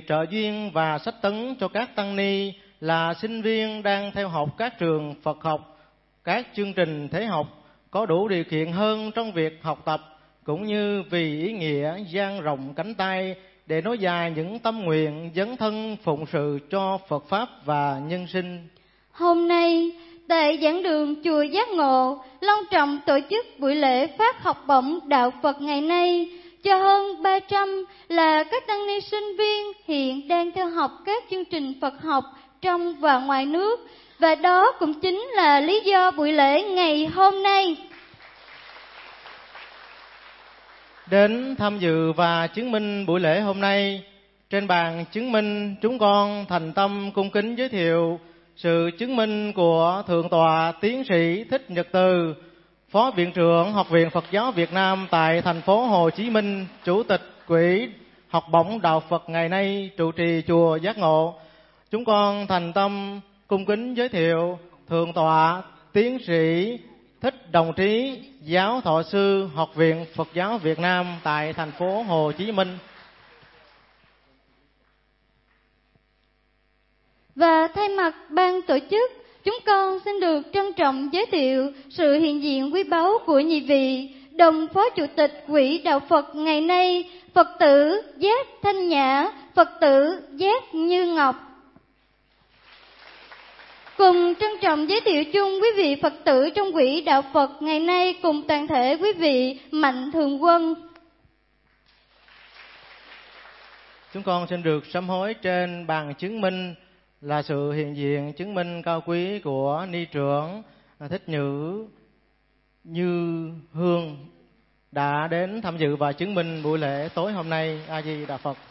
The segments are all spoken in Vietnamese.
trợ duyên và sách tấn cho các tăng ni là sinh viên đang theo học các trường Phật học, các chương trình thế học có đủ điều kiện hơn trong việc học tập, cũng như vì ý nghĩa dang rộng cánh tay để nối dài những tâm nguyện dấn thân phụng sự cho Phật Pháp và nhân sinh. Hôm nay, tại giảng đường chùa Giác Ngộ, long trọng tổ chức buổi lễ phát học bổng Đạo Phật ngày nay cho hơn 300 là các tăng ni sinh viên hiện đang theo học các chương trình Phật học trong và ngoài nước. Và đó cũng chính là lý do buổi lễ ngày hôm nay. Đến tham dự và chứng minh buổi lễ hôm nay, trên bàn chứng minh chúng con thành tâm cung kính giới thiệu sự chứng minh của Thượng tọa Tiến sĩ Thích Nhật Từ, Phó Viện trưởng Học viện Phật giáo Việt Nam tại thành phố Hồ Chí Minh, Chủ tịch Quỹ học bổng Đạo Phật ngày nay, trụ trì chùa Giác Ngộ. Chúng con thành tâm cung kính giới thiệu Thượng tọa Tiến sĩ Thích Đồng Trí, Giáo thọ sư Học viện Phật giáo Việt Nam tại thành phố Hồ Chí Minh. Và thay mặt ban tổ chức, chúng con xin được trân trọng giới thiệu sự hiện diện quý báu của nhị vị đồng Phó Chủ tịch Quỹ Đạo Phật ngày nay, Phật tử Giác Thanh Nhã, Phật tử Giác Như Ngọc. Cùng trân trọng giới thiệu chung quý vị Phật tử trong Quỹ Đạo Phật ngày nay cùng toàn thể quý vị Mạnh Thường Quân. Chúng con xin được sám hối trên bàn chứng minh là sự hiện diện chứng minh cao quý của Ni trưởng Thích Như Hương đã đến tham dự và chứng minh buổi lễ tối hôm nay. A Di Đà Phật.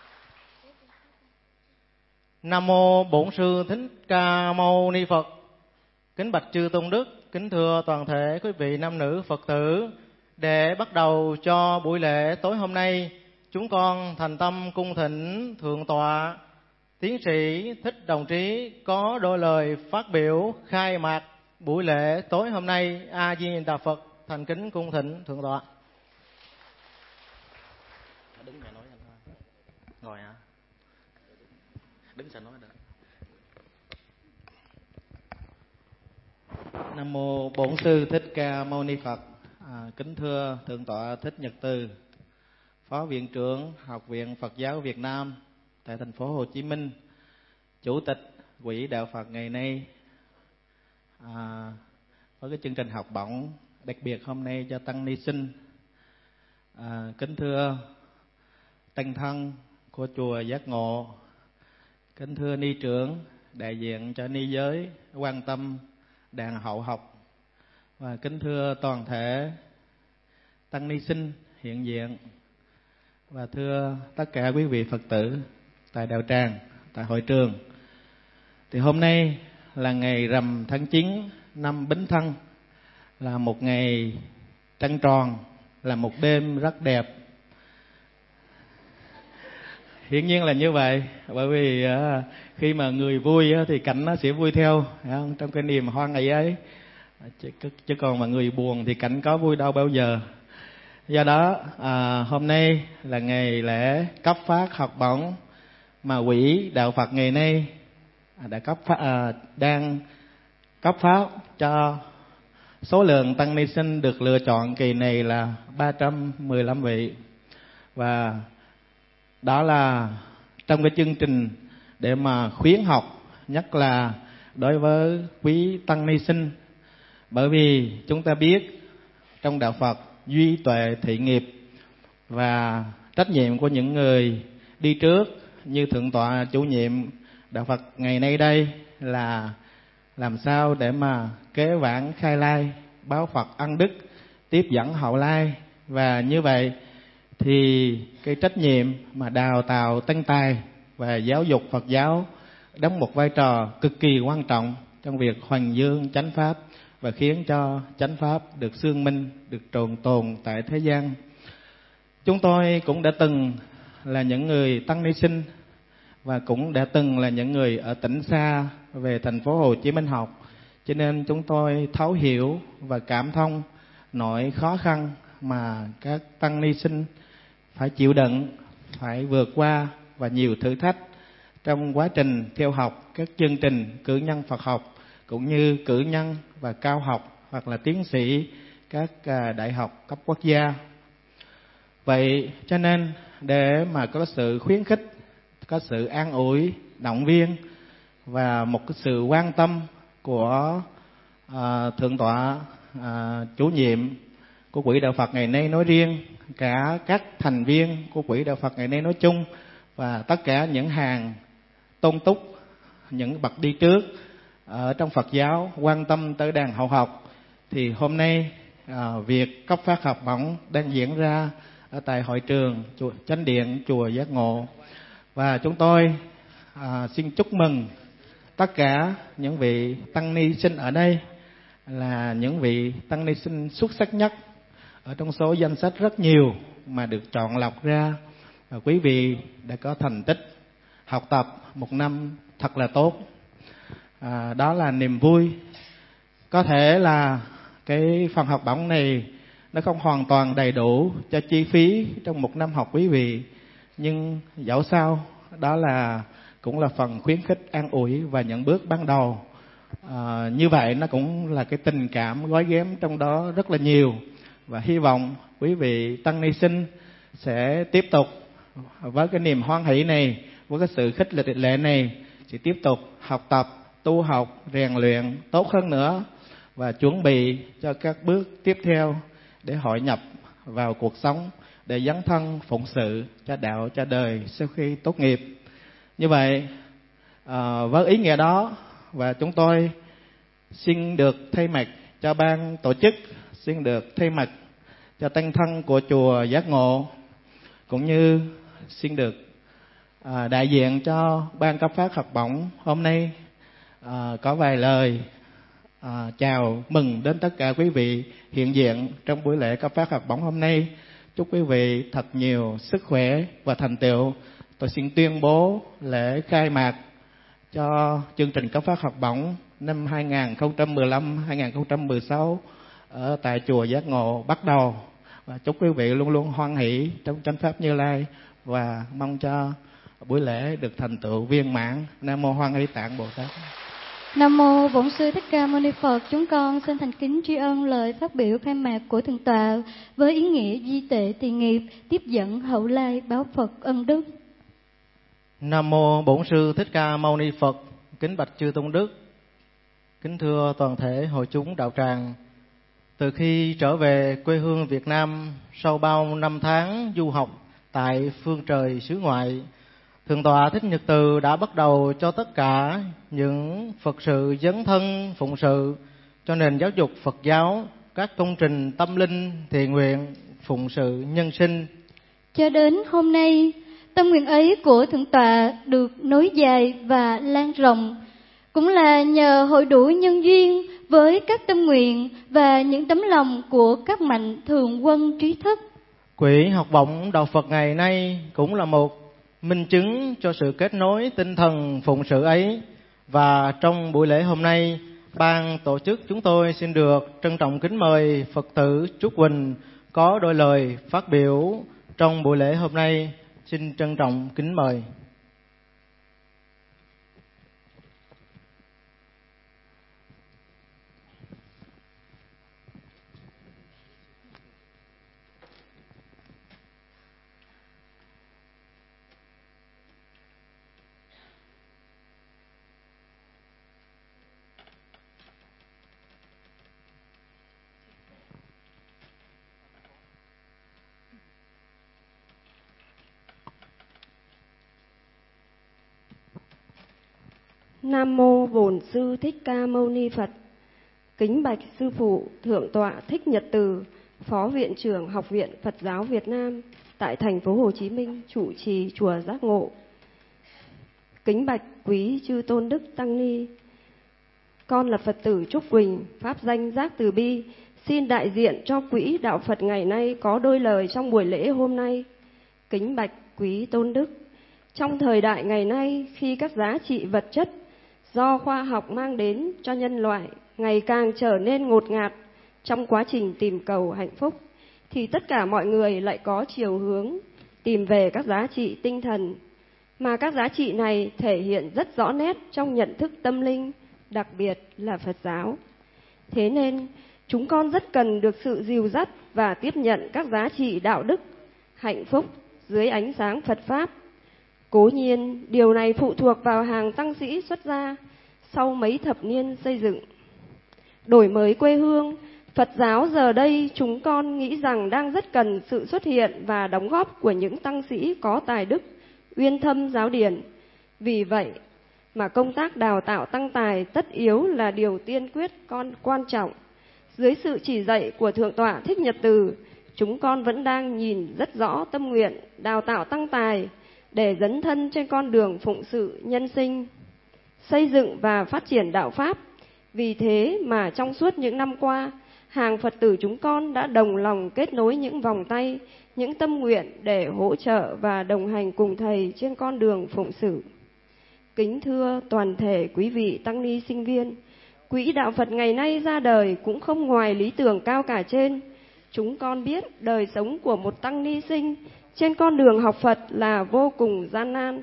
Nam mô Bổn Sư Thích Ca Mâu Ni Phật. Kính bạch chư tôn đức, kính thưa toàn thể quý vị nam nữ Phật tử. Để bắt đầu cho buổi lễ tối hôm nay, chúng con thành tâm cung thỉnh Thượng tọa Tiến sĩ Thích Đồng Trí có đôi lời phát biểu khai mạc buổi lễ tối hôm nay. A Di Đà Phật. Thành kính cung thỉnh Thượng tọa. Đứng này nói anh thôi. Ngồi hả? Đứng sao nói được. Nam mô Bổn Sư Thích Ca Mâu Ni Phật. Kính thưa Thượng tọa Thích Nhật Từ, Phó Viện trưởng Học viện Phật giáo Việt Nam tại thành phố Hồ Chí Minh, Chủ tịch Quỹ Đạo Phật ngày nay, với cái chương trình học bổng đặc biệt hôm nay cho tăng ni sinh. Kính thưa tăng thân của chùa Giác Ngộ, kính thưa ni trưởng đại diện cho ni giới quan tâm đàn hậu học, và kính thưa toàn thể tăng ni sinh hiện diện, và thưa tất cả quý vị Phật tử tại đạo tràng, tại hội trường. Thì hôm nay là ngày rằm tháng 9 năm Bính Thân, là một ngày trăng tròn, là một đêm rất đẹp. Hiển nhiên là như vậy, bởi vì khi mà người vui thì cảnh nó sẽ vui theo, trong cái niềm hoan hỷ ấy. Chứ còn mà người buồn thì cảnh có vui đâu bao giờ. Do đó hôm nay là ngày lễ cấp phát học bổng mà Quỹ Đạo Phật ngày nay đang cấp phát cho số lượng tăng ni sinh được lựa chọn kỳ này là 315 vị. Và đó là trong cái chương trình để mà khuyến học, nhất là đối với quý tăng ni sinh. Bởi vì chúng ta biết trong đạo Phật duy tuệ thị nghiệp, và trách nhiệm của những người đi trước như Thượng tọa chủ nhiệm Đạo Phật ngày nay đây là làm sao để mà kế vãn khai lai, báo Phật ân đức, tiếp dẫn hậu lai. Và như vậy thì cái trách nhiệm mà đào tạo tăng tài và giáo dục Phật giáo đóng một vai trò cực kỳ quan trọng trong việc hoằng dương chánh pháp và khiến cho chánh pháp được xương minh, được trường tồn tại thế gian. Chúng tôi cũng đã từng là những người tăng ni sinh, và cũng đã từng là những người ở tỉnh xa về thành phố Hồ Chí Minh học, cho nên chúng tôi thấu hiểu và cảm thông nỗi khó khăn mà các tăng ni sinh phải chịu đựng, phải vượt qua và nhiều thử thách trong quá trình theo học các chương trình cử nhân Phật học, cũng như cử nhân và cao học hoặc là tiến sĩ các đại học cấp quốc gia. Vậy cho nên để mà có sự khuyến khích, có sự an ủi, động viên và một cái sự quan tâm của Thượng tọa chủ nhiệm của Quỹ Đạo Phật ngày nay nói riêng, cả các thành viên của Quỹ Đạo Phật ngày nay nói chung, và tất cả những hàng tôn túc, những bậc đi trước ở trong Phật giáo quan tâm tới đàn hậu học, thì hôm nay việc cấp phát học bổng đang diễn ra ở tại hội trường Chánh điện chùa Giác Ngộ. Và chúng tôi xin chúc mừng tất cả những vị tăng ni sinh ở đây là những vị tăng ni sinh xuất sắc nhất ở trong số danh sách rất nhiều mà được chọn lọc ra. Và quý vị đã có thành tích học tập một năm thật là tốt. Đó là niềm vui. Có thể là cái phần học bổng này nó không hoàn toàn đầy đủ cho chi phí trong một năm học quý vị, nhưng dẫu sao đó là cũng là phần khuyến khích, an ủi và những bước ban đầu. Như vậy nó cũng là cái tình cảm gói ghém trong đó rất là nhiều. Và hy vọng quý vị tăng ni sinh sẽ tiếp tục với cái niềm hoan hỷ này, với cái sự khích lệ này, sẽ tiếp tục học tập, tu học, rèn luyện tốt hơn nữa và chuẩn bị cho các bước tiếp theo để hội nhập vào cuộc sống, để dấn thân phụng sự cho đạo, cho đời sau khi tốt nghiệp. Như vậy, với ý nghĩa đó, và chúng tôi xin được thay mặt cho ban tổ chức, xin được thay mặt cho tăng thân của chùa Giác Ngộ, cũng như xin được đại diện cho ban cấp phát học bổng hôm nay có vài lời chào mừng đến tất cả quý vị hiện diện trong buổi lễ cấp phát học bổng hôm nay. Chúc quý vị thật nhiều sức khỏe và thành tựu. Tôi xin tuyên bố lễ khai mạc cho chương trình cấp phát học bổng năm 2015-2016 ở tại chùa Giác Ngộ bắt đầu. Và chúc quý vị luôn luôn hoan hỷ trong chánh pháp Như Lai, và mong cho buổi lễ được thành tựu viên mãn. Nam mô Hoan Hỷ Tạng Bồ Tát. Nam mô Bổn Sư Thích Ca Mâu Ni Phật. Chúng con xin thành kính tri ân lời phát biểu khai mạc của Thượng tọa với ý nghĩa di tệ tiền nghiệp, tiếp dẫn hậu lai báo Phật ân đức. Nam mô Bổn Sư Thích Ca Mâu Ni Phật. Kính bạch chư tôn đức, kính thưa toàn thể hội chúng đạo tràng. Từ khi trở về quê hương Việt Nam sau bao năm tháng du học tại phương trời xứ ngoại, Thượng tọa Thích Nhật Từ đã bắt đầu cho tất cả những Phật sự dấn thân phụng sự cho nền giáo dục Phật giáo, các công trình tâm linh, thiện nguyện, phụng sự nhân sinh. Cho đến hôm nay, tâm nguyện ấy của Thượng tọa được nối dài và lan rộng, cũng là nhờ hội đủ nhân duyên với các tâm nguyện và những tấm lòng của các mạnh thường quân trí thức. Quỹ học bổng Đạo Phật ngày nay cũng là một minh chứng cho sự kết nối tinh thần phụng sự ấy. Và trong buổi lễ hôm nay, ban tổ chức chúng tôi xin được trân trọng kính mời Phật tử Trúc Quỳnh có đôi lời phát biểu trong buổi lễ hôm nay. Xin trân trọng kính mời. Nam mô Bổn Sư Thích Ca Mâu Ni Phật. Kính bạch sư phụ Thượng tọa Thích Nhật Từ, Phó Viện trưởng Học viện Phật giáo Việt Nam tại thành phố Hồ Chí Minh, chủ trì chùa Giác Ngộ. Kính bạch quý chư tôn đức tăng ni. Con là Phật tử Trúc Quỳnh, pháp danh Giác Từ Bi, xin đại diện cho Quỹ Đạo Phật ngày nay có đôi lời trong buổi lễ hôm nay. Kính bạch quý tôn đức, trong thời đại ngày nay, khi các giá trị vật chất do khoa học mang đến cho nhân loại ngày càng trở nên ngột ngạt trong quá trình tìm cầu hạnh phúc, thì tất cả mọi người lại có chiều hướng tìm về các giá trị tinh thần mà các giá trị này thể hiện rất rõ nét trong nhận thức tâm linh, đặc biệt là Phật giáo. Thế nên, chúng con rất cần được sự dìu dắt và tiếp nhận các giá trị đạo đức, hạnh phúc dưới ánh sáng Phật Pháp. Cố nhiên, điều này phụ thuộc vào hàng tăng sĩ xuất gia sau mấy thập niên xây dựng. Đổi mới quê hương, Phật giáo giờ đây chúng con nghĩ rằng đang rất cần sự xuất hiện và đóng góp của những tăng sĩ có tài đức, uyên thâm giáo điển. Vì vậy mà công tác đào tạo tăng tài tất yếu là điều tiên quyết quan trọng. Dưới sự chỉ dạy của Thượng tọa Thích Nhật Từ, chúng con vẫn đang nhìn rất rõ tâm nguyện đào tạo tăng tài để dấn thân trên con đường phụng sự nhân sinh, xây dựng và phát triển đạo Pháp. Vì thế mà trong suốt những năm qua, hàng Phật tử chúng con đã đồng lòng kết nối những vòng tay, những tâm nguyện để hỗ trợ và đồng hành cùng Thầy trên con đường phụng sự. Kính thưa toàn thể quý vị tăng ni sinh viên, Quỹ Đạo Phật ngày nay ra đời cũng không ngoài lý tưởng cao cả trên. Chúng con biết đời sống của một tăng ni sinh trên con đường học Phật là vô cùng gian nan.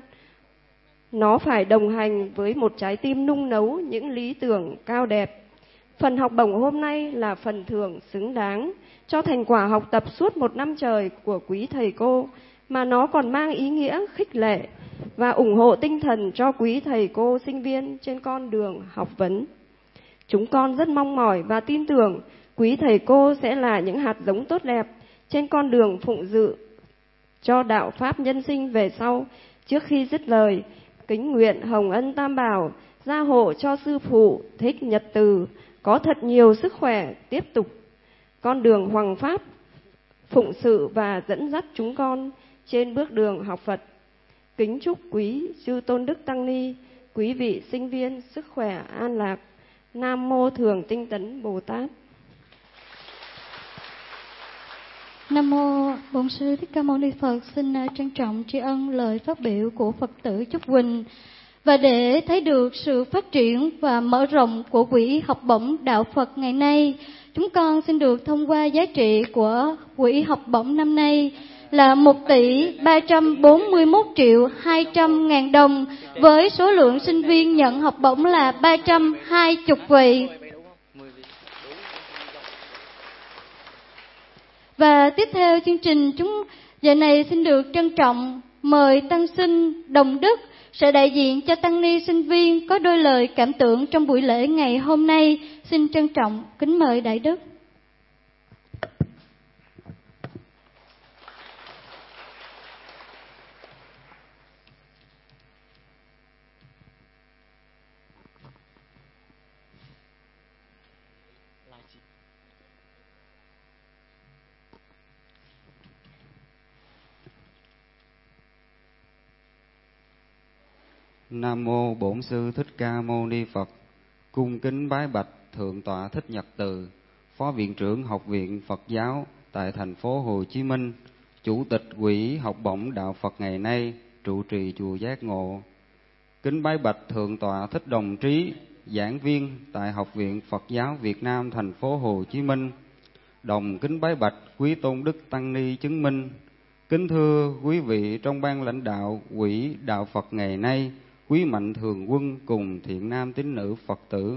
Nó phải đồng hành với một trái tim nung nấu những lý tưởng cao đẹp. Phần học bổng hôm nay là phần thưởng xứng đáng cho thành quả học tập suốt một năm trời của quý thầy cô, mà nó còn mang ý nghĩa khích lệ và ủng hộ tinh thần cho quý thầy cô sinh viên trên con đường học vấn. Chúng con rất mong mỏi và tin tưởng quý thầy cô sẽ là những hạt giống tốt đẹp trên con đường phụng sự cho đạo Pháp nhân sinh về sau. Trước khi dứt lời, kính nguyện Hồng Ân Tam Bảo gia hộ cho sư phụ Thích Nhật Từ có thật nhiều sức khỏe tiếp tục con đường hoằng pháp phụng sự và dẫn dắt chúng con trên bước đường học Phật. Kính chúc quý chư tôn đức tăng ni, quý vị sinh viên sức khỏe an lạc. Nam mô Thường Tinh Tấn Bồ Tát. Nam mô Bổn Sư Thích Ca Mâu Ni Phật. Xin trân trọng tri ân lời phát biểu của Phật tử Trúc Quỳnh. Và để thấy được sự phát triển và mở rộng của quỹ học bổng đạo Phật ngày nay, chúng con xin được thông qua giá trị của quỹ học bổng năm nay là 1.341.200.000 đồng, với số lượng sinh viên nhận học bổng là 320 vị. Và tiếp theo chương trình, giờ này xin được trân trọng mời tăng sinh Đồng Đức sẽ đại diện cho tăng ni sinh viên có đôi lời cảm tưởng trong buổi lễ ngày hôm nay. Xin trân trọng kính mời Đại Đức. Nam mô Bổn Sư Thích Ca Mâu Ni Phật. Cung kính bái bạch Thượng tọa Thích Nhật Từ, Phó Viện trưởng Học viện Phật giáo tại thành phố Hồ Chí Minh, Chủ tịch Quỹ học bổng đạo Phật ngày nay, trụ trì chùa Giác Ngộ. Kính bái bạch Thượng tọa Thích Đồng Trí, giảng viên tại Học viện Phật giáo Việt Nam thành phố Hồ Chí Minh. Đồng kính bái bạch quý tôn đức tăng ni chứng minh. Kính thưa quý vị trong ban lãnh đạo Quỹ đạo Phật ngày nay, quý mạnh thường quân cùng thiện nam tín nữ Phật tử.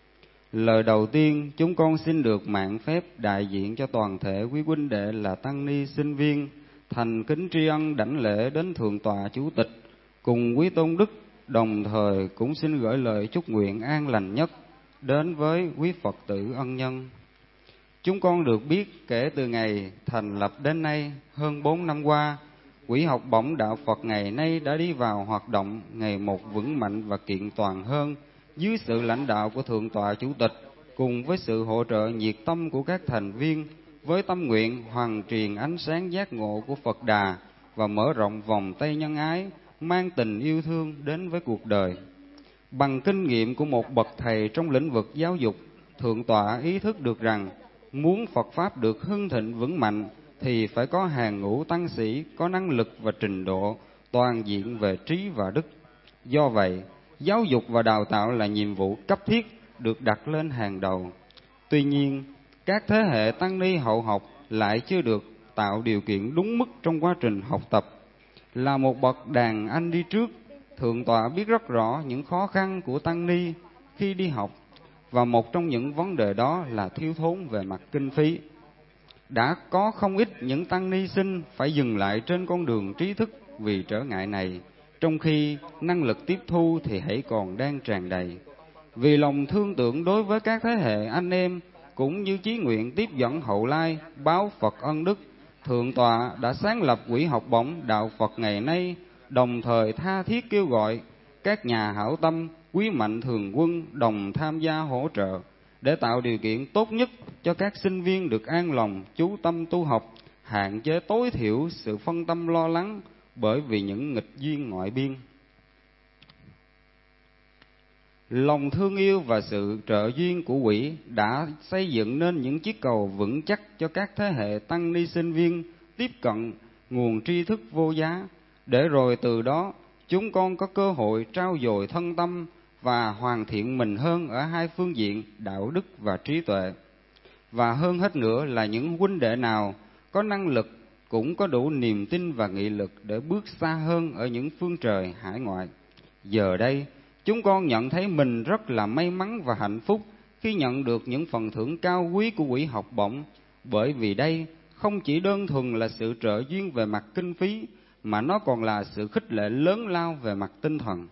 Lời đầu tiên, chúng con xin được mạng phép đại diện cho toàn thể quý huynh đệ là tăng ni sinh viên, thành kính tri ân đảnh lễ đến Thượng tọa Chủ tịch cùng quý tôn đức, đồng thời cũng xin gửi lời chúc nguyện an lành nhất đến với quý Phật tử ân nhân. Chúng con được biết kể từ ngày thành lập đến nay hơn 4 năm qua, Quỹ học bổng đạo Phật ngày nay đã đi vào hoạt động ngày một vững mạnh và kiện toàn hơn dưới sự lãnh đạo của Thượng tọa Chủ tịch cùng với sự hỗ trợ nhiệt tâm của các thành viên, với tâm nguyện hoàn truyền ánh sáng giác ngộ của Phật Đà và mở rộng vòng tay nhân ái, mang tình yêu thương đến với cuộc đời. Bằng kinh nghiệm của một bậc thầy trong lĩnh vực giáo dục, Thượng tọa ý thức được rằng muốn Phật Pháp được hưng thịnh vững mạnh thì phải có hàng ngũ tăng sĩ có năng lực và trình độ toàn diện về trí và đức. Do vậy, giáo dục và đào tạo là nhiệm vụ cấp thiết được đặt lên hàng đầu. Tuy nhiên, các thế hệ tăng ni hậu học lại chưa được tạo điều kiện đúng mức trong quá trình học tập. là một bậc đàn anh đi trước, Thượng tọa biết rất rõ những khó khăn của tăng ni khi đi học, và một trong những vấn đề đó là thiếu thốn về mặt kinh phí. Đã có không ít những tăng ni sinh phải dừng lại trên con đường trí thức vì trở ngại này, trong khi năng lực tiếp thu thì hãy còn đang tràn đầy. Vì lòng thương tưởng đối với các thế hệ anh em, cũng như chí nguyện tiếp dẫn hậu lai, báo Phật ân đức, Thượng tọa đã sáng lập Quỹ học bổng Đạo Phật ngày nay, đồng thời tha thiết kêu gọi các nhà hảo tâm, quý mạnh thường quân đồng tham gia hỗ trợ, để tạo điều kiện tốt nhất cho các sinh viên được an lòng chú tâm tu học, hạn chế tối thiểu sự phân tâm lo lắng bởi vì những nghịch duyên ngoại biên. Lòng thương yêu và sự trợ duyên của quỹ đã xây dựng nên những chiếc cầu vững chắc cho các thế hệ tăng ni sinh viên tiếp cận nguồn tri thức vô giá, để rồi từ đó chúng con có cơ hội trau dồi thân tâm và hoàn thiện mình hơn ở hai phương diện đạo đức và trí tuệ. Và hơn hết nữa là những huynh đệ nào có năng lực cũng có đủ niềm tin và nghị lực để bước xa hơn ở những phương trời hải ngoại. Giờ đây, chúng con nhận thấy mình rất là may mắn và hạnh phúc khi nhận được những phần thưởng cao quý của Quỹ học bổng, bởi vì đây không chỉ đơn thuần là sự trợ duyên về mặt kinh phí, mà nó còn là sự khích lệ lớn lao về mặt tinh thần.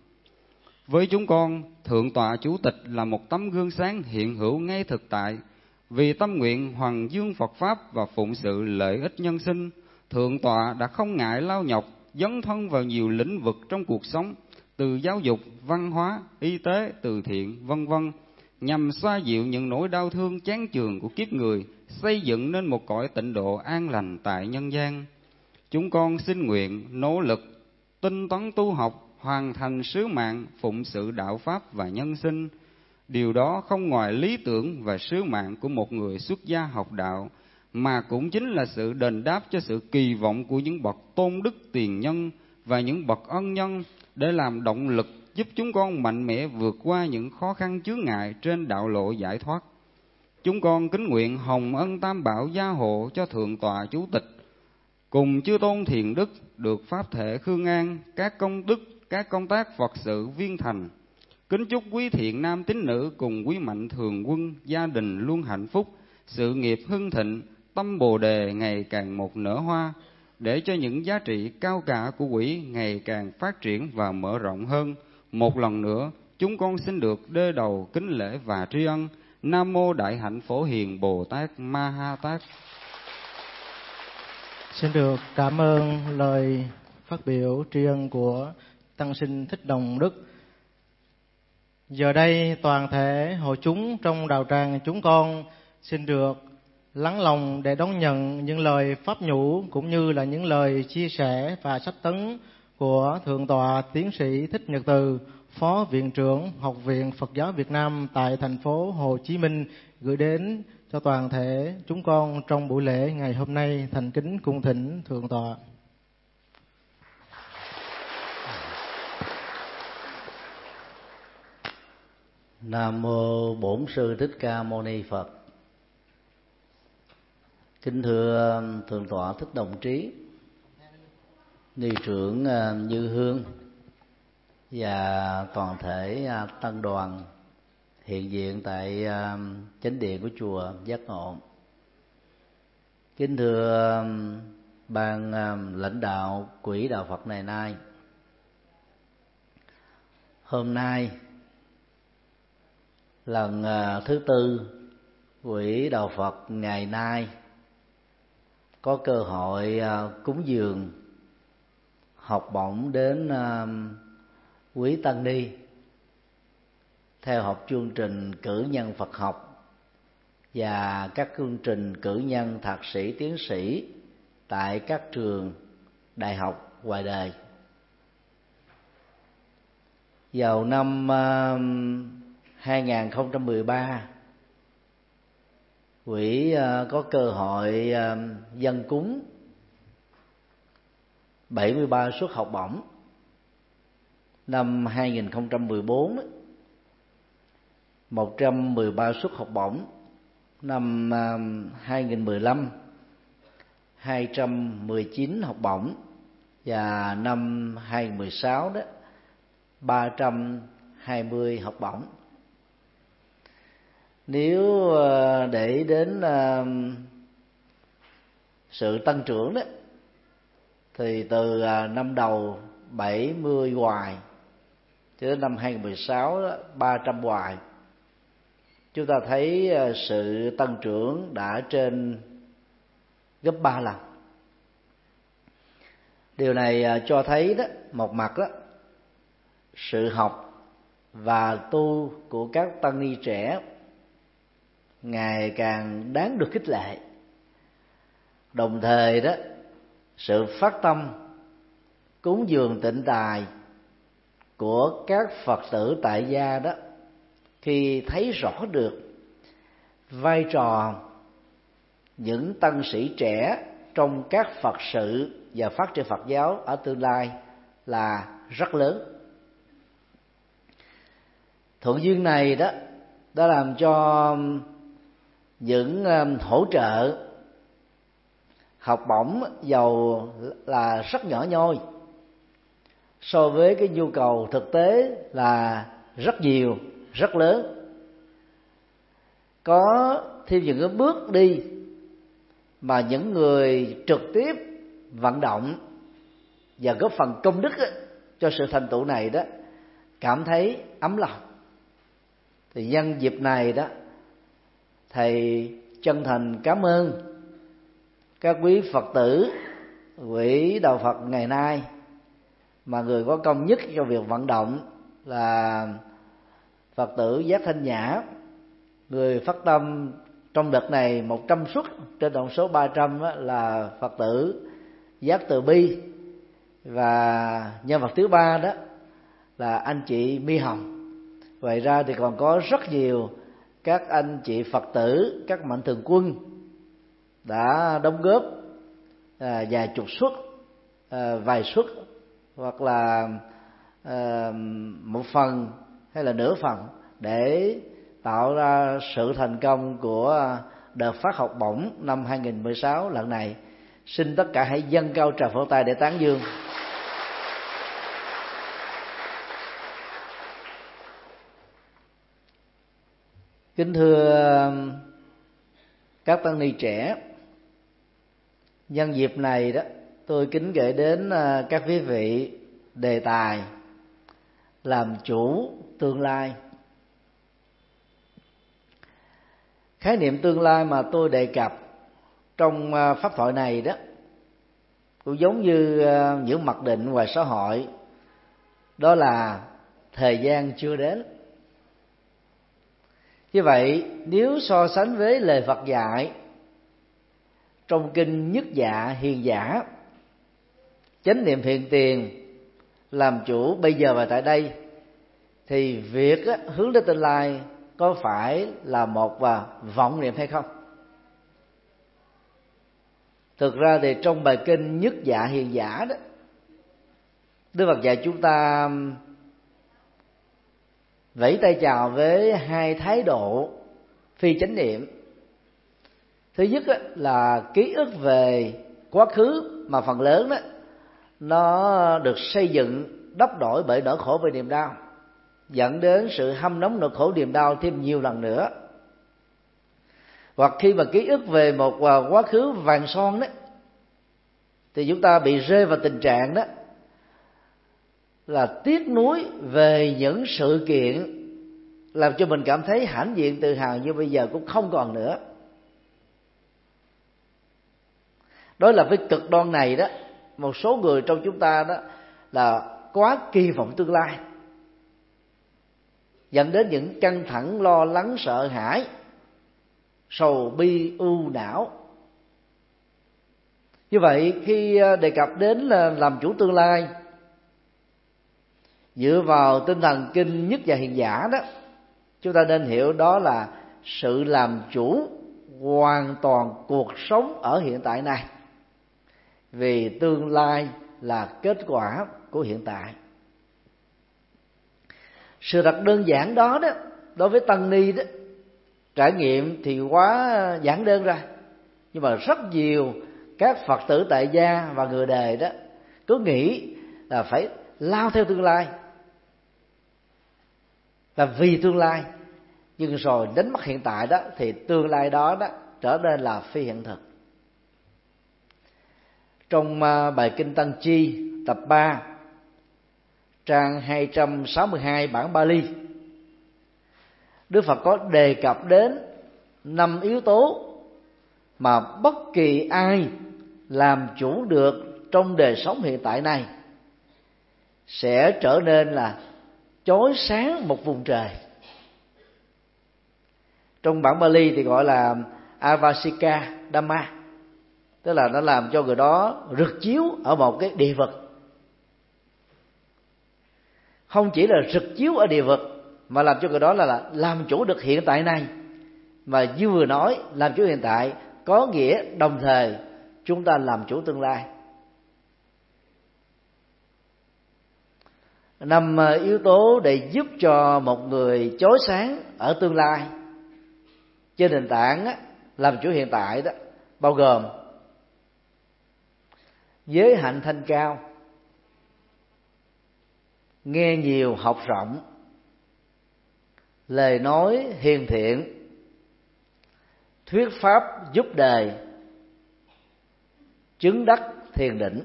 Với chúng con, Thượng tọa Chủ tịch là một tấm gương sáng hiện hữu ngay thực tại. Vì tâm nguyện hoằng dương Phật Pháp và phụng sự lợi ích nhân sinh, Thượng tọa đã không ngại lao nhọc, dấn thân vào nhiều lĩnh vực trong cuộc sống, từ giáo dục, văn hóa, y tế, từ thiện, vân vân, nhằm xoa dịu những nỗi đau thương chán chường của kiếp người, xây dựng nên một cõi tịnh độ an lành tại nhân gian. Chúng con xin nguyện nỗ lực, tinh tấn tu học, hoàn thành sứ mạng phụng sự đạo Pháp và nhân sinh. Điều đó không ngoài lý tưởng và sứ mạng của một người xuất gia học đạo, mà cũng chính là sự đền đáp cho sự kỳ vọng của những bậc tôn đức tiền nhân và những bậc ân nhân, để làm động lực giúp chúng con mạnh mẽ vượt qua những khó khăn chướng ngại trên đạo lộ giải thoát. Chúng con kính nguyện hồng ân Tam Bảo gia hộ cho Thượng tọa Chủ tịch, cùng chư tôn thiền đức được pháp thể khương an, các công đức, các công tác Phật sự viên thành. Kính chúc quý thiện nam tín nữ cùng quý mạnh thường quân gia đình luôn hạnh phúc, sự nghiệp hưng thịnh, tâm Bồ đề ngày càng một nở hoa, để cho những giá trị cao cả của quỹ ngày càng phát triển và mở rộng hơn. Một lần nữa, chúng con xin được đê đầu kính lễ và tri ân. Nam mô Đại Hạnh Phổ Hiền Bồ Tát Ma Ha Tát. Xin được cảm ơn lời phát biểu tri ân của Tăng sinh Thích Đồng Đức. Giờ đây toàn thể hội chúng trong đạo tràng chúng con xin được lắng lòng để đón nhận những lời pháp nhũ cũng như là những lời chia sẻ và sách tấn của Thượng tọa Tiến sĩ Thích Nhật Từ, Phó Viện trưởng Học viện Phật giáo Việt Nam tại thành phố Hồ Chí Minh, gửi đến cho toàn thể chúng con trong buổi lễ ngày hôm nay. Thành kính cung thỉnh Thượng tọa. Nam mô Bổn Sư Thích Ca Mâu Ni Phật. Kính thưa Thượng tọa Thích Đồng Trí, Ni trưởng Như Hương và toàn thể tăng đoàn hiện diện tại chánh điện của chùa Giác Ngộ. Kính thưa ban lãnh đạo Quỹ Đạo Phật ngày nay. Hôm nay lần thứ tư Quỹ Đạo Phật ngày nay có cơ hội cúng dường học bổng đến quý tăng ni theo học chương trình cử nhân Phật học và các chương trình cử nhân thạc sĩ tiến sĩ tại các trường đại học ngoài đời. Vào năm 2013, quỹ có cơ hội dâng cúng 73 suất học bổng. Năm 2014, 113 suất học bổng. Năm 2015, 219 học bổng. và năm 2016 đó 320 học bổng. Nếu để đến sự tăng trưởng đó thì từ năm đầu 70 hoài cho đến năm 2016 đó, 300 hoài, chúng ta thấy sự tăng trưởng đã trên gấp 3 lần. Điều này cho thấy đó, một mặt đó, sự học và tu của các tăng ni trẻ ngày càng đáng được khích lệ. Đồng thời đó, sự phát tâm cúng dường tịnh tài của các Phật tử tại gia đó, khi thấy rõ được vai trò những tăng sĩ trẻ trong các Phật sự và phát triển Phật giáo ở tương lai là rất lớn. Thuận duyên này đó đã làm cho những hỗ trợ học bổng dầu là rất nhỏ nhoi so với cái nhu cầu thực tế là rất nhiều, rất lớn, có thêm những cái bước đi mà những người trực tiếp vận động và góp phần công đức cho sự thành tựu này đó cảm thấy ấm lòng. Thì nhân dịp này đó, thầy chân thành cảm ơn các quý Phật tử quỹ Đạo Phật ngày nay, mà người có công nhất trong việc vận động là Phật tử Giác Thanh Nhã, người phát tâm trong đợt này 100 suất trên tổng số 300 là Phật tử Giác Từ Bi, và nhân vật thứ ba đó là anh chị My Hồng. Ngoài ra thì còn có rất nhiều các anh chị Phật tử, các mạnh thường quân đã đóng góp vài chục suất, vài suất, hoặc là một phần hay là nửa phần để tạo ra sự thành công của đợt phát học bổng năm 2016 lần này. Xin tất cả hãy dâng cao tràng pháo tay để tán dương. Kính thưa các tăng ni trẻ, nhân dịp này đó, tôi kính gửi đến các quý vị đề tài làm chủ tương lai. Khái niệm tương lai mà tôi đề cập trong pháp thoại này đó cũng giống như những mặc định ngoài xã hội, đó là thời gian chưa đến. Như vậy, nếu so sánh với lời Phật dạy trong kinh Nhất Dạ Hiền Giả, chánh niệm hiện tiền, làm chủ bây giờ và tại đây, thì việc hướng đến tương lai có phải là một vọng niệm hay không? Thực ra thì trong bài kinh Nhất Dạ Hiền Giả đó, Đức Phật dạy chúng ta vẫy tay chào với hai thái độ phi chánh niệm. Thứ nhất là ký ức về quá khứ mà phần lớn đó nó được xây dựng đắp đổi bởi nỗi khổ về niềm đau, dẫn đến sự hâm nóng nỗi khổ niềm đau thêm nhiều lần nữa. Hoặc khi mà ký ức về một quá khứ vàng son đó, thì chúng ta bị rơi vào tình trạng đó là tiếc nuối về những sự kiện làm cho mình cảm thấy hãnh diện tự hào như bây giờ cũng không còn nữa. Đối lập với cực đoan này đó, một số người trong chúng ta đó là quá kỳ vọng tương lai, dẫn đến những căng thẳng, lo lắng, sợ hãi, sầu bi, ưu não. Như vậy khi đề cập đến là làm chủ tương lai, dựa vào tinh thần kinh Nhất Dạ Hiền Giả đó, chúng ta nên hiểu đó là sự làm chủ hoàn toàn cuộc sống ở hiện tại này, vì tương lai là kết quả của hiện tại. Sự thật đơn giản đó đó, đối với tăng ni đó, trải nghiệm thì quá giản đơn ra, nhưng mà rất nhiều các Phật tử tại gia và người đời đó cứ nghĩ là phải lao theo tương lai, là vì tương lai, nhưng rồi đến mất hiện tại đó thì tương lai đó trở nên là phi hiện thực. Trong bài kinh Tăng Chi tập 3 trang 262 bản Bali, Đức Phật có đề cập đến 5 yếu tố mà bất kỳ ai làm chủ được trong đời sống hiện tại này sẽ trở nên là chói sáng một vùng trời. Trong bản Bali thì gọi là Avasika Dhamma, tức là nó làm cho người đó rực chiếu ở một cái địa vực. Không chỉ là rực chiếu ở địa vực, mà làm cho người đó là làm chủ được hiện tại này. Mà như vừa nói, làm chủ hiện tại có nghĩa đồng thời chúng ta làm chủ tương lai. 5 yếu tố để giúp cho một người chói sáng ở tương lai trên nền tảng làm chủ hiện tại đó, bao gồm giới hạnh thanh cao, nghe nhiều học rộng, lời nói hiền thiện, thuyết pháp giúp đời, chứng đắc thiền định.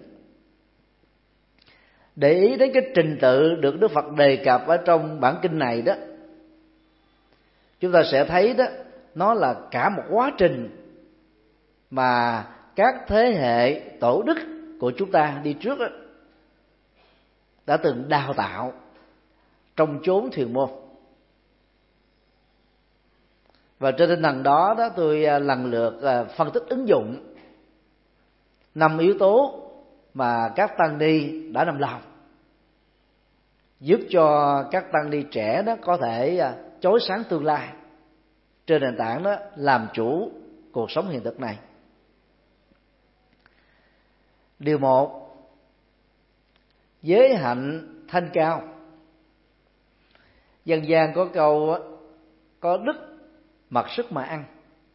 Để ý đến cái trình tự được Đức Phật đề cập ở trong bản kinh này đó, chúng ta sẽ thấy đó, nó là cả một quá trình mà các thế hệ tổ đức của chúng ta đi trước đó, đã từng đào tạo trong chốn thiền môn. Và trên tinh thần đó tôi lần lượt phân tích ứng dụng 5 yếu tố mà các tăng ni đã nằm lòng, giúp cho các tăng ni trẻ đó có thể chói sáng tương lai trên nền tảng đó làm chủ cuộc sống hiện thực này. Điều 1, giới hạnh thanh cao. Dân gian có câu có đức mặc sức mà ăn.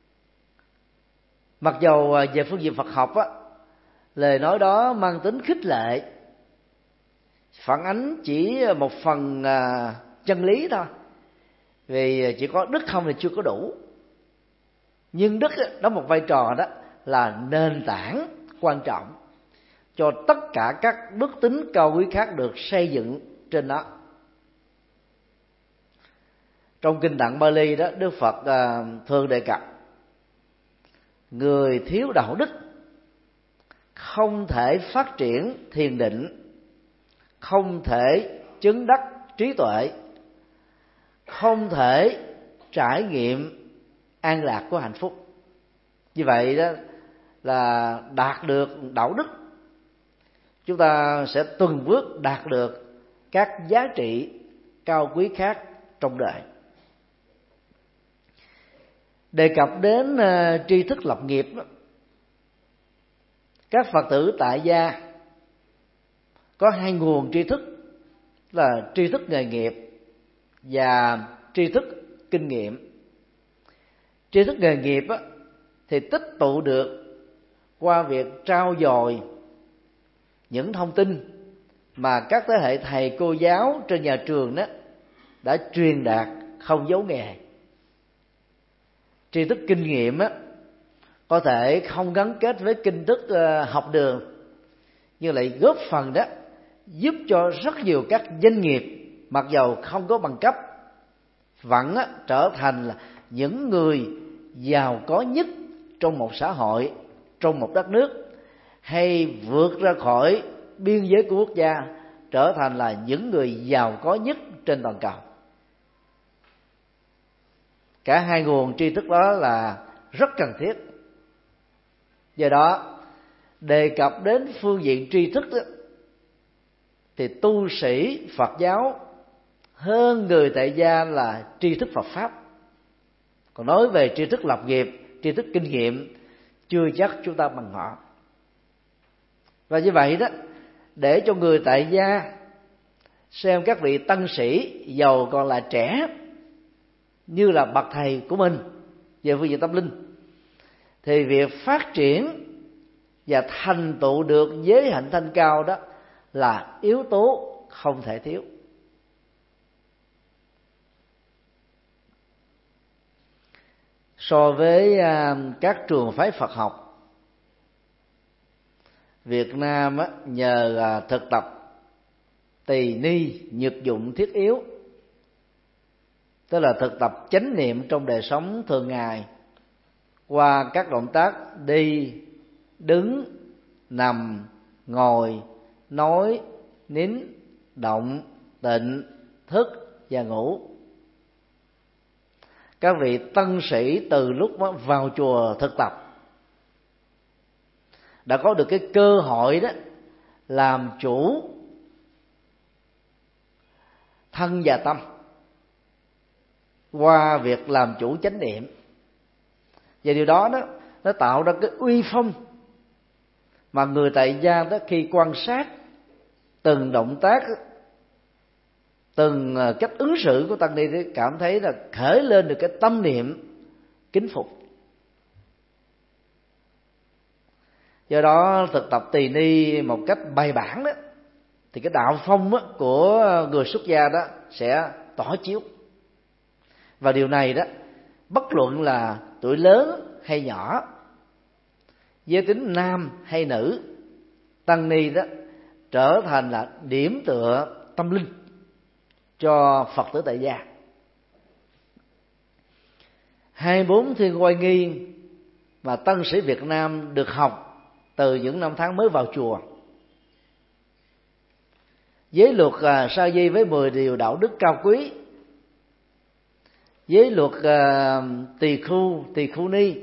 Mặc dầu về phương diện Phật học lời nói đó mang tính khích lệ, phản ánh chỉ một phần chân lý thôi, vì chỉ có đức không thì chưa có đủ. Nhưng đức đóng một vai trò đó là nền tảng quan trọng cho tất cả các đức tính cao quý khác được xây dựng trên đó. Trong kinh Tạng Bali đó, Đức Phật thường đề cập người thiếu đạo đức không thể phát triển thiền định, không thể chứng đắc trí tuệ, không thể trải nghiệm an lạc của hạnh phúc. Như vậy đó là đạt được đạo đức, chúng ta sẽ từng bước đạt được các giá trị cao quý khác trong đời. Đề cập đến tri thức lập nghiệp đó, các Phật tử tại gia có 2 nguồn tri thức là tri thức nghề nghiệp và tri thức kinh nghiệm. Tri thức nghề nghiệp thì tích tụ được qua việc trao dồi những thông tin mà các thế hệ thầy cô giáo trên nhà trường đó đã truyền đạt không giấu nghề. Tri thức kinh nghiệm có thể không gắn kết với kiến thức học đường, nhưng lại góp phần đó giúp cho rất nhiều các doanh nghiệp mặc dầu không có bằng cấp vẫn trở thành là những người giàu có nhất trong một xã hội, trong một đất nước, hay vượt ra khỏi biên giới của quốc gia trở thành là những người giàu có nhất trên toàn cầu. Cả 2 nguồn tri thức đó là rất cần thiết. Do đó, đề cập đến phương diện tri thức đó, thì tu sĩ Phật giáo hơn người tại gia là tri thức Phật Pháp. Còn nói về tri thức lập nghiệp, tri thức kinh nghiệm, chưa chắc chúng ta bằng họ. Và như vậy đó, để cho người tại gia xem các vị tăng sĩ giàu còn là trẻ như là bậc thầy của mình về phương diện tâm linh, thì việc phát triển và thành tựu được giới hạnh thanh cao đó là yếu tố không thể thiếu. So với các trường phái Phật học, Việt Nam nhờ thực tập tỳ ni nhược dụng thiết yếu, tức là thực tập chánh niệm trong đời sống thường ngày qua các động tác đi, đứng, nằm, ngồi, nói, nín, động, tịnh, thức và ngủ. Các vị tăng sĩ từ lúc vào chùa thực tập đã có được cái cơ hội đó làm chủ thân và tâm qua việc làm chủ chánh niệm, và điều đó nó tạo ra cái uy phong mà người tại gia đó khi quan sát từng động tác, từng cách ứng xử của tăng ni thì cảm thấy là khởi lên được cái tâm niệm kính phục. Do đó thực tập tỳ ni một cách bài bản đó, thì cái đạo phong của người xuất gia đó sẽ tỏ chiếu. Và điều này đó, bất luận là tuổi lớn hay nhỏ, giới tính nam hay nữ, tăng ni đó trở thành là điểm tựa tâm linh cho Phật tử tại gia. 24 thiên oai nghi mà tăng sĩ Việt Nam được học từ những năm tháng mới vào chùa, giới luật sa di với 10 điều đạo đức cao quý, giới luật tỳ khu ni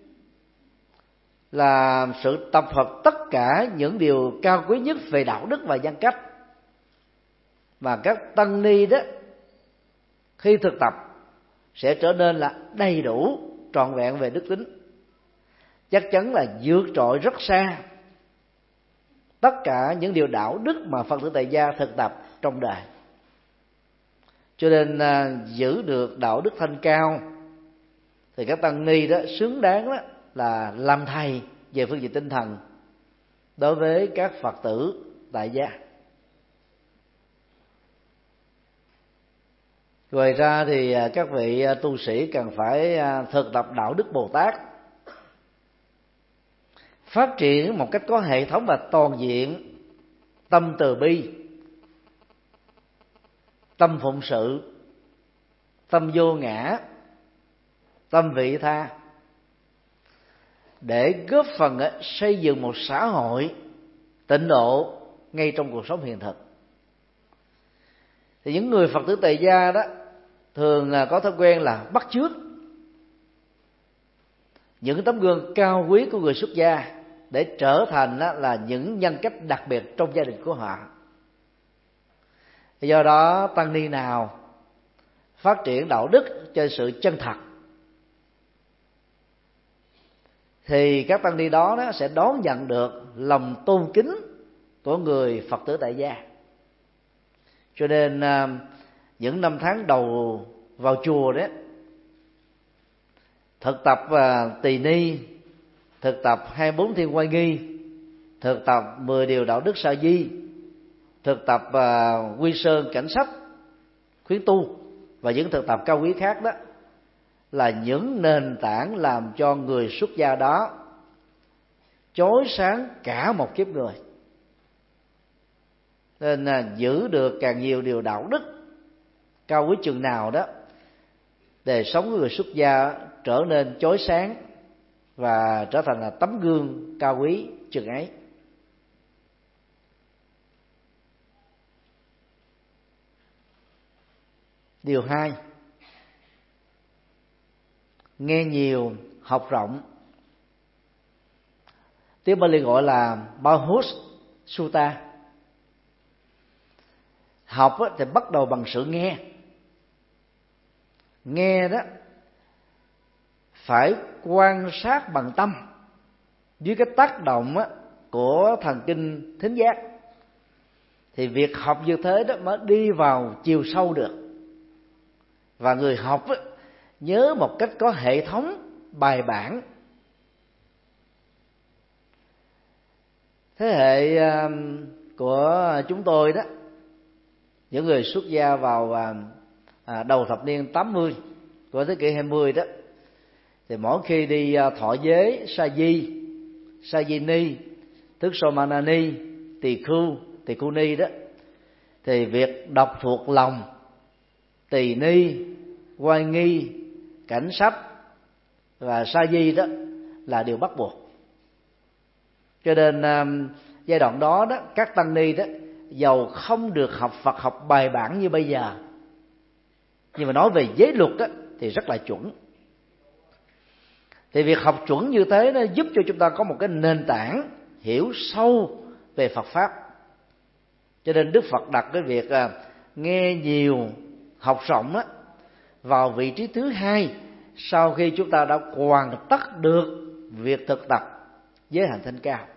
là sự tập hợp tất cả những điều cao quý nhất về đạo đức và nhân cách mà các tăng ni đó khi thực tập sẽ trở nên là đầy đủ trọn vẹn về đức tính, chắc chắn là vượt trội rất xa tất cả những điều đạo đức mà Phật tử tại gia thực tập trong đời. Cho nên giữ được đạo đức thanh cao thì các tăng ni đó xứng đáng đó là làm thầy về phương diện tinh thần đối với các Phật tử tại gia. Ngoài ra thì các vị tu sĩ cần phải thực tập đạo đức Bồ Tát, phát triển một cách có hệ thống và toàn diện tâm từ bi, tâm phụng sự, tâm vô ngã, tâm vị tha, để góp phần xây dựng một xã hội tịnh độ ngay trong cuộc sống hiện thực. Thì những người Phật tử tại gia đó thường có thói quen là bắt chước những tấm gương cao quý của người xuất gia để trở thành là những nhân cách đặc biệt trong gia đình của họ. Do đó tăng ni nào phát triển đạo đức trên sự chân thật thì các tăng ni đó sẽ đón nhận được lòng tôn kính của người Phật tử tại gia. Cho nên những năm tháng đầu vào chùa đấy, thực tập tỳ ni, thực tập 24 thiên oai nghi, thực tập 10 điều đạo đức sa di, thực tập quy sơn cảnh sách, khuyến tu và những thực tập cao quý khác đó là những nền tảng làm cho người xuất gia đó chói sáng cả một kiếp người. Nên giữ được càng nhiều điều đạo đức cao quý chừng nào đó, đời sống của người xuất gia trở nên chói sáng và trở thành là tấm gương cao quý chừng ấy. Điều 2, nghe nhiều, học rộng. Tiếng Bali gọi là Bahus Sutta. Học thì bắt đầu bằng sự nghe. Nghe đó phải quan sát bằng tâm dưới cái tác động của thần kinh thính giác, thì việc học như thế đó mới đi vào chiều sâu được. Và người học nhớ một cách có hệ thống, bài bản. Thế hệ của chúng tôi đó, những người xuất gia vào đầu thập niên 80 của thế kỷ 20 đó, thì mỗi khi đi thọ giới sa di ni, thức somanani, tỳ khu ni đó, thì việc đọc thuộc lòng tỳ ni, oai nghi, cảnh sách và sa di đó là điều bắt buộc. Cho nên giai đoạn đó các tăng ni đó, dầu không được học Phật học bài bản như bây giờ, nhưng mà nói về giới luật đó, thì rất là chuẩn. Thì việc học chuẩn như thế nó giúp cho chúng ta có một cái nền tảng hiểu sâu về Phật pháp. Cho nên Đức Phật đặt cái việc nghe nhiều học rộng đó vào vị trí thứ hai sau khi chúng ta đã hoàn tất được việc thực tập giới hạnh thanh cao.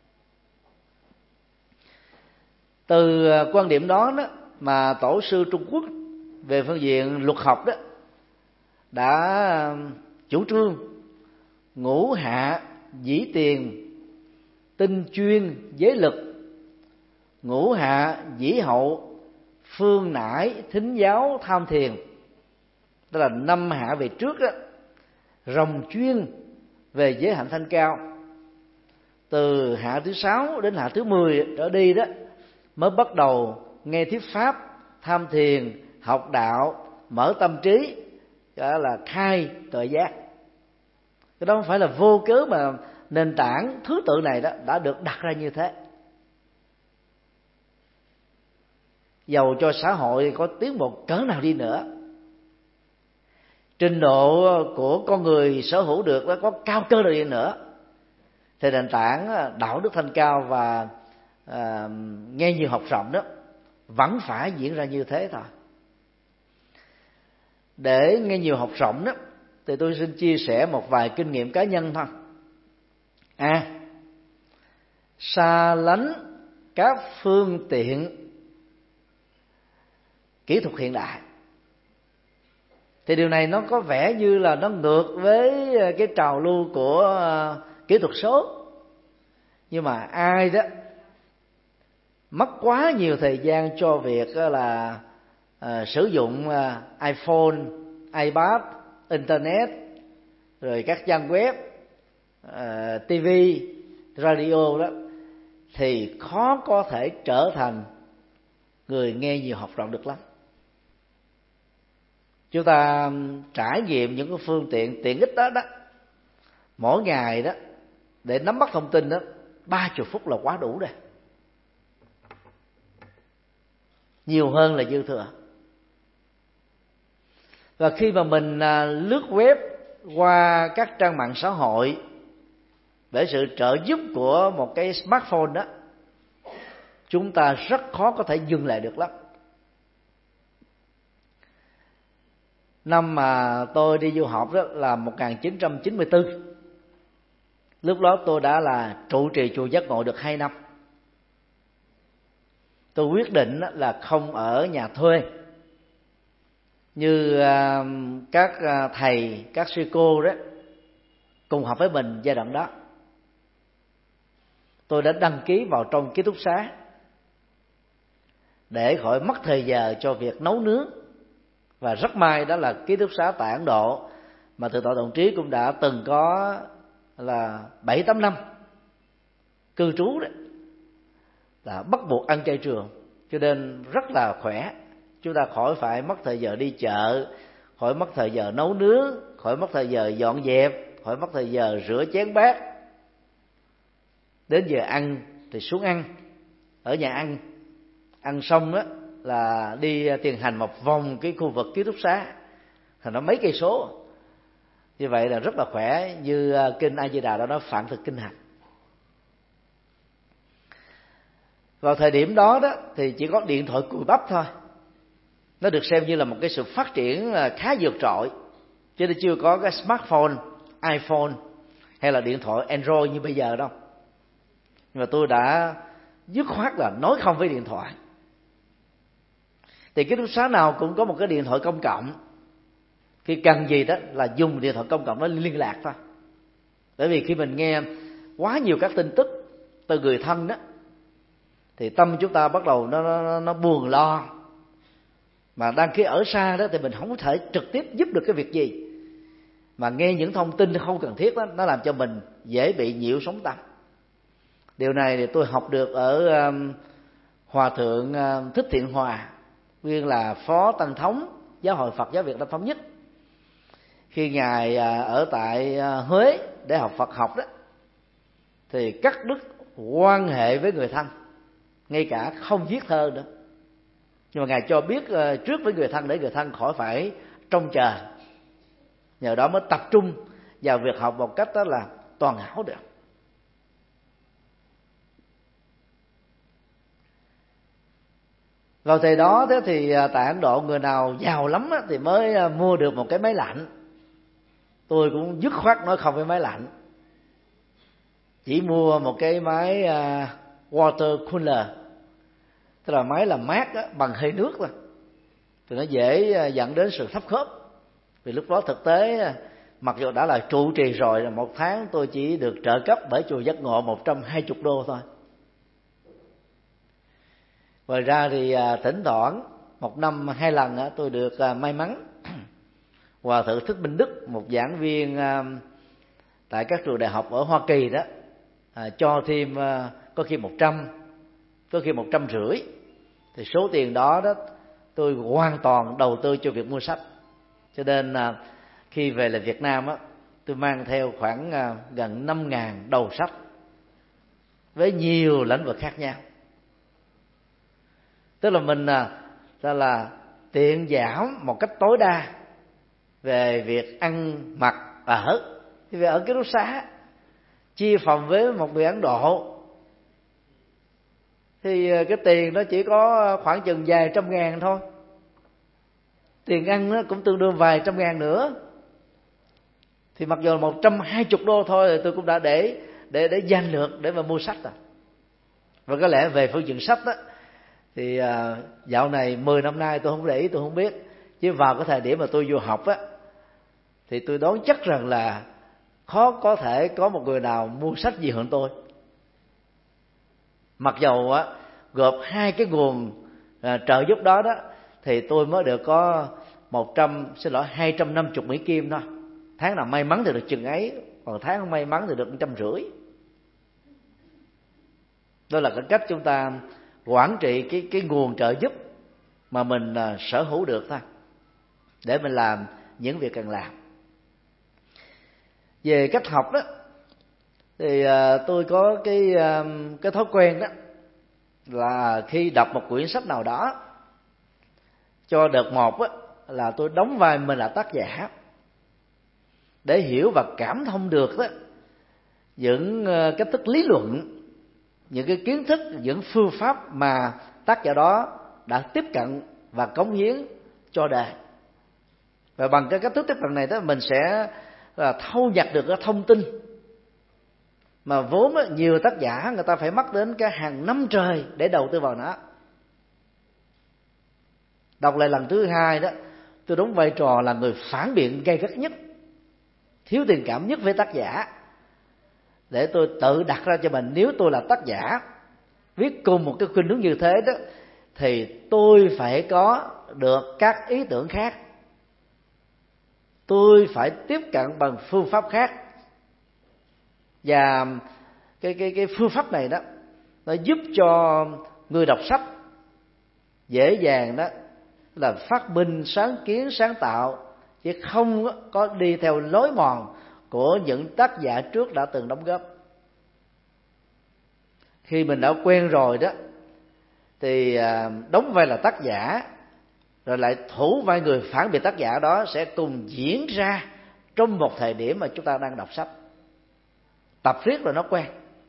Từ quan điểm đó mà tổ sư Trung Quốc về phương diện luật học đó đã chủ trương ngũ hạ dĩ tiền, tinh chuyên giới lực, ngũ hạ dĩ hậu, phương nải thính giáo tham thiền. Đó là 5 hạ về trước đó, rồng chuyên về giới hạnh thanh cao. Từ hạ thứ 6 đến hạ thứ 10 trở đi đó mới bắt đầu nghe thuyết pháp, tham thiền, học đạo, mở tâm trí, đó là khai tuệ giác. Cái đó không phải là vô cớ mà nền tảng thứ tự này đó đã được đặt ra như thế. Dầu cho xã hội có tiến bộ cỡ nào đi nữa, trình độ của con người sở hữu được nó có cao cơ nào đi nữa, thì nền tảng đạo đức thanh cao và nghe nhiều học rộng đó vẫn phải diễn ra như thế thôi. Để nghe nhiều học rộng đó thì tôi xin chia sẻ một vài kinh nghiệm cá nhân thôi. Xa lánh các phương tiện kỹ thuật hiện đại. Thì điều này nó có vẻ như là nó ngược với cái trào lưu của kỹ thuật số. Nhưng mà ai đó mất quá nhiều thời gian cho việc là sử dụng iPhone, iPad, Internet, rồi các trang web, TV, radio đó, thì khó có thể trở thành người nghe nhiều học rộng được lắm. Chúng ta trải nghiệm những cái phương tiện tiện ích đó mỗi ngày đó, để nắm bắt thông tin đó 30 phút là quá đủ rồi, nhiều hơn là dư thừa. Và khi mà mình lướt web qua các trang mạng xã hội bởi sự trợ giúp của một cái smartphone đó, chúng ta rất khó có thể dừng lại được lắm. Năm mà tôi đi du học đó là 1994. Lúc đó tôi đã là trụ trì chùa Giác Ngộ được 2 năm. Tôi quyết định là không ở nhà thuê như các thầy, các sư cô đó cùng học với mình giai đoạn đó. Tôi đã đăng ký vào trong ký túc xá để khỏi mất thời giờ cho việc nấu nướng. Và rất may đó là ký túc xá tại Ấn Độ mà Thượng tọa Đồng Trí cũng đã từng có là 7-8 năm cư trú đấy, là bắt buộc ăn chay trường, cho nên rất là khỏe. Chúng ta khỏi phải mất thời giờ đi chợ, khỏi mất thời giờ nấu nướng, khỏi mất thời giờ dọn dẹp, khỏi mất thời giờ rửa chén bát. Đến giờ ăn thì xuống ăn ở nhà, ăn xong đó là đi tiền hành một vòng cái khu vực ký túc xá, thành nó mấy cây số. Như vậy là rất là khỏe, như kinh A Di Đà đó nói phạn thực kinh hành. Vào thời điểm đó thì chỉ có điện thoại cùi bắp thôi, nó được xem như là một cái sự phát triển khá vượt trội, chứ nó chưa có cái smartphone, iPhone hay là điện thoại Android như bây giờ đâu. Nhưng mà tôi đã dứt khoát là nói không với điện thoại. Thì ký túc xá nào cũng có một cái điện thoại công cộng, khi cần gì đó là dùng điện thoại công cộng nó liên lạc thôi. Bởi vì khi mình nghe quá nhiều các tin tức từ người thân đó, thì tâm chúng ta bắt đầu nó buồn lo. Mà đang khi ở xa đó thì mình không có thể trực tiếp giúp được cái việc gì, mà nghe những thông tin không cần thiết đó, nó làm cho mình dễ bị nhiễu sóng tâm. Điều này thì tôi học được ở Hòa thượng Thích Thiện Hòa, nguyên là Phó Tăng Thống Giáo hội Phật giáo Việt Nam Thống nhất. Khi ngài ở tại Huế để học Phật học đó, thì cắt đứt quan hệ với người thân, ngay cả không viết thơ nữa. Nhưng mà ngài cho biết trước với người thân để người thân khỏi phải trông chờ. Nhờ đó mới tập trung vào việc học một cách đó là toàn hảo được. Vào thời đó thế thì tại Ấn Độ, người nào giàu lắm thì mới mua được một cái máy lạnh. Tôi cũng dứt khoát nói không với máy lạnh, chỉ mua một cái máy water cooler, tức là máy làm mát bằng hơi nước thôi, thì nó dễ dẫn đến sự thấp khớp. Vì lúc đó thực tế mặc dù đã là trụ trì rồi, là một tháng tôi chỉ được trợ cấp bởi chùa Giác Ngộ 120 đô thôi. Ngoài ra thì thỉnh thoảng một năm 2 lần tôi được may mắn Hòa thượng Thích Minh Đức, một giảng viên tại các trường đại học ở Hoa Kỳ đó, cho thêm có khi 100, có khi 150. Thì số tiền đó tôi hoàn toàn đầu tư cho việc mua sách. Cho nên khi về lại Việt Nam tôi mang theo khoảng gần 5.000 đầu sách với nhiều lĩnh vực khác nhau. Tức là mình là tiện giảm một cách tối đa về việc ăn mặc ở. Thì về ở ký túc xá, chia phòng với một người Ấn Độ, thì cái tiền nó chỉ có khoảng chừng vài trăm ngàn thôi. Tiền ăn nó cũng tương đương vài trăm ngàn nữa. Thì mặc dù là 120 đô thôi thì tôi cũng đã để danh lược để mà mua sách rồi. Và có lẽ về phương diện sách đó, thì dạo này 10 năm nay tôi không để ý, tôi không biết. Chứ vào cái thời điểm mà tôi vô học thì tôi đoán chắc rằng là khó có thể có một người nào mua sách gì hơn tôi. Mặc dầu gộp hai cái nguồn trợ giúp đó thì tôi mới được có 250 Mỹ Kim thôi. Tháng nào may mắn thì được chừng ấy, còn tháng không may mắn thì được 150. Đó là cái cách chúng ta quản trị cái nguồn trợ giúp mà mình sở hữu được thôi, để mình làm những việc cần làm. Về cách học đó thì tôi có cái thói quen đó là khi đọc một quyển sách nào đó, cho đợt một là tôi đóng vai mình là tác giả, để hiểu và cảm thông được đó những cách thức lý luận, những cái kiến thức, những phương pháp mà tác giả đó đã tiếp cận và cống hiến cho đời. Và bằng cái cách thức tiếp cận này đó, mình sẽ thâu nhập được cái thông tin mà vốn nhiều tác giả người ta phải mất đến cả hàng năm trời để đầu tư vào nó. Đọc lại lần thứ hai đó, tôi đóng vai trò là người phản biện gay gắt nhất, thiếu tình cảm nhất với tác giả, để tôi tự đặt ra cho mình, nếu tôi là tác giả viết cùng một cái khuynh hướng như thế đó, thì tôi phải có được các ý tưởng khác, tôi phải tiếp cận bằng phương pháp khác. Và cái phương pháp này đó, nó giúp cho người đọc sách dễ dàng đó là phát minh, sáng kiến, sáng tạo, chứ không có đi theo lối mòn của những tác giả trước đã từng đóng góp. Khi mình đã quen rồi đó, thì đóng vai là tác giả, rồi lại thủ vai người phản biện tác giả đó sẽ cùng diễn ra trong một thời điểm mà chúng ta đang đọc sách. Tập riết rồi nó quen.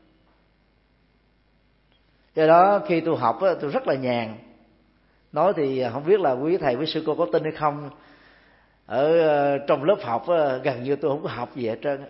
Do đó khi tôi học tôi rất là nhàn. Nói thì không biết là quý thầy quý sư cô có tin hay không, ở trong lớp học gần như tôi không có học gì hết trơn.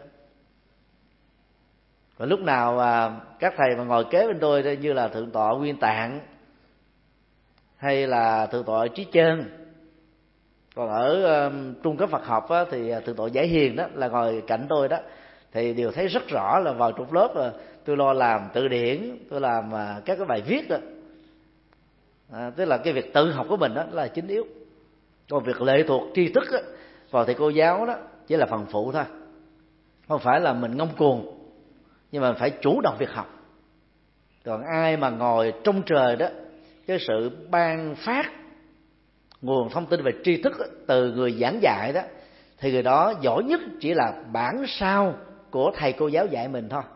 Và lúc nào các thầy mà ngồi kế bên tôi như là thượng tọa Nguyên Tạng hay là thượng tọa Trí Chân, còn ở trung cấp Phật học thì thượng tọa Giải Hiền đó là ngồi cạnh tôi đó, thì đều thấy rất rõ là vào trong lớp là tôi lo làm từ điển, tôi làm các cái bài viết đó. Tức là cái việc tự học của mình đó là chính yếu. Còn việc lệ thuộc tri thức đó, vào thầy cô giáo đó chỉ là phần phụ thôi. Không phải là mình ngông cuồng, nhưng mà phải chủ động việc học. Còn ai mà ngồi trong trời đó, cái sự ban phát nguồn thông tin về tri thức đó, từ người giảng dạy đó, thì người đó giỏi nhất chỉ là bản sao của thầy cô giáo dạy mình thôi.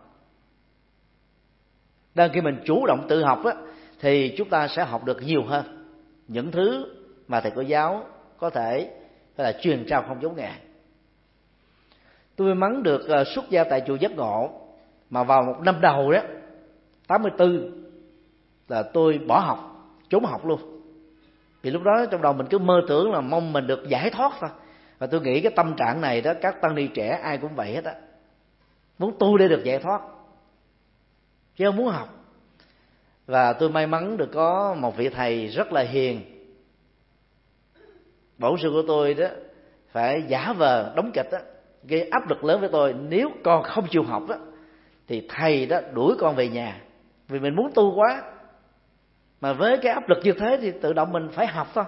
Đang khi mình chủ động tự học đó, thì chúng ta sẽ học được nhiều hơn những thứ mà thầy cô giáo có thể là truyền trao không giống nghề. Tôi may mắn được xuất gia tại chùa Giác Ngộ, mà vào một năm đầu đó 84 là tôi bỏ học, trốn học luôn. Vì lúc đó trong đầu mình cứ mơ tưởng là mong mình được giải thoát thôi. Và tôi nghĩ cái tâm trạng này đó, các tăng ni trẻ ai cũng vậy hết á, muốn tu để được giải thoát chứ không muốn học. Và tôi may mắn được có một vị thầy rất là hiền. Bổn sư của tôi đó phải giả vờ đóng kịch đó, gây áp lực lớn với tôi. Nếu con không chịu học đó thì thầy đó đuổi con về nhà, vì mình muốn tu quá. Mà với cái áp lực như thế thì tự động mình phải học thôi.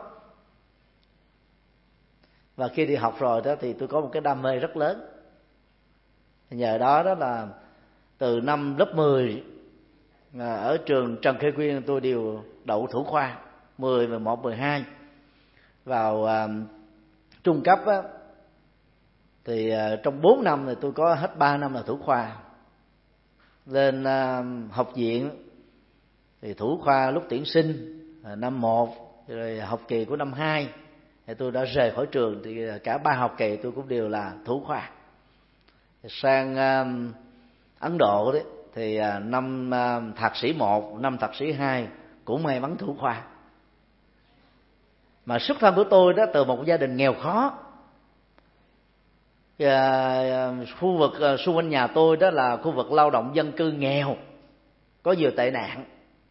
Và khi đi học rồi đó thì tôi có một cái đam mê rất lớn. Nhờ đó đó là từ năm lớp 10 ở trường Trần Khê Quyên tôi đều đậu thủ khoa 10, 11, 12. Vào trung cấp á, thì trong 4 năm thì tôi có hết 3 năm là thủ khoa. Lên học viện thì thủ khoa lúc tuyển sinh năm 1, rồi học kỳ của năm 2 thì tôi đã rời khỏi trường, thì cả 3 học kỳ tôi cũng đều là thủ khoa. Sang Ấn Độ đấy thì năm thạc sĩ 1, năm thạc sĩ 2 cũng may mắn thủ khoa. Mà xuất thân của tôi đó từ một gia đình nghèo khó. Khu vực xung quanh nhà tôi đó là khu vực lao động dân cư nghèo, có nhiều tệ nạn.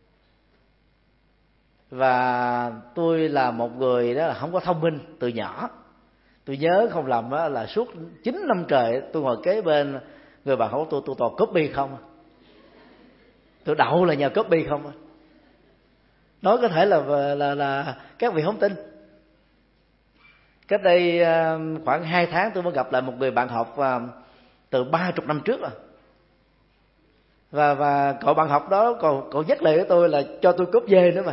Và tôi là một người đó là không có thông minh từ nhỏ. Tôi nhớ không lầm đó là suốt 9 năm trời tôi ngồi kế bên người bạn học tôi toàn copy không. Tôi đậu là nhờ copy không. Nói có thể là các vị không tin. Cách đây khoảng 2 tháng tôi mới gặp lại một người bạn học từ 30 năm trước rồi. Và cậu bạn học đó còn nhắc lời với tôi là cho tôi cúp dê nữa mà.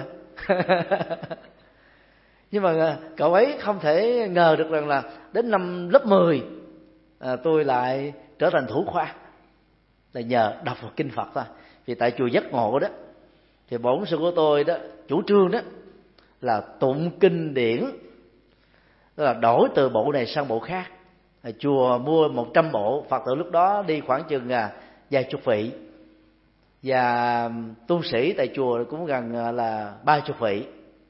Nhưng mà cậu ấy không thể ngờ được rằng là đến năm lớp 10 tôi lại trở thành thủ khoa, là nhờ đọc một kinh Phật thôi. Vì tại chùa Giác Ngộ đó thì bổn sư của tôi đó chủ trương đó là tụng kinh điển, tức là đổi từ bộ này sang bộ khác. Chùa mua 100 bộ, Phật tử lúc đó đi khoảng chừng vài chục vị, và tu sĩ tại chùa cũng gần là 30 vị.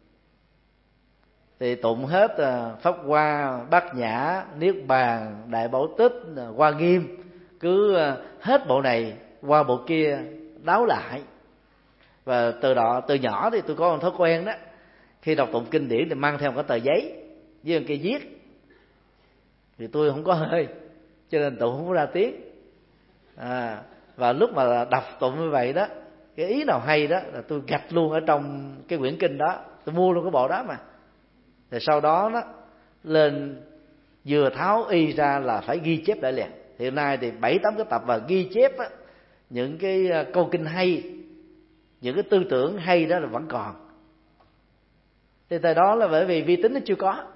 Thì tụng hết Pháp Hoa, Bát Nhã, Niết Bàn, Đại Bảo Tích, Hoa Nghiêm, cứ hết bộ này qua bộ kia đáo lại. Và từ nhỏ thì tôi có một thói quen đó, khi đọc tụng kinh điển thì mang theo một cái tờ giấy với một cây viết. Vì tôi không có hơi, cho nên tụng không có ra tiếng. Và lúc mà đọc tụng như vậy đó, cái ý nào hay đó là tôi gạch luôn ở trong cái quyển kinh đó, tôi mua luôn cái bộ đó mà. Rồi sau đó đó lên vừa tháo y ra là phải ghi chép lại liền. Hiện nay thì 7-8 cái tập và ghi chép á, những cái câu kinh hay, những cái tư tưởng hay đó là vẫn còn. Thì tại đó là bởi vì vi tính nó chưa có,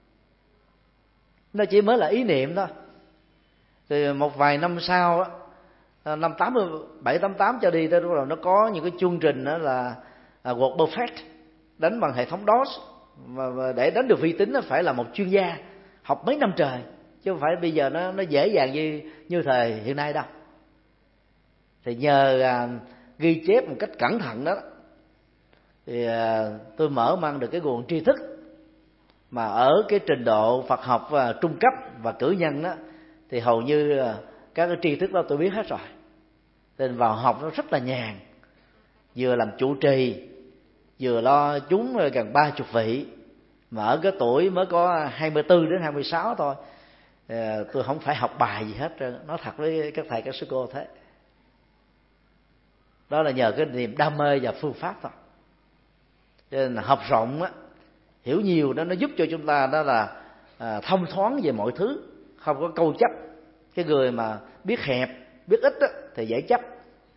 nó chỉ mới là ý niệm thôi. Thì một vài năm sau á, năm 87-88 cho đi tới rồi nó có những cái chương trình đó là Word Perfect, đánh bằng hệ thống DOS. Và để đánh được vi tính nó phải là một chuyên gia học mấy năm trời, chứ không phải bây giờ nó dễ dàng như thời hiện nay đâu. Thì nhờ ghi chép một cách cẩn thận đó thì tôi mở mang được cái nguồn tri thức mà ở cái trình độ Phật học và trung cấp và cử nhân đó thì hầu như các cái tri thức đó tôi biết hết rồi. Nên vào học nó rất là nhàn, vừa làm chủ trì, vừa lo chúng gần 30 vị, mà ở cái tuổi mới có 24 đến 26 thôi tôi không phải học bài gì hết, nói thật với các thầy các sư cô thế. Đó là nhờ cái niềm đam mê và phương pháp thôi. Cho nên là học rộng á, hiểu nhiều đó, nó giúp cho chúng ta đó là thông thoáng về mọi thứ, không có câu chấp. Cái người mà biết hẹp, biết ít á, thì dễ chấp.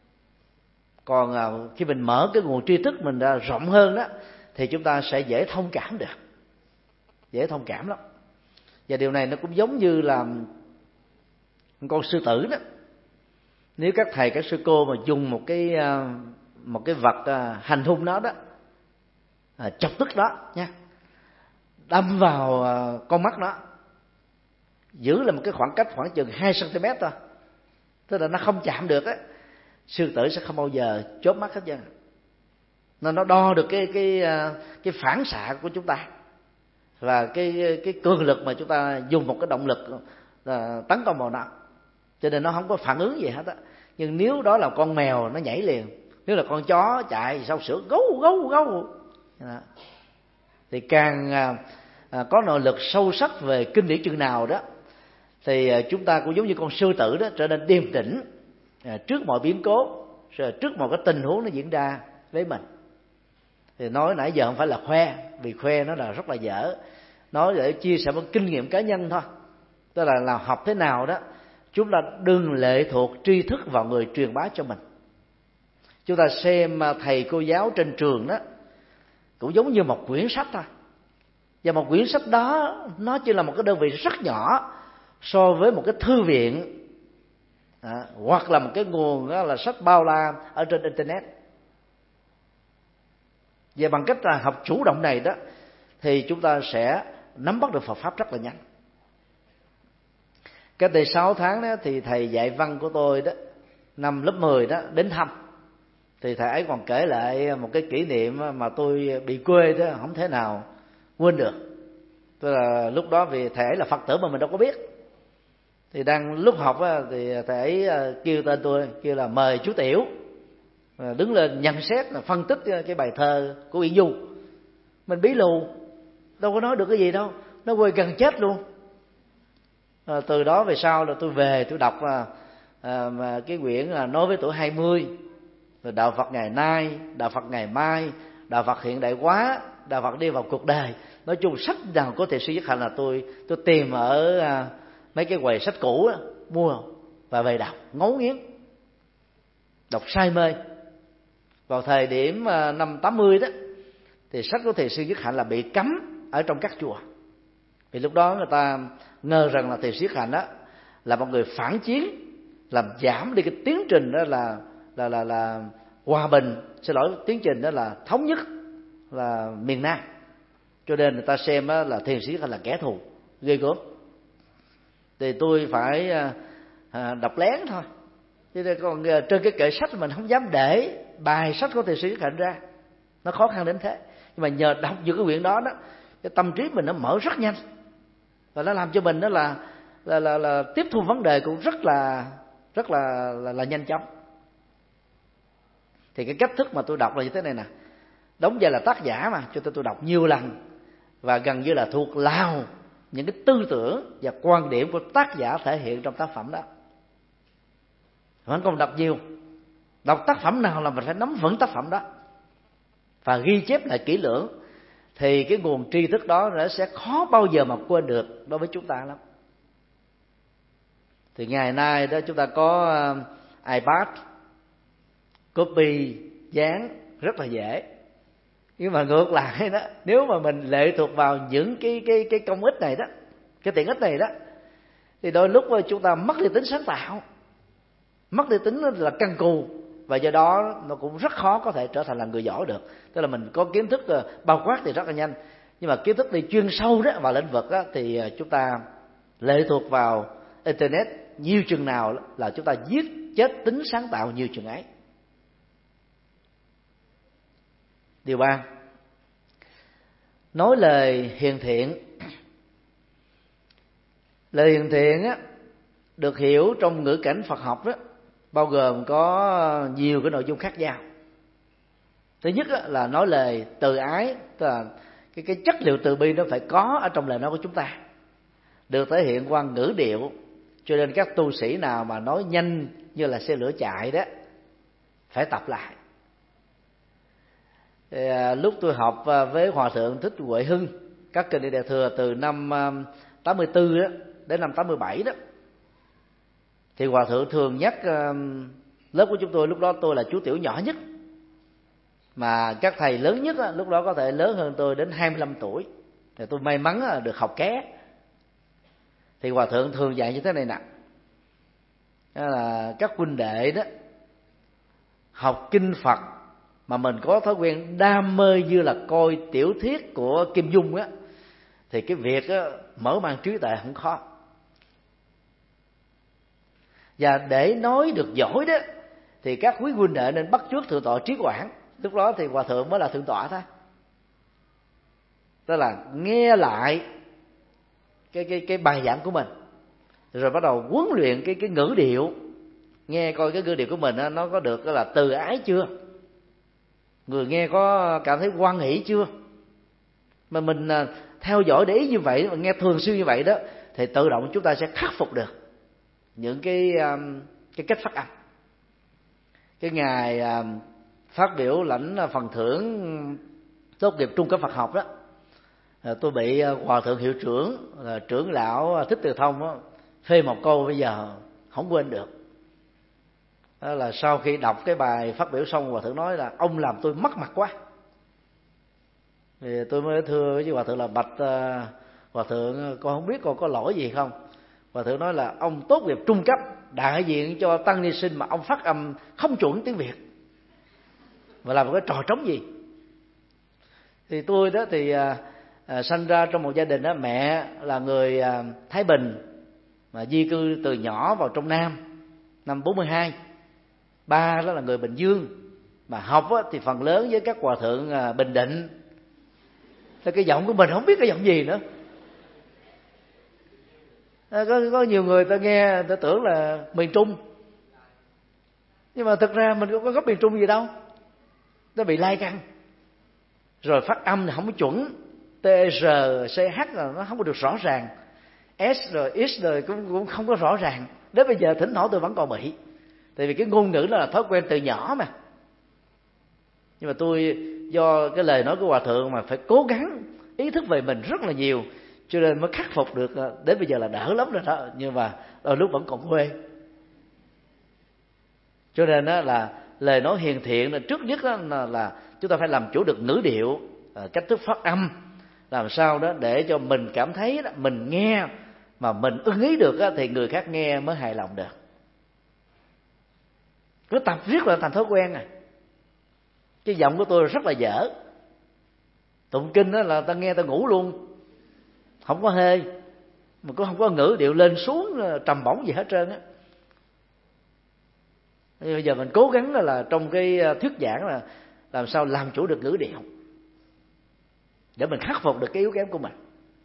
Còn khi mình mở cái nguồn tri thức mình ra rộng hơn đó, thì chúng ta sẽ dễ thông cảm được, dễ thông cảm lắm. Và điều này nó cũng giống như là con sư tử đó. Nếu các thầy các sư cô mà dùng một cái vật hành hung nó đó, chọc tức đó nha, đâm vào con mắt nó, giữ là một cái khoảng cách khoảng chừng 2 cm thôi, tức là nó không chạm được á, sư tử sẽ không bao giờ chớp mắt hết trơn. Nó đo được cái phản xạ của chúng ta và cái cường lực mà chúng ta dùng một cái động lực tấn công vào nó, cho nên nó không có phản ứng gì hết á. Nhưng nếu đó là con mèo nó nhảy liền, nếu là con chó chạy sau sữa gấu gấu gấu đó. Thì càng có nội lực sâu sắc về kinh điển chừng nào đó, thì chúng ta cũng giống như con sư tử đó, trở nên điềm tĩnh trước mọi biến cố, rồi trước mọi cái tình huống nó diễn ra với mình. Thì nói nãy giờ không phải là khoe, vì khoe nó là rất là dở, nói để chia sẻ một kinh nghiệm cá nhân thôi. Tức là học thế nào đó, chúng ta đừng lệ thuộc tri thức vào người truyền bá cho mình. Chúng ta xem thầy cô giáo trên trường đó cũng giống như một quyển sách thôi, và một quyển sách đó nó chỉ là một cái đơn vị rất nhỏ so với một cái thư viện hoặc là một cái nguồn đó là sách bao la ở trên internet. Và bằng cách là học chủ động này đó, thì chúng ta sẽ nắm bắt được Phật pháp rất là nhanh. Cách đây 6 tháng đó, thì thầy dạy văn của tôi đó, năm lớp 10 đó, đến thăm. Thì thầy ấy còn kể lại một cái kỷ niệm mà tôi bị quê đó, không thể nào quên được. Tức là lúc đó vì thầy ấy là Phật tử mà mình đâu có biết. Thì đang lúc học á, thì thầy ấy kêu tên tôi, kêu là mời chú Tiểu đứng lên nhận xét, phân tích cái bài thơ của Uyển Du. Mình bí lù, đâu có nói được cái gì đâu, nó quê gần chết luôn. Từ đó về sau là tôi về tôi đọc cái quyển là Nói với tuổi 20, rồi Đạo Phật ngày nay, Đạo Phật ngày mai, Đạo Phật hiện đại hóa, Đạo Phật đi vào cuộc đời. Nói chung sách nào có thể suy nhất hạnh là tôi tìm ở mấy cái quầy sách cũ đó, mua và về đọc ngấu nghiến, đọc say mê. Vào thời điểm năm 80 đó, thì sách của Thiền sư Nhất Hạnh là bị cấm ở trong các chùa. Vì lúc đó người ta ngờ rằng là Thiền sư Nhất Hạnh đó là một người phản chiến, làm giảm đi cái tiến trình đó là hòa bình, tiến trình đó là thống nhất là miền Nam. Cho nên người ta xem đó là Thiền sư Nhất Hạnh là kẻ thù ghê gớm. Thì tôi phải đọc lén thôi, chứ còn trên cái kệ sách mình không dám để bài sách của Thiền sư Nhất Hạnh ra, nó khó khăn đến thế. Nhưng mà nhờ đọc những cái quyển đó đó, cái tâm trí mình nó mở rất nhanh, và nó làm cho mình đó là tiếp thu vấn đề cũng rất là nhanh chóng. Thì cái cách thức mà tôi đọc là như thế này nè, đóng vai là tác giả mà, cho tôi đọc nhiều lần và gần như là thuộc lòng những cái tư tưởng và quan điểm của tác giả thể hiện trong tác phẩm đó. Mình không đọc nhiều, đọc tác phẩm nào là mình phải nắm vững tác phẩm đó và ghi chép lại kỹ lưỡng, thì cái nguồn tri thức đó nó sẽ khó bao giờ mà quên được đối với chúng ta lắm. Thì ngày nay đó chúng ta có iPad, copy, dán rất là dễ. Nhưng mà ngược lại đó, nếu mà mình lệ thuộc vào những cái công ích này đó, cái tiện ích này đó, thì đôi lúc chúng ta mất đi tính sáng tạo, mất đi tính là căn cù, và do đó nó cũng rất khó có thể trở thành là người giỏi được. Tức là mình có kiến thức bao quát thì rất là nhanh, nhưng mà kiến thức đi chuyên sâu đó vào lĩnh vực đó, thì chúng ta lệ thuộc vào internet nhiều chừng nào là chúng ta giết chết tính sáng tạo nhiều chừng ấy. Điều 3, nói lời hiền thiện. Lời hiền thiện á, được hiểu trong ngữ cảnh Phật học đó, bao gồm có nhiều cái nội dung khác nhau. Thứ nhất là nói lời từ ái, tức là cái chất liệu từ bi nó phải có ở trong lời nói của chúng ta. được thể hiện qua ngữ điệu, cho nên các tu sĩ nào mà nói nhanh như là xe lửa chạy đó phải tập lại. Lúc tôi học với Hòa Thượng Thích Huệ Hưng các kinh điển Đại Thừa từ năm 84 đó đến năm 87 đó, thì Hòa Thượng thường nhắc lớp của chúng tôi, lúc đó tôi là chú tiểu nhỏ nhất, mà các thầy lớn nhất lúc đó có thể lớn hơn tôi đến 25 tuổi, thì tôi may mắn được học ké. Thì Hòa Thượng thường dạy như thế này nè, là các huynh đệ đó học kinh Phật mà mình có thói quen đam mê như là coi tiểu thuyết của Kim Dung á, thì cái việc mở mang trí tuệ không khó. Và để nói được giỏi đó thì các quý huynh đệ nên bắt chước thượng tọa Trí Quảng. Lúc đó thì Hòa Thượng mới là thượng tọa thôi. Tức là nghe lại cái bài giảng của mình, rồi bắt đầu huấn luyện cái ngữ điệu, nghe coi cái ngữ điệu của mình nó có được là từ ái chưa, người nghe có cảm thấy hoan hỷ chưa. Mà mình theo dõi để ý như vậy, mà nghe thường xuyên như vậy đó, thì tự động chúng ta sẽ khắc phục được những cái cách phát âm. Cái ngày phát biểu lãnh phần thưởng tốt nghiệp trung cấp Phật học đó, tôi bị Hòa Thượng hiệu trưởng trưởng lão Thích Từ Thông đó, phê một câu bây giờ không quên được. Đó là sau khi đọc cái bài phát biểu xong, Hòa Thượng nói là ông làm tôi mất mặt quá. Thì tôi mới thưa với Hòa Thượng là bạch Hòa Thượng, con không biết con có lỗi gì không. Hòa Thượng nói là ông tốt nghiệp trung cấp đại diện cho tăng ni sinh mà ông phát âm không chuẩn tiếng Việt, mà làm một cái trò trống gì. Thì tôi đó thì sanh ra trong một gia đình đó, mẹ là người Thái Bình mà di cư từ nhỏ vào trong Nam năm 42, ba đó là người Bình Dương, mà học thì phần lớn với các hòa thượng Bình Định. Thì cái giọng của mình không biết cái giọng gì nữa. Có nhiều người ta nghe ta tưởng là miền Trung, nhưng mà thực ra mình có gốc miền Trung gì đâu, nó bị lai căng. Rồi phát âm thì không có chuẩn, T, R, C, H là nó không có được rõ ràng, S rồi X rồi cũng không có rõ ràng. Đến bây giờ thỉnh thoảng tôi vẫn còn bị, tại vì cái ngôn ngữ đó là thói quen từ nhỏ mà. Nhưng mà tôi do cái lời nói của Hòa Thượng mà phải cố gắng ý thức về mình rất là nhiều, cho nên mới khắc phục được. Đến bây giờ là đỡ lắm rồi đó, nhưng mà đôi lúc vẫn còn quê. Cho nên đó là lời nói hiền thiện là trước nhất đó là chúng ta phải làm chủ được ngữ điệu, cách thức phát âm, làm sao đó để cho mình cảm thấy đó, mình nghe mà mình ưng ý được đó, thì người khác nghe mới hài lòng được. Cứ tập riết là thành thói quen à. Cái giọng của tôi rất là dở, tụng kinh đó là ta nghe ta ngủ luôn, không có hê, mà cũng không có ngữ điệu lên xuống trầm bổng gì hết trơn á. Bây giờ mình cố gắng là trong cái thuyết giảng là làm sao làm chủ được ngữ điệu để mình khắc phục được cái yếu kém của mình.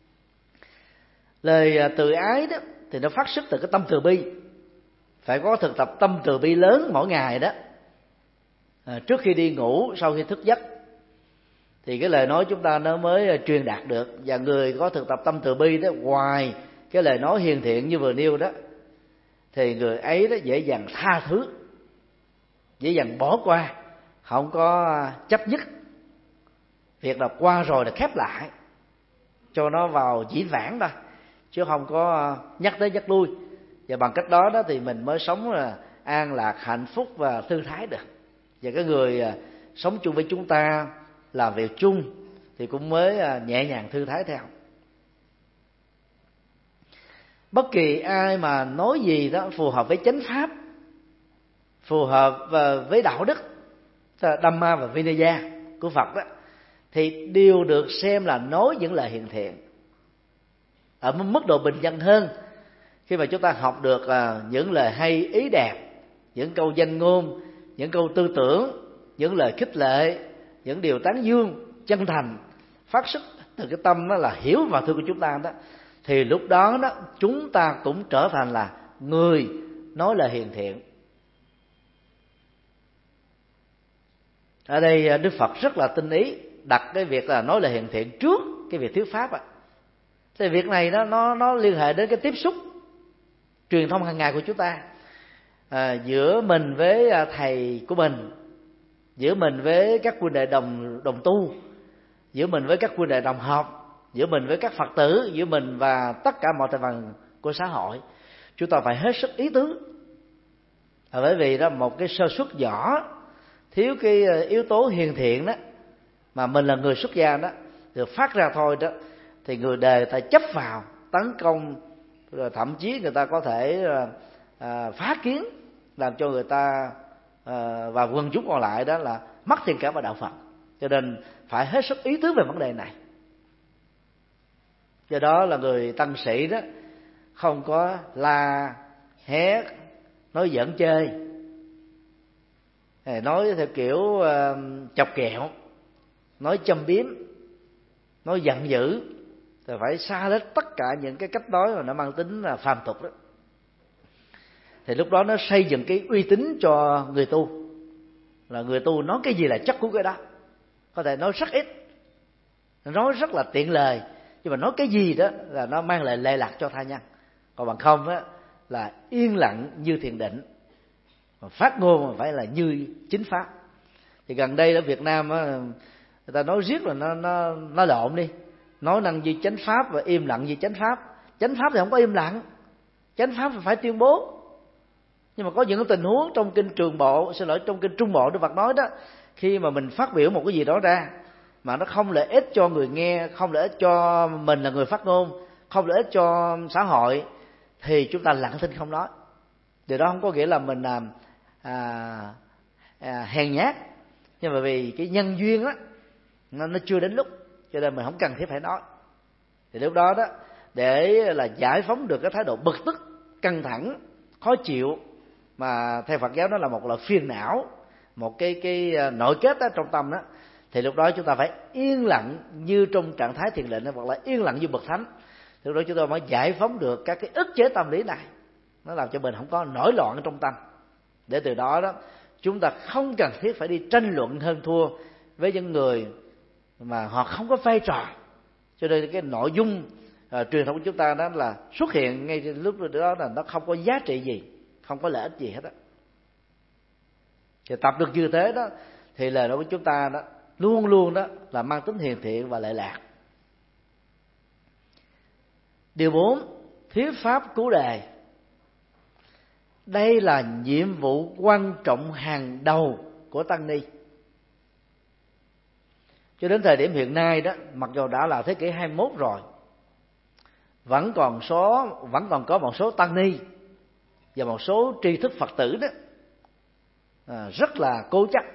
Lời từ ái đó thì nó phát xuất từ cái tâm từ bi. Phải có thực tập tâm từ bi lớn mỗi ngày đó, trước khi đi ngủ, sau khi thức giấc, thì cái lời nói chúng ta nó mới truyền đạt được. Và người có thực tập tâm từ bi đó, ngoài cái lời nói hiền thiện như vừa nêu đó, thì người ấy đó dễ dàng tha thứ, dễ dàng bỏ qua, không có chấp nhất. Việc là qua rồi là khép lại, cho nó vào dĩ vãng thôi, chứ không có nhắc tới nhắc lui. Và bằng cách đó thì mình mới sống là an lạc, hạnh phúc và thư thái được. Và cái người sống chung với chúng ta, làm việc chung thì cũng mới nhẹ nhàng thư thái theo. Bất kỳ ai mà nói gì đó phù hợp với chánh pháp, phù hợp với đạo đức Dhamma và Vinaya của Phật đó, thì đều được xem là nói những lời hiền thiện. Ở mức độ bình dân hơn, khi mà chúng ta học được những lời hay ý đẹp, những câu danh ngôn, những câu tư tưởng, những lời khích lệ, những điều tán dương chân thành phát xuất từ cái tâm đó là hiểu và thương của chúng ta đó, thì lúc đó đó chúng ta cũng trở thành là người nói lời hiền thiện. Ở đây Đức Phật rất là tinh ý đặt cái việc là nói lời hiền thiện trước cái việc thuyết pháp Thì việc này nó liên hệ đến cái tiếp xúc truyền thông hàng ngày của chúng ta, giữa mình với thầy của mình, giữa mình với các huynh đệ đồng tu, giữa mình với các huynh đệ đồng học, giữa mình với các Phật tử, giữa mình và tất cả mọi thành phần của xã hội. Chúng ta phải hết sức ý tứ, bởi vì đó một cái sơ suất nhỏ, thiếu cái yếu tố hiền thiện đó, mà mình là người xuất gia đó được phát ra thôi đó, thì người đời ta chấp vào tấn công, rồi thậm chí người ta có thể phá kiến, làm cho người ta và quần chúng còn lại đó là mất thiện cảm vào đạo Phật. Cho nên phải hết sức ý tứ về vấn đề này. Do đó là người tăng sĩ đó không có la hét, nói giỡn chơi, nói theo kiểu chọc ghẹo, nói châm biếm, nói giận dữ, thì phải xa hết tất cả những cái cách nói mà nó mang tính là phàm tục đó. Thì lúc đó nó xây dựng cái uy tín cho người tu, là người tu nói cái gì là chắc của cái đó. Có thể nói rất ít, nói rất là tiện lời, nhưng mà nói cái gì đó là nó mang lại lệ lạc cho tha nhân. Còn bằng không á là yên lặng như thiền định, mà phát ngôn mà phải là như chính pháp. Thì gần đây ở Việt Nam á, người ta nói riết là nó lộn đi, nói năng như chánh pháp và im lặng như chánh pháp. Chánh pháp thì không có im lặng, chánh pháp phải tuyên bố. Nhưng mà có những tình huống trong kinh Trung Bộ Đức Phật nói đó, khi mà mình phát biểu một cái gì đó ra mà nó không lợi ích cho người nghe, không lợi ích cho mình là người phát ngôn, không lợi ích cho xã hội, thì chúng ta lặng thinh không nói. Điều đó không có nghĩa là mình hèn nhát, nhưng mà vì cái nhân duyên đó nó chưa đến lúc, cho nên mình không cần thiết phải nói. Thì lúc đó đó, để là giải phóng được cái thái độ bực tức, căng thẳng, khó chịu, mà theo Phật giáo nó là một loại phiền não, một cái nội kết đó trong tâm đó, thì lúc đó chúng ta phải yên lặng như trong trạng thái thiền định, hoặc là yên lặng như bậc thánh. Thì lúc đó chúng ta mới giải phóng được các cái ức chế tâm lý này, nó làm cho mình không có nổi loạn trong tâm. Để từ đó đó chúng ta không cần thiết phải đi tranh luận hơn thua với những người mà họ không có vai trò. Cho nên cái nội dung truyền thống của chúng ta đó là xuất hiện ngay lúc đó là nó không có giá trị gì, không có lợi ích gì hết á. Thì tập được như thế đó thì lời nói của chúng ta đó luôn luôn đó là mang tính hiền thiện và lệ lạc. Điều 4, thuyết pháp cứu đời. Đây là nhiệm vụ quan trọng hàng đầu của tăng ni. Cho đến thời điểm hiện nay đó, mặc dù đã là thế kỷ 21 rồi, vẫn còn có một số tăng ni và một số tri thức Phật tử đó rất là cố chấp,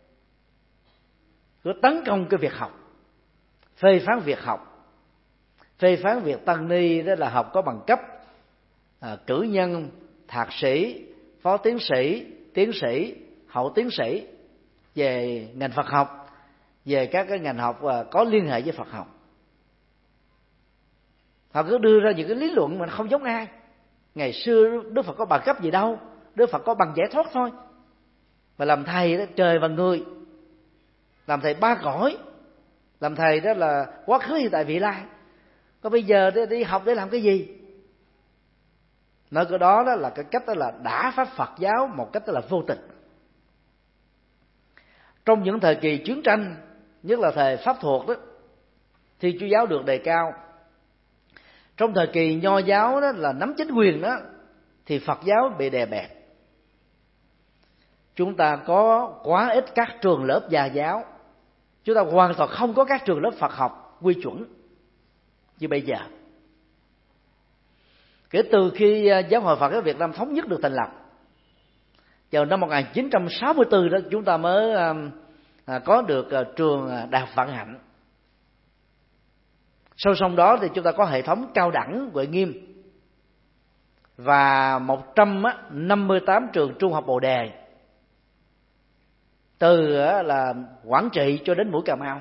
cứ tấn công cái việc học, phê phán việc học, phê phán việc tăng ni đó là học có bằng cấp cử nhân, thạc sĩ, phó tiến sĩ, tiến sĩ, hậu tiến sĩ về ngành Phật học, về các cái ngành học có liên hệ với Phật học. Họ cứ đưa ra những cái lý luận mà không giống ai. Ngày xưa Đức Phật có bằng cấp gì đâu, Đức Phật có bằng giải thoát thôi. Mà làm thầy đó trời và người, làm thầy ba cõi, làm thầy đó là quá khứ hiện tại vị lai. Còn bây giờ đi học để làm cái gì? Nói cái đó là cái cách đó là đả pháp Phật giáo một cách đó là vô tình. Trong những thời kỳ chiến tranh, nhất là thời Pháp thuộc đó, thì Chúa giáo được đề cao. Trong thời kỳ Nho giáo đó là nắm chính quyền đó, thì Phật giáo bị đè bẹp. Chúng ta có quá ít các trường lớp gia giáo, chúng ta hoàn toàn không có các trường lớp Phật học quy chuẩn như bây giờ. Kể từ khi Giáo hội Phật giáo Việt Nam thống nhất được thành lập, vào năm 1964 đó, chúng ta mới có được trường Đại học Vạn Hạnh. Sau song đó thì chúng ta có hệ thống cao đẳng Huệ Nghiêm và 158 trường trung học Bồ Đề, từ là Quảng Trị cho đến Mũi Cà Mau.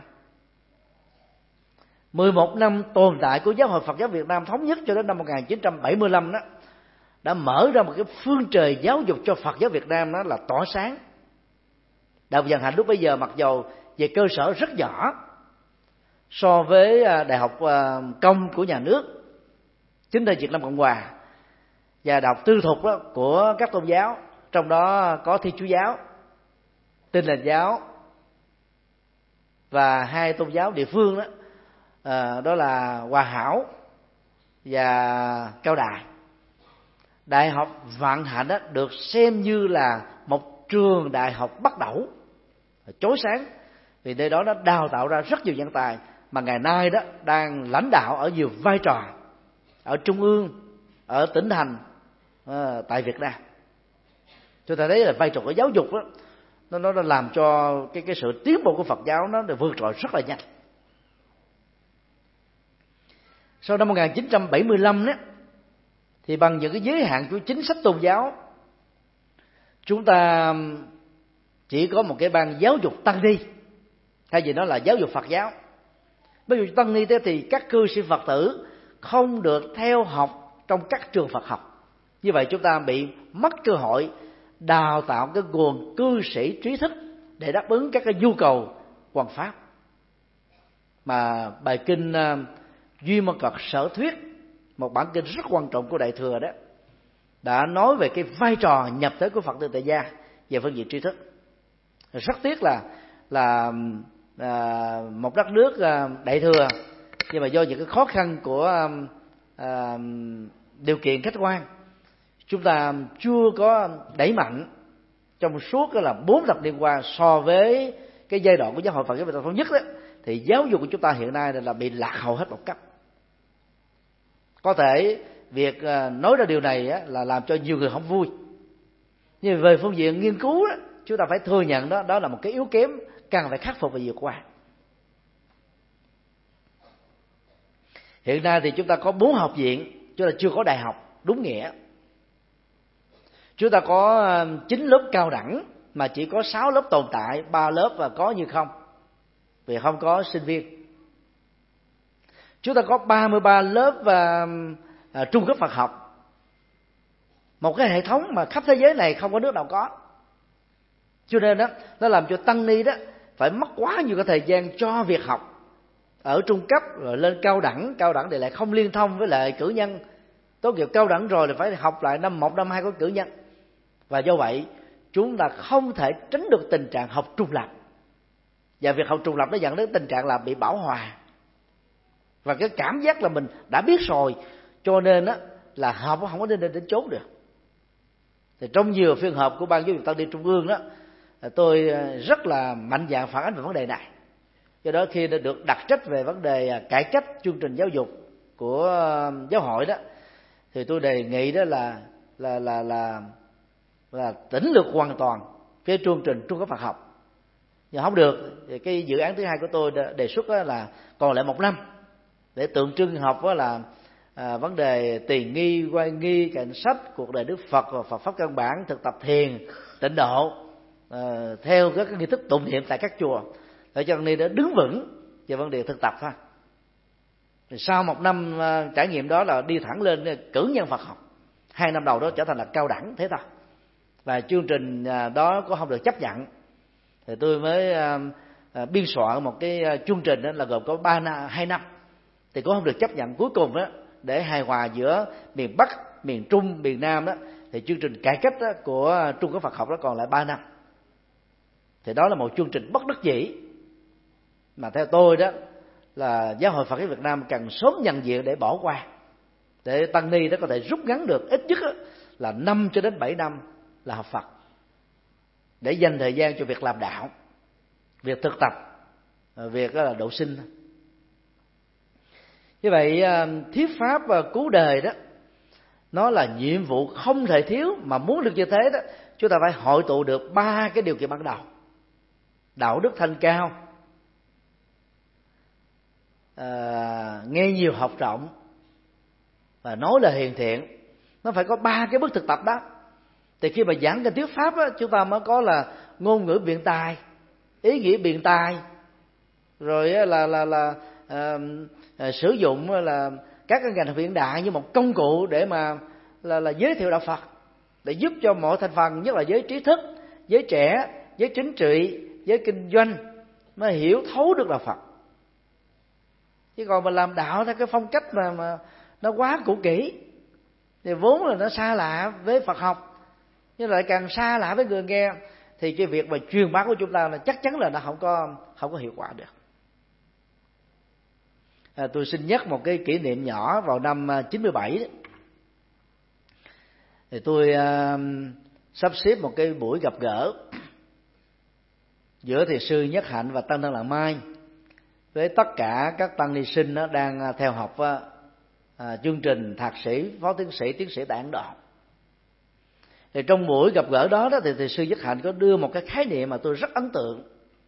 11 năm tồn tại của Giáo hội Phật giáo Việt Nam thống nhất cho đến năm 1975 đó đã mở ra một cái phương trời giáo dục cho Phật giáo Việt Nam đó là tỏa sáng. Đại học Vạn Hạnh lúc bây giờ mặc dầu về cơ sở rất nhỏ, so với đại học công của nhà nước chính thức Việt Nam Cộng Hòa và đại học tư thục đó của các tôn giáo, trong đó có Thiên Chúa giáo, Tin Lành giáo và hai tôn giáo địa phương đó, đó là Hòa Hảo và Cao Đài. Đại học Vạn Hạnh đó được xem như là một trường đại học bắt đầu chói sáng, vì nơi đó nó đào tạo ra rất nhiều nhân tài mà ngày nay đó đang lãnh đạo ở nhiều vai trò ở trung ương, ở tỉnh thành, tại Việt Nam. Chúng ta thấy là vai trò của giáo dục đó, nó làm cho cái sự tiến bộ của Phật giáo nó được vượt trội rất là nhanh. Sau năm 1975 đó, thì bằng những cái giới hạn của chính sách tôn giáo, chúng ta chỉ có một cái ban giáo dục tăng ni, hay gì đó là giáo dục Phật giáo. Ví dụ tăng ni thế thì các cư sĩ Phật tử không được theo học trong các trường Phật học. Như vậy chúng ta bị mất cơ hội đào tạo cái nguồn cư sĩ trí thức để đáp ứng các cái nhu cầu hoằng pháp. Mà bài kinh Duy Môn Cật Sở Thuyết, một bản kinh rất quan trọng của Đại Thừa đó, đã nói về cái vai trò nhập thế của Phật tử tại gia về phương diện tri thức. Rất tiếc là một đất nước Đại Thừa, nhưng mà do những cái khó khăn của điều kiện khách quan, chúng ta chưa có đẩy mạnh trong suốt là 4 thập niên qua. So với cái giai đoạn của giáo hội Phật giáo Việt Nam thống nhất đó, thì giáo dục của chúng ta hiện nay là bị lạc hậu hết một cấp. Có thể việc nói ra điều này là làm cho nhiều người không vui, nhưng về phương diện nghiên cứu đó, chúng ta phải thừa nhận đó là một cái yếu kém cần phải khắc phục và vượt qua. Hiện nay thì chúng ta có 4 học viện, chúng ta chưa có đại học đúng nghĩa. Chúng ta có 9 lớp cao đẳng mà chỉ có 6 lớp tồn tại, 3 lớp và có như không, vì không có sinh viên. Chúng ta có 33 lớp trung cấp Phật học, một cái hệ thống mà khắp thế giới này không có nước nào có. Cho nên đó, nó làm cho tăng ni đó phải mất quá nhiều cái thời gian cho việc học ở trung cấp rồi lên cao đẳng thì lại không liên thông với lại cử nhân. Tốt nghiệp cao đẳng rồi thì phải học lại năm 1, năm 2 của cử nhân. Và do vậy chúng ta không thể tránh được tình trạng học trùng lập, và việc học trùng lập nó dẫn đến tình trạng là bị bão hòa, và cái cảm giác là mình đã biết rồi, cho nên á là học không có đến chốn được. Thì trong nhiều phiên họp của ban giáo dục tăng ni trung ương đó, tôi rất là mạnh dạn phản ánh về vấn đề này. Do đó khi đã được đặt trách về vấn đề cải cách chương trình giáo dục của giáo hội đó, thì tôi đề nghị đó là tỉnh lược hoàn toàn cái chương trình trung cấp Phật học. Nhưng không được, thì cái dự án thứ hai của tôi đề xuất là còn lại 1 năm để tượng trưng học đó là vấn đề tiền nghi, quay nghi, cảnh sách, cuộc đời Đức Phật và Phật pháp căn bản, thực tập thiền, tịnh độ theo các nghi thức tụng niệm tại các chùa, để cho nên đã đứng vững về vấn đề thực tập thôi. Thì sau 1 năm trải nghiệm đó là đi thẳng lên cử nhân Phật học, 2 năm đầu đó trở thành là cao đẳng thế thôi. Và chương trình đó có không được chấp nhận, thì tôi mới biên soạn một cái chương trình đó là gồm có 2 năm, thì cũng không được chấp nhận. Cuối cùng đó, để hài hòa giữa miền Bắc, miền Trung, miền Nam đó, thì chương trình cải cách đó của trung cấp Phật học đó còn lại 3 năm. Thì đó là một chương trình bất đắc dĩ mà theo tôi đó là giáo hội Phật giáo Việt Nam cần sớm nhận diện để bỏ qua, để tăng ni đó có thể rút ngắn được ít nhất là 5 cho đến 7 năm là học Phật, để dành thời gian cho việc làm đạo, việc thực tập, việc là độ sinh. Như vậy thuyết pháp và cứu đời đó, nó là nhiệm vụ không thể thiếu, mà muốn được như thế đó, chúng ta phải hội tụ được 3 cái điều kiện ban đầu: đạo đức thanh cao, nghe nhiều học rộng và nói lời hiền thiện. Nó phải có 3 cái bước thực tập đó. Thì khi mà giảng cái thuyết pháp đó, chúng ta mới có là ngôn ngữ biện tài, ý nghĩa biện tài, rồi là sử dụng là các cái ngành hiện đại như một công cụ để mà là giới thiệu đạo Phật, để giúp cho mọi thành phần, nhất là giới trí thức, giới trẻ, giới chính trị, giới kinh doanh, nó hiểu thấu được đạo Phật. Chứ còn mình làm đạo theo cái phong cách mà nó quá cũ kỹ thì vốn là nó xa lạ với Phật học, nhưng lại càng xa lạ với người nghe thì cái việc mà truyền bá của chúng ta là chắc chắn là nó không có hiệu quả được. Tôi xin nhắc một cái kỷ niệm nhỏ. Vào năm 97 đó, thì tôi sắp xếp một cái buổi gặp gỡ giữa thiền sư Nhất Hạnh và tăng thân Lạng Mai với tất cả các tăng ni sinh đang theo học chương trình thạc sĩ, phó tiến sĩ, tiến sĩ tại Ấn Độ. Thì trong buổi gặp gỡ đó thì thiền sư Nhất Hạnh có đưa một cái khái niệm mà tôi rất ấn tượng.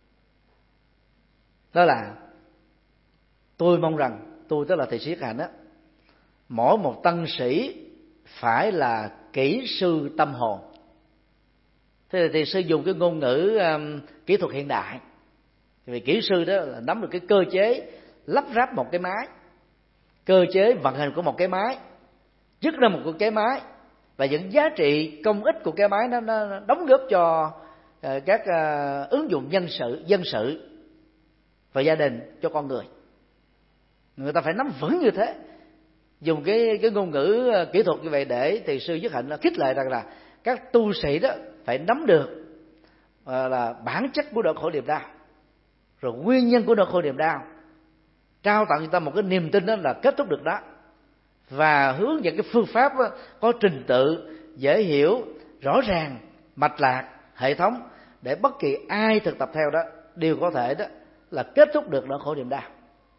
Đó là tôi mong rằng, tôi tức là thiền sư Nhất Hạnh mỗi một tăng sĩ phải là kỹ sư tâm hồn. Thế thì thiền sư dùng cái ngôn ngữ kỹ thuật hiện đại. Vì kỹ sư đó là nắm được cái cơ chế lắp ráp một cái máy, cơ chế vận hành của một cái máy, chức năng một cái máy và những giá trị công ích của cái máy nó đóng góp cho các ứng dụng dân sự và gia đình cho con người. Người ta phải nắm vững như thế, dùng cái ngôn ngữ kỹ thuật như vậy để thiền sư Nhất Hạnh khích lệ rằng là các tu sĩ đó phải nắm được là bản chất của nỗi khổ niềm đau, rồi nguyên nhân của nỗi khổ niềm đau, trao tặng cho ta một cái niềm tin đó là kết thúc được đó, và hướng dẫn cái phương pháp có trình tự, dễ hiểu, rõ ràng, mạch lạc, hệ thống để bất kỳ ai thực tập theo đó đều có thể đó là kết thúc được nỗi khổ niềm đau.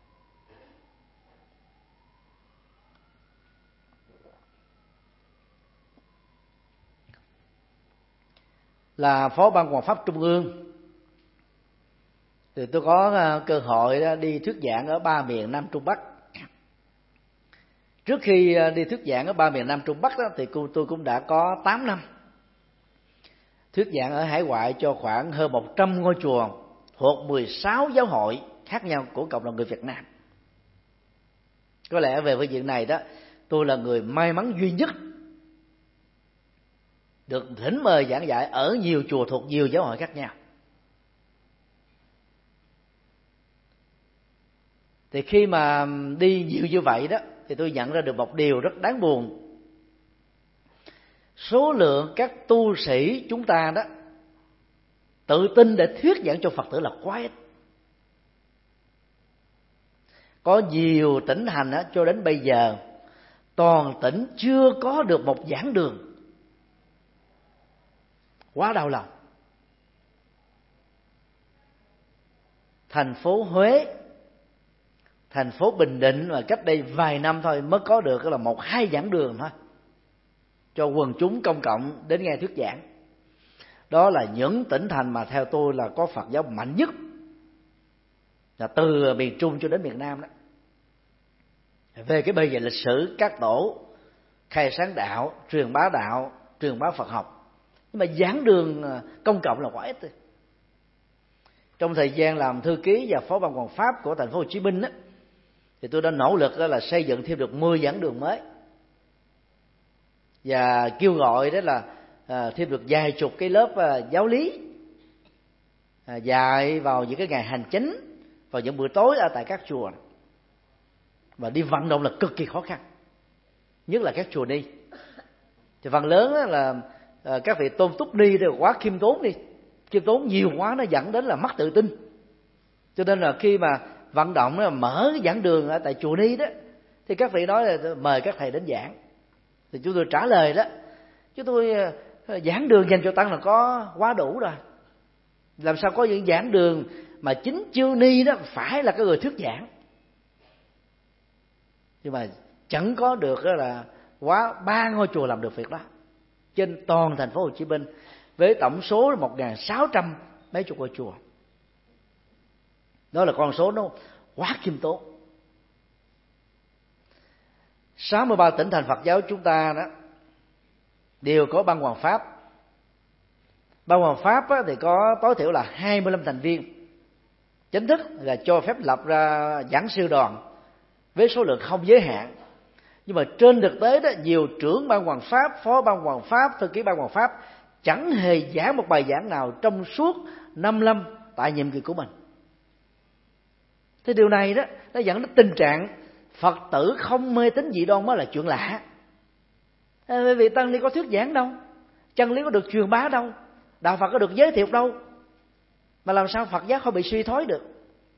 Là phó ban Hoàng pháp Trung ương thì tôi có cơ hội đi thuyết giảng ở 3 miền Nam Trung Bắc. Trước khi đi thuyết giảng ở 3 miền Nam Trung Bắc đó, thì tôi cũng đã có 8 năm thuyết giảng ở hải ngoại cho khoảng hơn 100 ngôi chùa thuộc 16 giáo hội khác nhau của cộng đồng người Việt Nam. Có lẽ về phương diện này đó, tôi là người may mắn duy nhất được thỉnh mời giảng dạy ở nhiều chùa thuộc nhiều giáo hội khác nhau. Thì khi mà đi nhiều như vậy đó, thì tôi nhận ra được một điều rất đáng buồn. Số lượng các tu sĩ chúng ta đó tự tin để thuyết giảng cho Phật tử là quá ít. Có nhiều tỉnh thành cho đến bây giờ toàn tỉnh chưa có được một giảng đường. Quá đau lòng. Thành phố Huế, thành phố Bình Định mà cách đây vài năm thôi mới có được là 1-2 giảng đường thôi cho quần chúng công cộng đến nghe thuyết giảng. Đó là những tỉnh thành mà theo tôi là có Phật giáo mạnh nhất, là từ miền Trung cho đến miền Nam đó. Về cái bề dày lịch sử, các tổ khai sáng đạo, truyền bá đạo, truyền bá Phật học, nhưng mà giảng đường công cộng là quá ít. Trong thời gian làm thư ký và phó ban Hoàng pháp của thành phố Hồ Chí Minh đó, thì tôi đã nỗ lực đó là xây dựng thêm được 10 giảng đường mới và kêu gọi đó là thêm được vài chục cái lớp giáo lý dạy vào những cái ngày hành chánh, vào những bữa tối ở tại các chùa. Và đi vận động là cực kỳ khó khăn, nhất là các chùa ni. Thì phần lớn là các vị tôn túc ni đều quá khiêm tốn đi, khiêm tốn nhiều quá nó dẫn đến là mất tự tin. Cho nên là khi mà vận động là mở cái giảng đường ở tại chùa ni đó, thì các vị nói là mời các thầy đến giảng. Thì chúng tôi trả lời đó, chúng tôi giảng đường dành cho tăng là có quá đủ rồi, làm sao có những giảng đường mà chính chư ni đó phải là cái người thuyết giảng. Nhưng mà chẳng có được là quá 3 ngôi chùa làm được việc đó trên toàn thành phố Hồ Chí Minh, với tổng số 1.600 mấy chục ngôi chùa. Đó là con số nó quá khiêm tốn. 63 tỉnh thành Phật giáo chúng ta đó đều có ban Hoàng pháp. Ban Hoàng pháp thì có tối thiểu là 25 thành viên. Chính thức là cho phép lập ra giảng sư đoàn với số lượng không giới hạn. Nhưng mà trên thực tế đó, nhiều trưởng ban Hoàng pháp, phó ban Hoàng pháp, thư ký ban Hoàng pháp chẳng hề giảng một bài giảng nào trong suốt 5 năm tại nhiệm kỳ của mình. Thì điều này đó nó dẫn đến tình trạng Phật tử không mê tín dị đoan mới là chuyện lạ. Bởi vì tăng ni có thuyết giảng đâu, chân lý có được truyền bá đâu, đạo Phật có được giới thiệu đâu, mà làm sao Phật giáo không bị suy thoái được.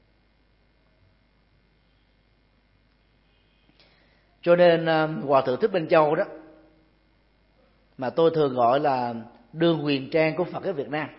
Cho nên Hòa thượng Thích Minh Châu đó, mà tôi thường gọi là đương huyền trang của Phật giáo Việt Nam,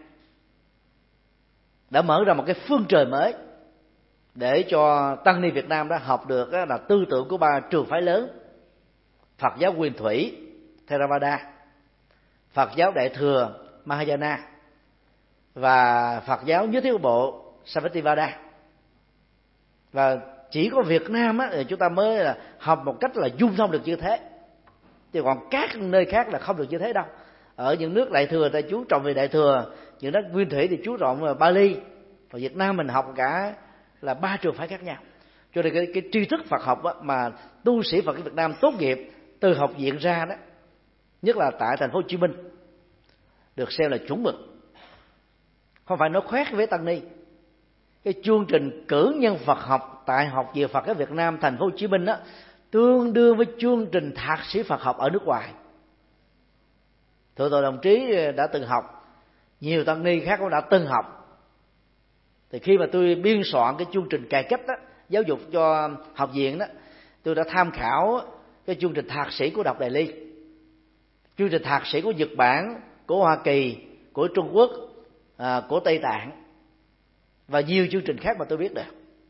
đã mở ra một cái phương trời mới để cho tăng ni Việt Nam đã học được là tư tưởng của ba trường phái lớn: Phật giáo Nguyên Thủy Theravada, Phật giáo Đại thừa Mahayana và Phật giáo Nhất Thiết Bộ Sarvastivada. Và chỉ có Việt Nam á, thì chúng ta mới là học một cách là dung thông được như thế, chứ còn các nơi khác là không được như thế đâu. Ở những nước Đại thừa ta chú trọng về Đại thừa, những nước Nguyên Thủy thì chú trọng về Bali, và Việt Nam mình học cả là ba trường phái khác nhau. Cho nên cái tri thức Phật học á, mà tu sĩ Phật Việt Nam tốt nghiệp từ học viện ra đó, nhất là tại thành phố Hồ Chí Minh, được xem là chuẩn mực, không phải nói khoét với tăng ni. Cái chương trình cử nhân Phật học tại Học viện Phật giáo Việt Nam thành phố Hồ Chí Minh đó, tương đương với chương trình thạc sĩ Phật học ở nước ngoài. Thượng tọa đồng chí đã từng học, nhiều tăng ni khác cũng đã từng học. Thì khi mà tôi biên soạn cái chương trình cải cách đó, giáo dục cho học viện đó, tôi đã tham khảo cái chương trình thạc sĩ của Độc Đại Ly, chương trình thạc sĩ của Nhật Bản, của Hoa Kỳ, của Trung Quốc, của Tây Tạng và nhiều chương trình khác mà tôi biết được.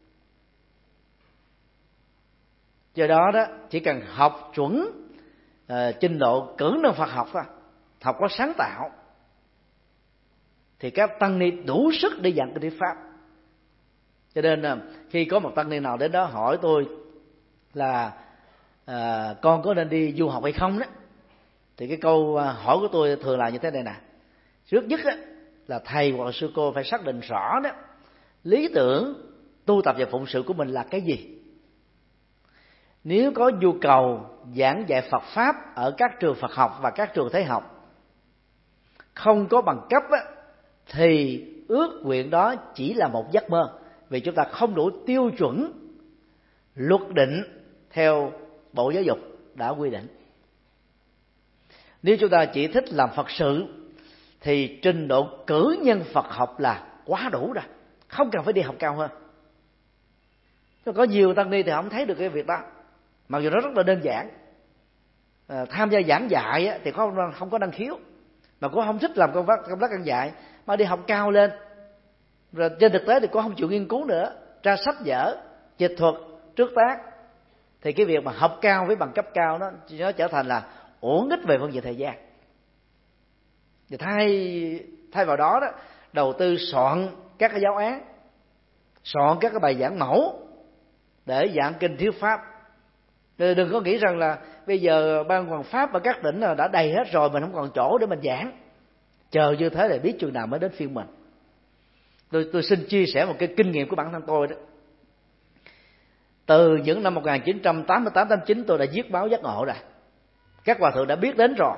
Do đó đó, chỉ cần học chuẩn trình độ cử nhân Phật học thôi, học có sáng tạo, thì các tăng ni đủ sức để giảng cái thuyết pháp. Cho nên khi có một tăng ni nào đến đó hỏi tôi là con có nên đi du học hay không đó, thì cái câu hỏi của tôi thường là như thế này nè: trước nhất á, là thầy hoặc là sư cô phải xác định rõ đó lý tưởng tu tập và phụng sự của mình là cái gì. Nếu có nhu cầu giảng dạy Phật pháp ở các trường Phật học và các trường Thế học, không có bằng cấp á, thì ước nguyện đó chỉ là một giấc mơ, vì chúng ta không đủ tiêu chuẩn luật định theo Bộ Giáo dục đã quy định. Nếu chúng ta chỉ thích làm Phật sự thì trình độ cử nhân Phật học là quá đủ rồi, không cần phải đi học cao hơn. Có nhiều tăng ni thì không thấy được cái việc đó, mặc dù nó rất là đơn giản. Tham gia giảng dạy thì không có năng khiếu, mà cũng không thích làm công tác giảng dạy, mà đi học cao lên. Rồi trên thực tế thì cũng không chịu nghiên cứu nữa, ra sách vở, dịch thuật, trước tác. Thì cái việc mà học cao với bằng cấp cao nó trở thành là uổng ích về phương diện thời gian. Thì thay vào đó, đầu tư soạn các cái giáo án, soạn các cái bài giảng mẫu để giảng kinh thuyết pháp. Đừng có nghĩ rằng là bây giờ ban hoàng pháp và các tỉnh đã đầy hết rồi, mình không còn chỗ để mình giảng, chờ như thế để biết chừng nào mới đến phiên mình. Tôi xin chia sẻ một cái kinh nghiệm của bản thân tôi đó. Từ những năm 1988-89 tôi đã viết báo giác ngộ rồi, các hòa thượng đã biết đến rồi.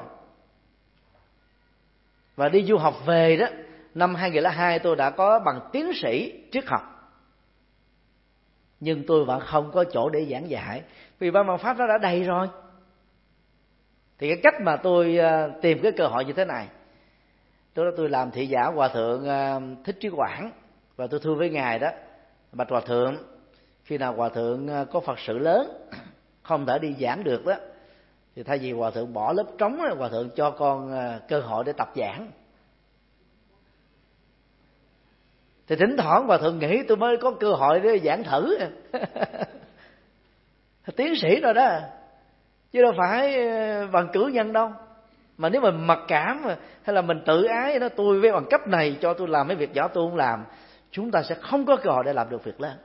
Và đi du học về đó, năm 2002 tôi đã có bằng tiến sĩ triết học, nhưng tôi vẫn không có chỗ để giảng dạy, vì ban văn pháp nó đã đầy rồi. Thì cái cách mà tôi tìm cái cơ hội như thế này, tôi làm thị giả hòa thượng Thích Trí Quảng, và tôi thưa với ngài đó: bạch hòa thượng, khi nào hòa thượng có Phật sự lớn không thể đi giảng được đó, thì thay vì hòa thượng bỏ lớp trống, hòa thượng cho con cơ hội để tập giảng. Thì thỉnh thoảng hòa thượng nghĩ tôi mới có cơ hội để giảng thử. Tiến sĩ rồi đó, chứ đâu phải bằng cử nhân đâu. Mà nếu mình mặc cảm hay là mình tự ái, nó tôi với bằng cấp này cho tôi làm mấy việc nhỏ tôi không làm, chúng ta sẽ không có cơ hội để làm được việc lớn.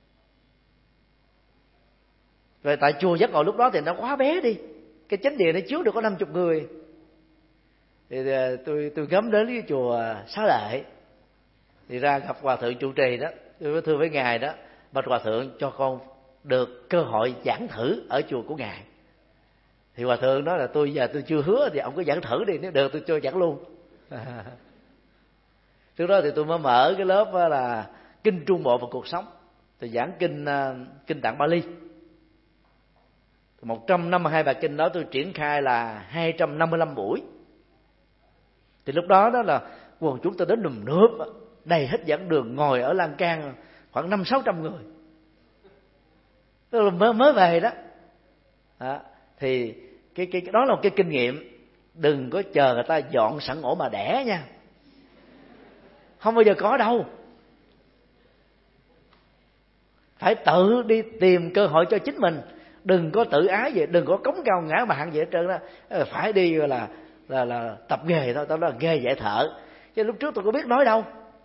Rồi tại chùa Giác Ngộ lúc đó thì nó quá bé đi, cái chánh điện nó chứa được có 50 người. Thì tôi ngắm đến cái chùa Xá Lợi, thì ra gặp hòa thượng trụ trì đó, tôi có thưa với ngài đó: bạch hòa thượng, cho con được cơ hội giảng thử ở chùa của ngài. Thì hòa thượng nói là tôi chưa hứa, thì ông cứ giảng thử đi, nếu được tôi cho giảng luôn. Trước đó thì tôi mới mở cái lớp là Kinh Trung Bộ và Cuộc Sống, tôi giảng kinh Tạng Bali. 152 bài kinh đó tôi triển khai là 255 buổi. Thì lúc đó đó là quần chúng tôi đến nùm nướp, đầy hết giảng đường, ngồi ở lan can khoảng 500-600 người. Tức là mới về đó. Thì cái đó là một cái kinh nghiệm. Đừng có chờ người ta dọn sẵn ổ mà đẻ nha, không bao giờ có đâu. Phải tự đi tìm cơ hội cho chính mình. Đừng có tự ái vậy, đừng có cống cao ngã mạn vậy hết trơn đó. Phải đi là tập nghề thôi, đó là nghề dạy thợ. Chứ lúc trước tôi có biết nói đâu.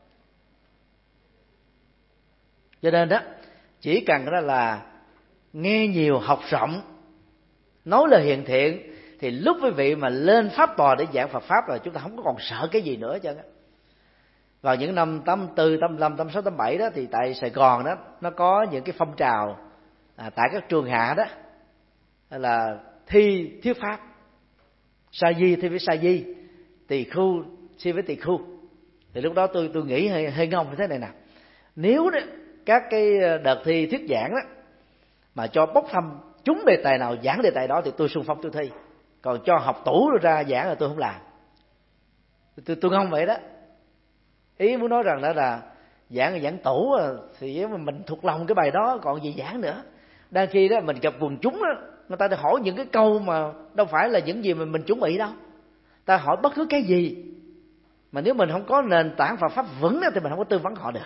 Cho nên đó, chỉ cần đó là nghe nhiều, học rộng, nói lời hiền thiện, thì lúc quý vị mà lên pháp tòa để giảng Phật pháp là chúng ta không có còn sợ cái gì nữa chứ. Vào những năm 84, 85, 86, 87 đó, thì tại Sài Gòn đó nó có những cái phong trào tại các trường hạ đó là thi thuyết pháp, sa di thi với sa di, tỳ khưu thi với tỳ khưu. Thì lúc đó tôi nghĩ hơi ngông như thế này nè: nếu đó, các cái đợt thi thuyết giảng đó mà cho bốc thăm trúng đề tài nào giảng đề tài đó thì tôi xung phong tôi thi. Còn cho học tủ ra giảng là tôi không làm. Tôi ngông vậy đó. Ý muốn nói rằng đó là giảng tủ thì mình thuộc lòng cái bài đó còn gì giảng nữa. Đang khi đó mình gặp quần chúng đó, người ta hỏi những cái câu mà đâu phải là những gì mà mình chuẩn bị đâu. Ta hỏi bất cứ cái gì mà nếu mình không có nền tảng Phật pháp vững đó, thì mình không có tư vấn họ được.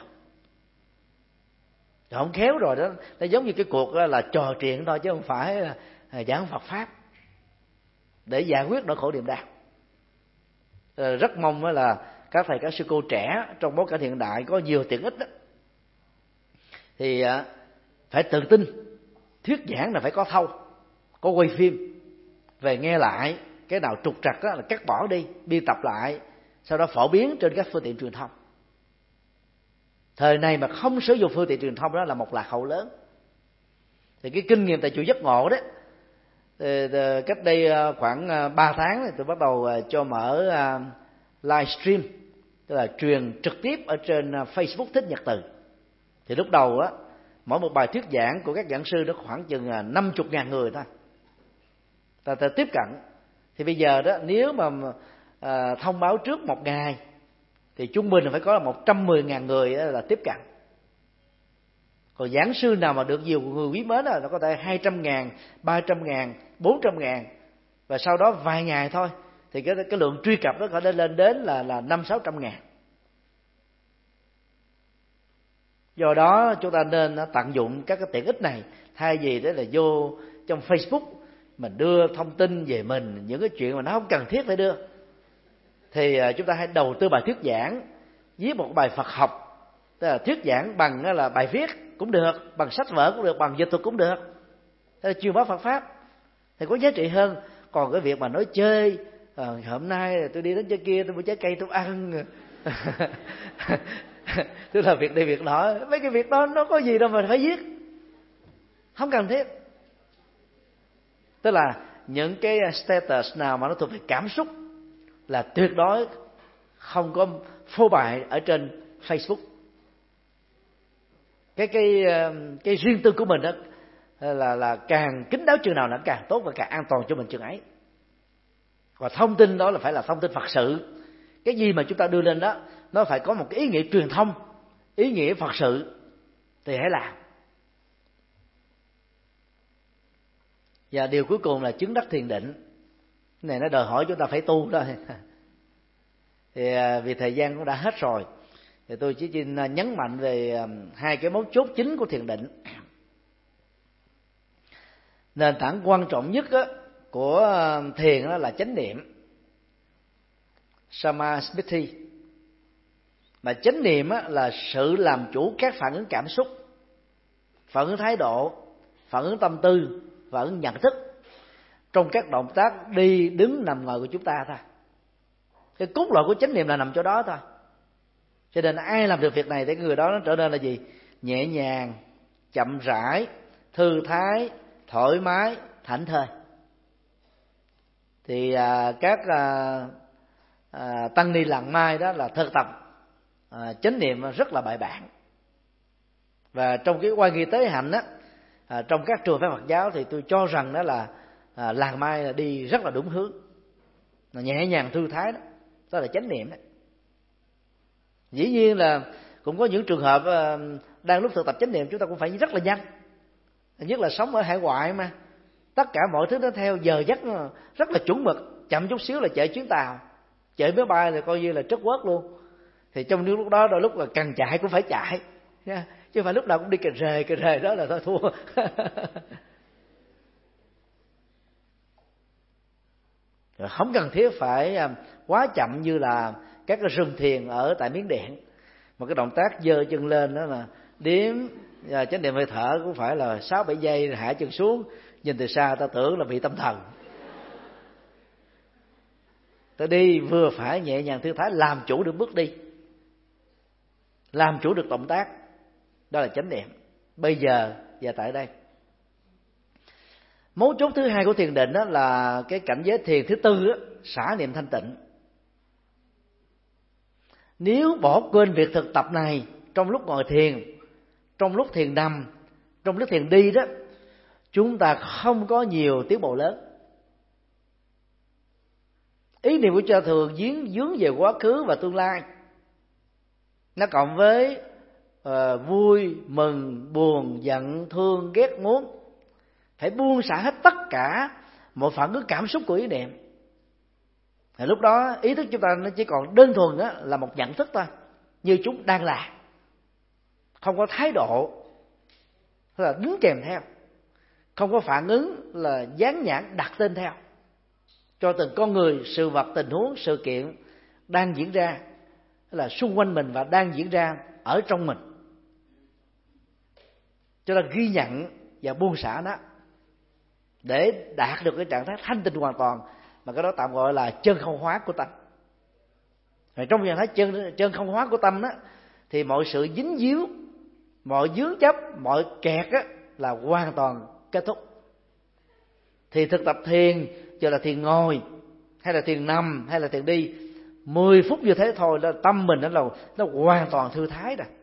Không khéo rồi đó, nó giống như cái cuộc là trò chuyện thôi chứ không phải giảng Phật pháp để giải quyết nỗi khổ niềm đau. Rất mong là các thầy các sư cô trẻ trong bối cảnh hiện đại có nhiều tiện ích đó, thì phải tự tin. Thuyết giảng là phải có thâu, có quay phim về nghe lại, cái nào trục trặc là cắt bỏ đi, biên tập lại, sau đó phổ biến trên các phương tiện truyền thông. Thời này mà không sử dụng phương tiện truyền thông đó là một lạc hậu lớn. Thì cái kinh nghiệm tại chùa Giác Ngộ đó, cách đây khoảng 3 tháng thì tôi bắt đầu cho mở livestream, tức là truyền trực tiếp ở trên Facebook Thích Nhật Từ. Thì lúc đầu á, mỗi một bài thuyết giảng của các giảng sư nó khoảng chừng 50.000 người thôi ta tiếp cận. Thì bây giờ đó, nếu mà thông báo trước một ngày thì trung bình là phải có là 110.000 người là tiếp cận. Còn giảng sư nào mà được nhiều người quý mến là nó có thể 200.000, 300.000, 400.000, và sau đó vài ngày thôi thì cái lượng truy cập nó có thể lên đến là 500-600.000. Do đó chúng ta nên tận dụng các cái tiện ích này, thay vì đó là vô trong Facebook mình đưa thông tin về mình, những cái chuyện mà nó không cần thiết phải đưa, thì chúng ta hãy đầu tư bài thuyết giảng, viết một bài Phật học, tức là thuyết giảng bằng là bài viết cũng được, bằng sách vở cũng được, bằng dịch thuật cũng được, thế là truyền bá Phật pháp thì có giá trị hơn. Còn cái việc mà nói chơi, hôm nay tôi đi đến chỗ kia tôi mua trái cây tôi ăn tức là việc này việc nọ, mấy cái việc đó nó có gì đâu mà phải viết, không cần thiết. Tức là những cái status nào mà nó thuộc về cảm xúc là tuyệt đối không có phô bày ở trên Facebook. Cái riêng tư của mình đó là càng kín đáo chừng nào là càng tốt và càng an toàn cho mình chừng ấy. Và thông tin đó là phải là thông tin Phật sự. Cái gì mà chúng ta đưa lên đó nó phải có một cái ý nghĩa truyền thông, ý nghĩa Phật sự thì hãy làm. Và điều cuối cùng là chứng đắc thiền định. Cái này nó đòi hỏi chúng ta phải tu thôi. Thì vì thời gian cũng đã hết rồi, thì tôi chỉ xin nhấn mạnh về hai cái mấu chốt chính của thiền định. Nền tảng quan trọng nhất của thiền đó là chánh niệm, Samasthiti. Mà chánh niệm là sự làm chủ các phản ứng cảm xúc, phản ứng thái độ, phản ứng tâm tư, phản ứng nhận thức trong các động tác đi, đứng, nằm, ngồi của chúng ta thôi. Cái cốt lõi của chánh niệm là nằm chỗ đó thôi. Cho nên ai làm được việc này thì người đó nó trở nên là gì? Nhẹ nhàng, chậm rãi, thư thái, thoải mái, thảnh thơi. Thì các tăng ni làng mai đó là thực tập chánh niệm rất là bài bản. Và trong cái oai nghi tế hạnh á, trong các trường phái Phật giáo thì tôi cho rằng đó là làng mai là đi rất là đúng hướng, là nhẹ nhàng thư thái đó, đó là chánh niệm đó. Dĩ nhiên là cũng có những trường hợp đang lúc thực tập chánh niệm chúng ta cũng phải rất là nhanh, nhất là sống ở hải ngoại mà tất cả mọi thứ nó theo giờ giấc nó rất là chuẩn mực, chậm chút xíu là chạy chuyến tàu, chạy máy bay là coi như là trất quất luôn. Thì trong những lúc đó đôi lúc là cần chạy cũng phải chạy, chứ không phải lúc nào cũng đi cà rề đó là thôi thua. Không cần thiết phải quá chậm như là các cái rừng thiền ở tại Miến Điện. Một cái động tác giơ chân lên đó là đếm chánh niệm hơi thở cũng phải là 6-7 giây, hạ chân xuống, nhìn từ xa ta tưởng là bị tâm thần. Ta đi vừa phải nhẹ nhàng thư thái, làm chủ được bước đi, làm chủ được động tác, đó là chánh niệm bây giờ và tại đây. Mấu chốt thứ hai của thiền định đó là cái cảnh giới thiền thứ tư đó, xả niệm thanh tịnh. Nếu bỏ quên việc thực tập này trong lúc ngồi thiền, trong lúc thiền nằm, trong lúc thiền đi đó, chúng ta không có nhiều tiến bộ lớn. Ý niệm của cha thường dướng về quá khứ và tương lai, nó cộng với vui, mừng, buồn, giận, thương, ghét, muốn, phải buông xả hết tất cả mọi phản ứng cảm xúc của ý niệm. Thì lúc đó ý thức chúng ta nó chỉ còn đơn thuần đó là một nhận thức thôi, như chúng đang là, không có thái độ là đứng kèm theo, không có phản ứng là dán nhãn đặt tên theo cho từng con người, sự vật, tình huống, sự kiện đang diễn ra là xung quanh mình và đang diễn ra ở trong mình, cho nên ghi nhận và buông xả nó để đạt được cái trạng thái thanh tịnh hoàn toàn, mà cái đó tạm gọi là chân không hóa của tâm. Rồi trong trạng thái chân không hóa của tâm đó, thì mọi sự dính díu, mọi vướng chấp, mọi kẹt á, là hoàn toàn kết thúc. Thì thực tập thiền, chờ là thiền ngồi hay là thiền nằm hay là thiền đi, 10 phút như thế thôi là tâm mình nó hoàn toàn thư thái rồi.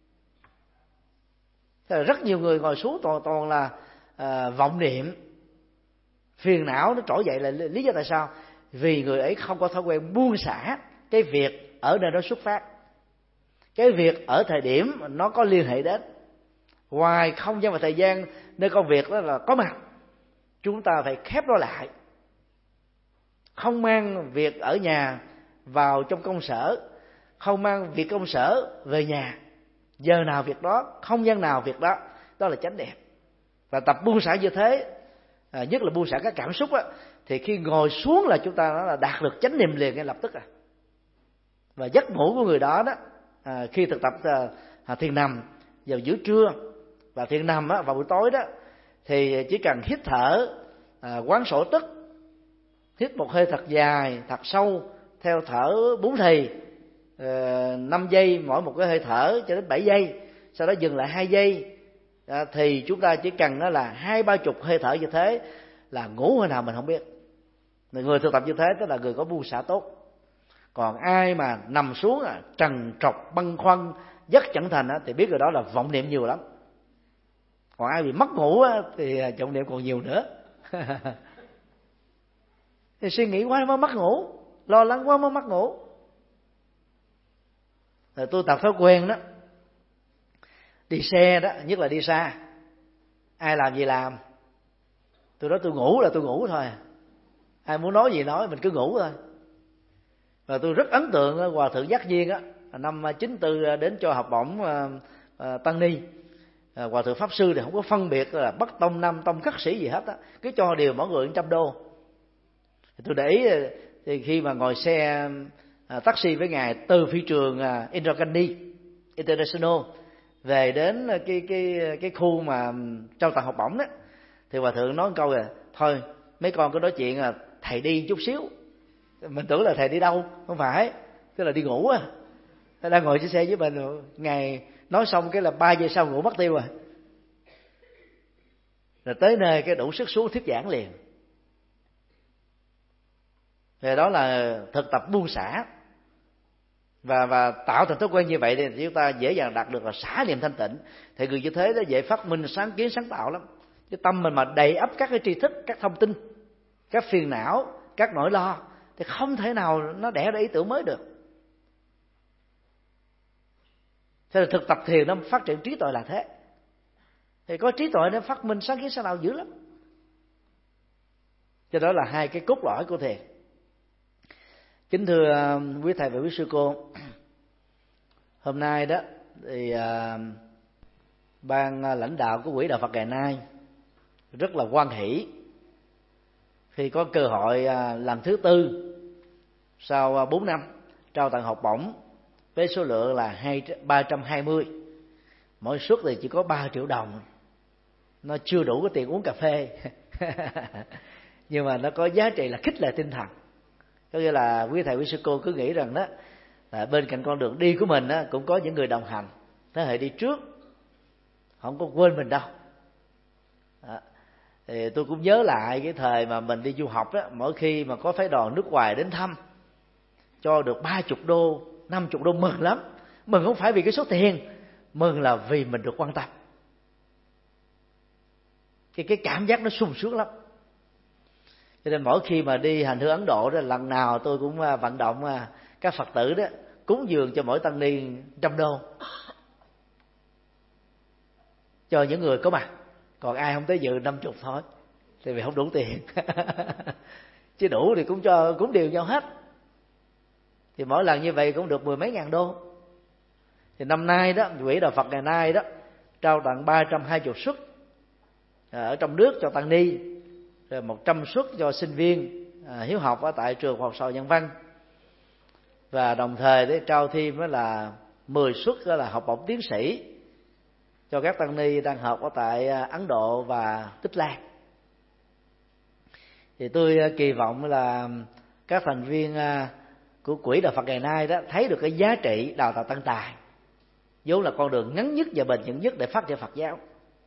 Thế là rất nhiều người ngồi xuống toàn là vọng niệm, phiền não nó trỗi dậy. Là lý do tại sao? Vì người ấy không có thói quen buông xả cái việc ở nơi đó xuất phát, cái việc ở thời điểm nó có liên hệ đến. Ngoài không gian và thời gian nơi công việc đó là có mặt, chúng ta phải khép nó lại, không mang việc ở nhà vào trong công sở, không mang việc công sở về nhà, giờ nào việc đó, không gian nào việc đó, đó là chánh niệm. Và tập buông xả như thế, nhất là buông xả các cảm xúc á, thì khi ngồi xuống là chúng ta nó là đạt được chánh niệm liền ngay lập tức. Và giấc ngủ của người đó đó, khi thực tập thiền nằm vào giữa trưa và thiền nằm vào buổi tối đó, thì chỉ cần hít thở quán sổ tức, hít một hơi thật dài, thật sâu theo thở 4 thì 5 giây mỗi một cái hơi thở cho đến 7 giây, sau đó dừng lại 2 giây, thì chúng ta chỉ cần nó là 20-30 hơi thở như thế là ngủ hồi nào mình không biết. Người thực tập như thế tức là người có buông xả tốt. Còn ai mà nằm xuống trần trọc băn khoăn giấc chẳng thành thì biết rồi, đó là vọng niệm nhiều lắm. Còn ai bị mất ngủ thì vọng niệm còn nhiều nữa. Thì suy nghĩ quá mới mất ngủ, lo lắng quá mới mất ngủ. Rồi tôi tập thói quen đó, đi xe đó, nhất là đi xa, ai làm gì làm, tôi nói tôi ngủ là tôi ngủ thôi, ai muốn nói gì nói, mình cứ ngủ thôi. Và tôi rất ấn tượng Hòa thượng Giác Viên á, năm 94 đến cho học bổng tăng ni. Hòa thượng pháp sư thì không có phân biệt là Bắc tông Nam tông khất sĩ gì hết á, cứ cho điều mỗi người 100 đô. Tôi để ý thì khi mà ngồi xe taxi với ngài từ phi trường Indira Gandhi International về đến cái khu mà trao tặng học bổng đó, thì hòa thượng nói một câu là thôi mấy con cứ nói chuyện là thầy đi chút xíu. Mình tưởng là thầy đi đâu, không phải, tức là đi ngủ á. Thầy đang ngồi trên xe với mình, ngài nói xong cái là 3 giây sau ngủ mất tiêu rồi tới nơi cái đủ sức xuống thuyết giảng liền. Thì đó là thực tập buông xả. và tạo thành thói quen như vậy thì chúng ta dễ dàng đạt được là xả niệm thanh tịnh. Thì người như thế đó dễ phát minh, sáng kiến, sáng tạo lắm. Cái tâm mình mà đầy ắp các cái tri thức, các thông tin, các phiền não, các nỗi lo thì không thể nào nó đẻ ra ý tưởng mới được. Thế là thực tập thiền nó phát triển trí tuệ là thế. Thì có trí tuệ nó phát minh sáng kiến sáng tạo dữ lắm. Cho đó là hai cái cốt lõi của thiền. Kính thưa quý thầy và quý sư cô, hôm nay đó thì ban lãnh đạo của Quỹ Đạo Phật ngày nay rất là hoan hỷ khi có cơ hội làm thứ tư sau 4 năm trao tặng học bổng với số lượng là 320. Mỗi suất thì chỉ có 3 triệu đồng, nó chưa đủ cái tiền uống cà phê nhưng mà nó có giá trị là khích lệ tinh thần. Có nghĩa là quý thầy quý sư cô cứ nghĩ rằng đó là bên cạnh con đường đi của mình đó, cũng có những người đồng hành, thế hệ đi trước không có quên mình đâu. Đó. Thì tôi cũng nhớ lại cái thời mà mình đi du học đó, mỗi khi mà có phái đoàn nước ngoài đến thăm cho được 30 đô, 50 đô mừng lắm. Mừng không phải vì cái số tiền, mừng là vì mình được quan tâm. Cái cảm giác nó sung sướng lắm. Cho nên mỗi khi mà đi hành hương Ấn Độ đó, lần nào tôi cũng vận động các Phật tử đó cúng dường cho mỗi tăng ni 100 đô cho những người có mặt. Còn ai không tới dự 50 thôi, thì vì không đủ tiền chứ đủ thì cũng đều nhau hết. Thì mỗi lần như vậy cũng được 10 mấy ngàn đô. Thì năm nay đó, Quỹ Đạo Phật ngày nay đó trao tặng 320 suất ở trong nước cho tăng ni, rồi 100 suất cho sinh viên hiếu học ở tại trường Học Sò Nhân Văn, và đồng thời để trao thêm đó là 10 suất đó là học bổng tiến sĩ cho các tăng ni đang học ở tại Ấn Độ và Tích Lan. Thì tôi kỳ vọng là các thành viên của Quỹ Đạo Phật ngày nay đó thấy được cái giá trị đào tạo tăng tài, vốn là con đường ngắn nhất và bền vững nhất để phát triển Phật giáo,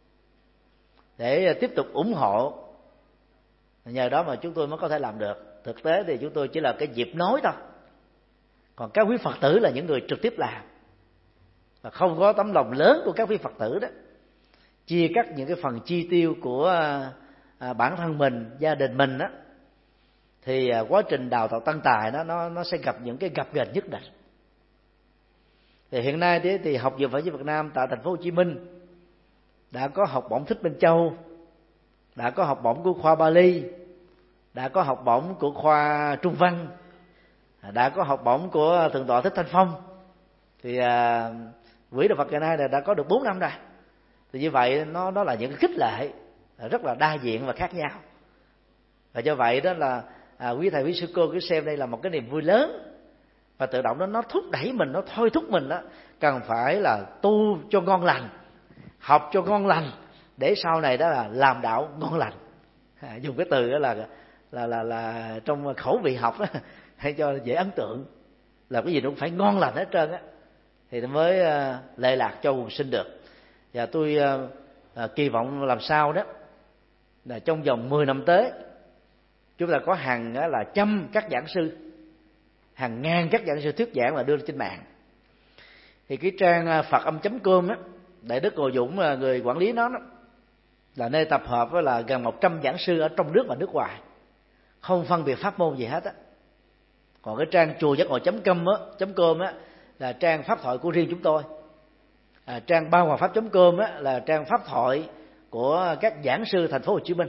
để tiếp tục ủng hộ. Nhờ đó mà chúng tôi mới có thể làm được. Thực tế thì chúng tôi chỉ là cái dịp nói thôi, còn các quý Phật tử là những người trực tiếp làm. Và không có tấm lòng lớn của các quý Phật tử đó chia cắt những cái phần chi tiêu của bản thân mình, gia đình mình đó, thì quá trình đào tạo tăng tài nó sẽ gặp những cái gập ghềnh nhất định. Thì hiện nay thì Học viện Phật giáo Việt Nam tại thành phố Hồ Chí Minh đã có học bổng Thích Minh Châu, đã có học bổng của khoa Bali, đã có học bổng của khoa Trung Văn, đã có học bổng của Thượng tọa Thích Thanh Phong. Thì Quỹ Đạo Phật ngày nay đã có được 4 năm rồi. Thì như vậy nó là những cái khích lệ rất là đa diện và khác nhau. Và do vậy đó là quý thầy quý sư cô cứ xem đây là một cái niềm vui lớn, và tự động nó thúc đẩy mình, nó thôi thúc mình đó cần phải là tu cho ngon lành, học cho ngon lành, để sau này đó là làm đạo ngon lành. Dùng cái từ đó là trong khẩu vị học đó,ให้cho dễ ấn tượng, là cái gì cũng phải ngon lành hết trơn á, thì nó mới lệ lạc cho quần sinh được. Và tôi kỳ vọng làm sao đó là trong vòng 10 năm tới chúng ta có hàng là trăm các giảng sư, hàng ngàn các giảng sư thuyết giảng là đưa trên mạng. Thì cái trang Phật-âm.com á, Đại Đức Ngộ Dũng là người quản lý nó đó, là nơi tập hợp với là gần 100 giảng sư ở trong nước và nước ngoài, không phân biệt pháp môn gì hết á. Còn cái trang chùa giác ngộ.com á là trang pháp thoại của riêng chúng tôi. Trang Ba Hòa Pháp.com á là trang pháp thoại của các giảng sư thành phố Hồ Chí Minh.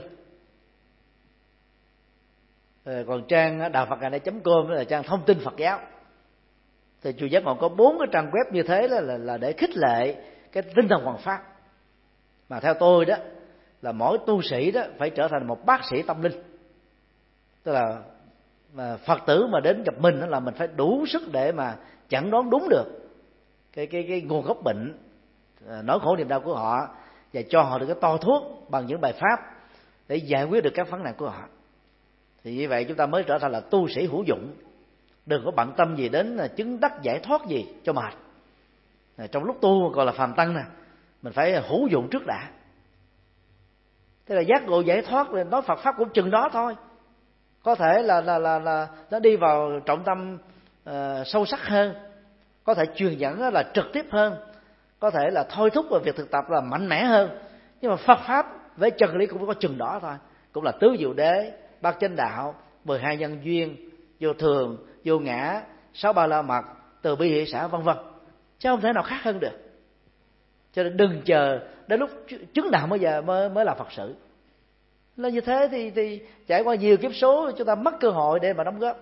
Còn trang Đạo Phật ngày nay.com là trang thông tin Phật giáo. Thì chùa giác ngộ có 4 cái trang web như thế là để khích lệ cái tinh thần hoằng pháp. Mà theo tôi đó là mỗi tu sĩ đó phải trở thành một bác sĩ tâm linh. Tức là Phật tử mà đến gặp mình đó là mình phải đủ sức để mà chẩn đoán đúng được cái nguồn gốc bệnh, nỗi khổ niềm đau của họ, và cho họ được cái to thuốc bằng những bài pháp để giải quyết được các vấn nạn của họ. Thì như vậy chúng ta mới trở thành là tu sĩ hữu dụng. Đừng có bận tâm gì đến chứng đắc giải thoát gì cho mệt. Trong lúc tu gọi là phàm tăng nè, mình phải hữu dụng trước đã. Thế là giác ngộ giải thoát nói Phật pháp cũng chừng đó thôi. Có thể là nó đi vào trọng tâm sâu sắc hơn, có thể truyền dẫn là trực tiếp hơn, có thể là thôi thúc vào việc thực tập là mạnh mẽ hơn. Nhưng mà Phật pháp với chân lý cũng có chừng đó thôi, cũng là tứ diệu đế, bát chánh đạo, 12 nhân duyên, vô thường, vô ngã, 6 ba la mật, từ bi hỷ xã, vân vân, chứ không thể nào khác hơn được. Cho nên đừng chờ đến lúc chứng đạo mới là Phật sự. Là như thế thì trải qua nhiều kiếp số chúng ta mất cơ hội để mà đóng góp.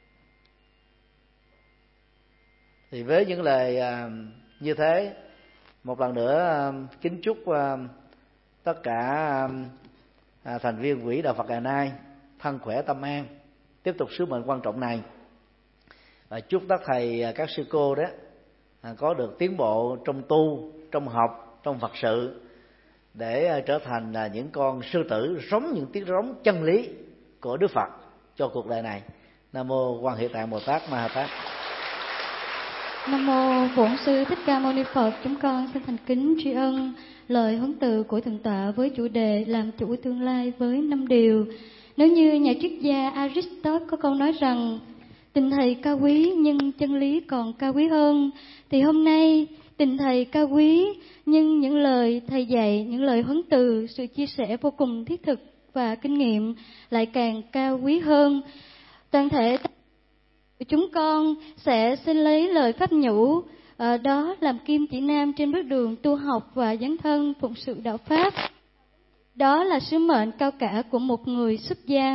Thì với những lời như thế, một lần nữa kính chúc tất cả thành viên quỹ Đạo Phật ngày nay thân khỏe tâm an, tiếp tục sứ mệnh quan trọng này. Và chúc các thầy các sư cô đó có được tiến bộ trong tu, trong học, trong Phật sự, để trở thành những con sư tử sống những tiếng rống chân lý của Đức Phật cho cuộc đời này. Nam mô Quan Hệ Tạng Bồ Tát Ma Ha Tát. Nam mô Bổn Sư Thích Ca Mâu Ni Phật. Chúng con xin thành kính tri ân lời huấn từ của Thượng tọa với chủ đề làm chủ tương lai với 5 điều. Nếu như nhà triết gia Aristotle có câu nói rằng tình thầy cao quý nhưng chân lý còn cao quý hơn, thì hôm nay tình thầy cao quý nhưng những lời thầy dạy, những lời huấn từ, sự chia sẻ vô cùng thiết thực và kinh nghiệm lại càng cao quý hơn. Toàn thể chúng con sẽ xin lấy lời pháp nhũ đó làm kim chỉ nam trên bước đường tu học và dấn thân phụng sự đạo pháp. Đó là sứ mệnh cao cả của một người xuất gia.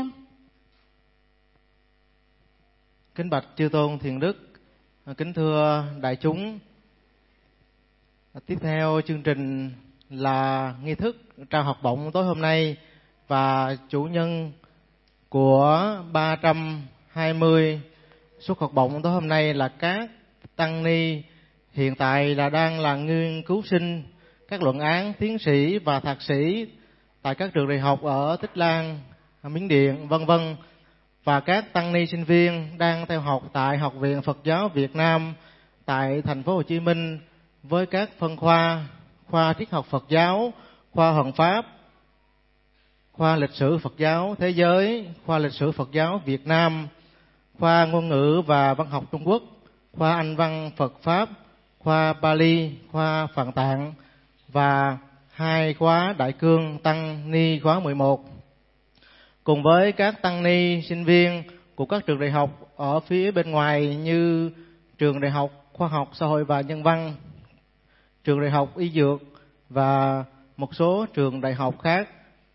Kính bạch chư tôn thiền đức, kính thưa đại chúng. Tiếp theo chương trình là nghi thức trao học bổng tối hôm nay, và chủ nhân của 320 suất học bổng tối hôm nay là các tăng ni hiện tại là đang là nghiên cứu sinh các luận án tiến sĩ và thạc sĩ tại các trường đại học ở Tích Lan, Miến Điện, vân vân, và các tăng ni sinh viên đang theo học tại Học viện Phật giáo Việt Nam tại thành phố Hồ Chí Minh với các phân khoa: khoa triết học Phật giáo, khoa Hoằng Pháp, khoa lịch sử Phật giáo thế giới, khoa lịch sử Phật giáo Việt Nam, khoa ngôn ngữ và văn học Trung Quốc, khoa Anh văn Phật Pháp, khoa Pali, khoa Phạn Tạng và 2 khóa Đại Cương Tăng Ni khóa 11. Cùng với các tăng ni sinh viên của các trường đại học ở phía bên ngoài như trường Đại học Khoa học Xã hội và Nhân văn, trường Đại học Y Dược và một số trường đại học khác.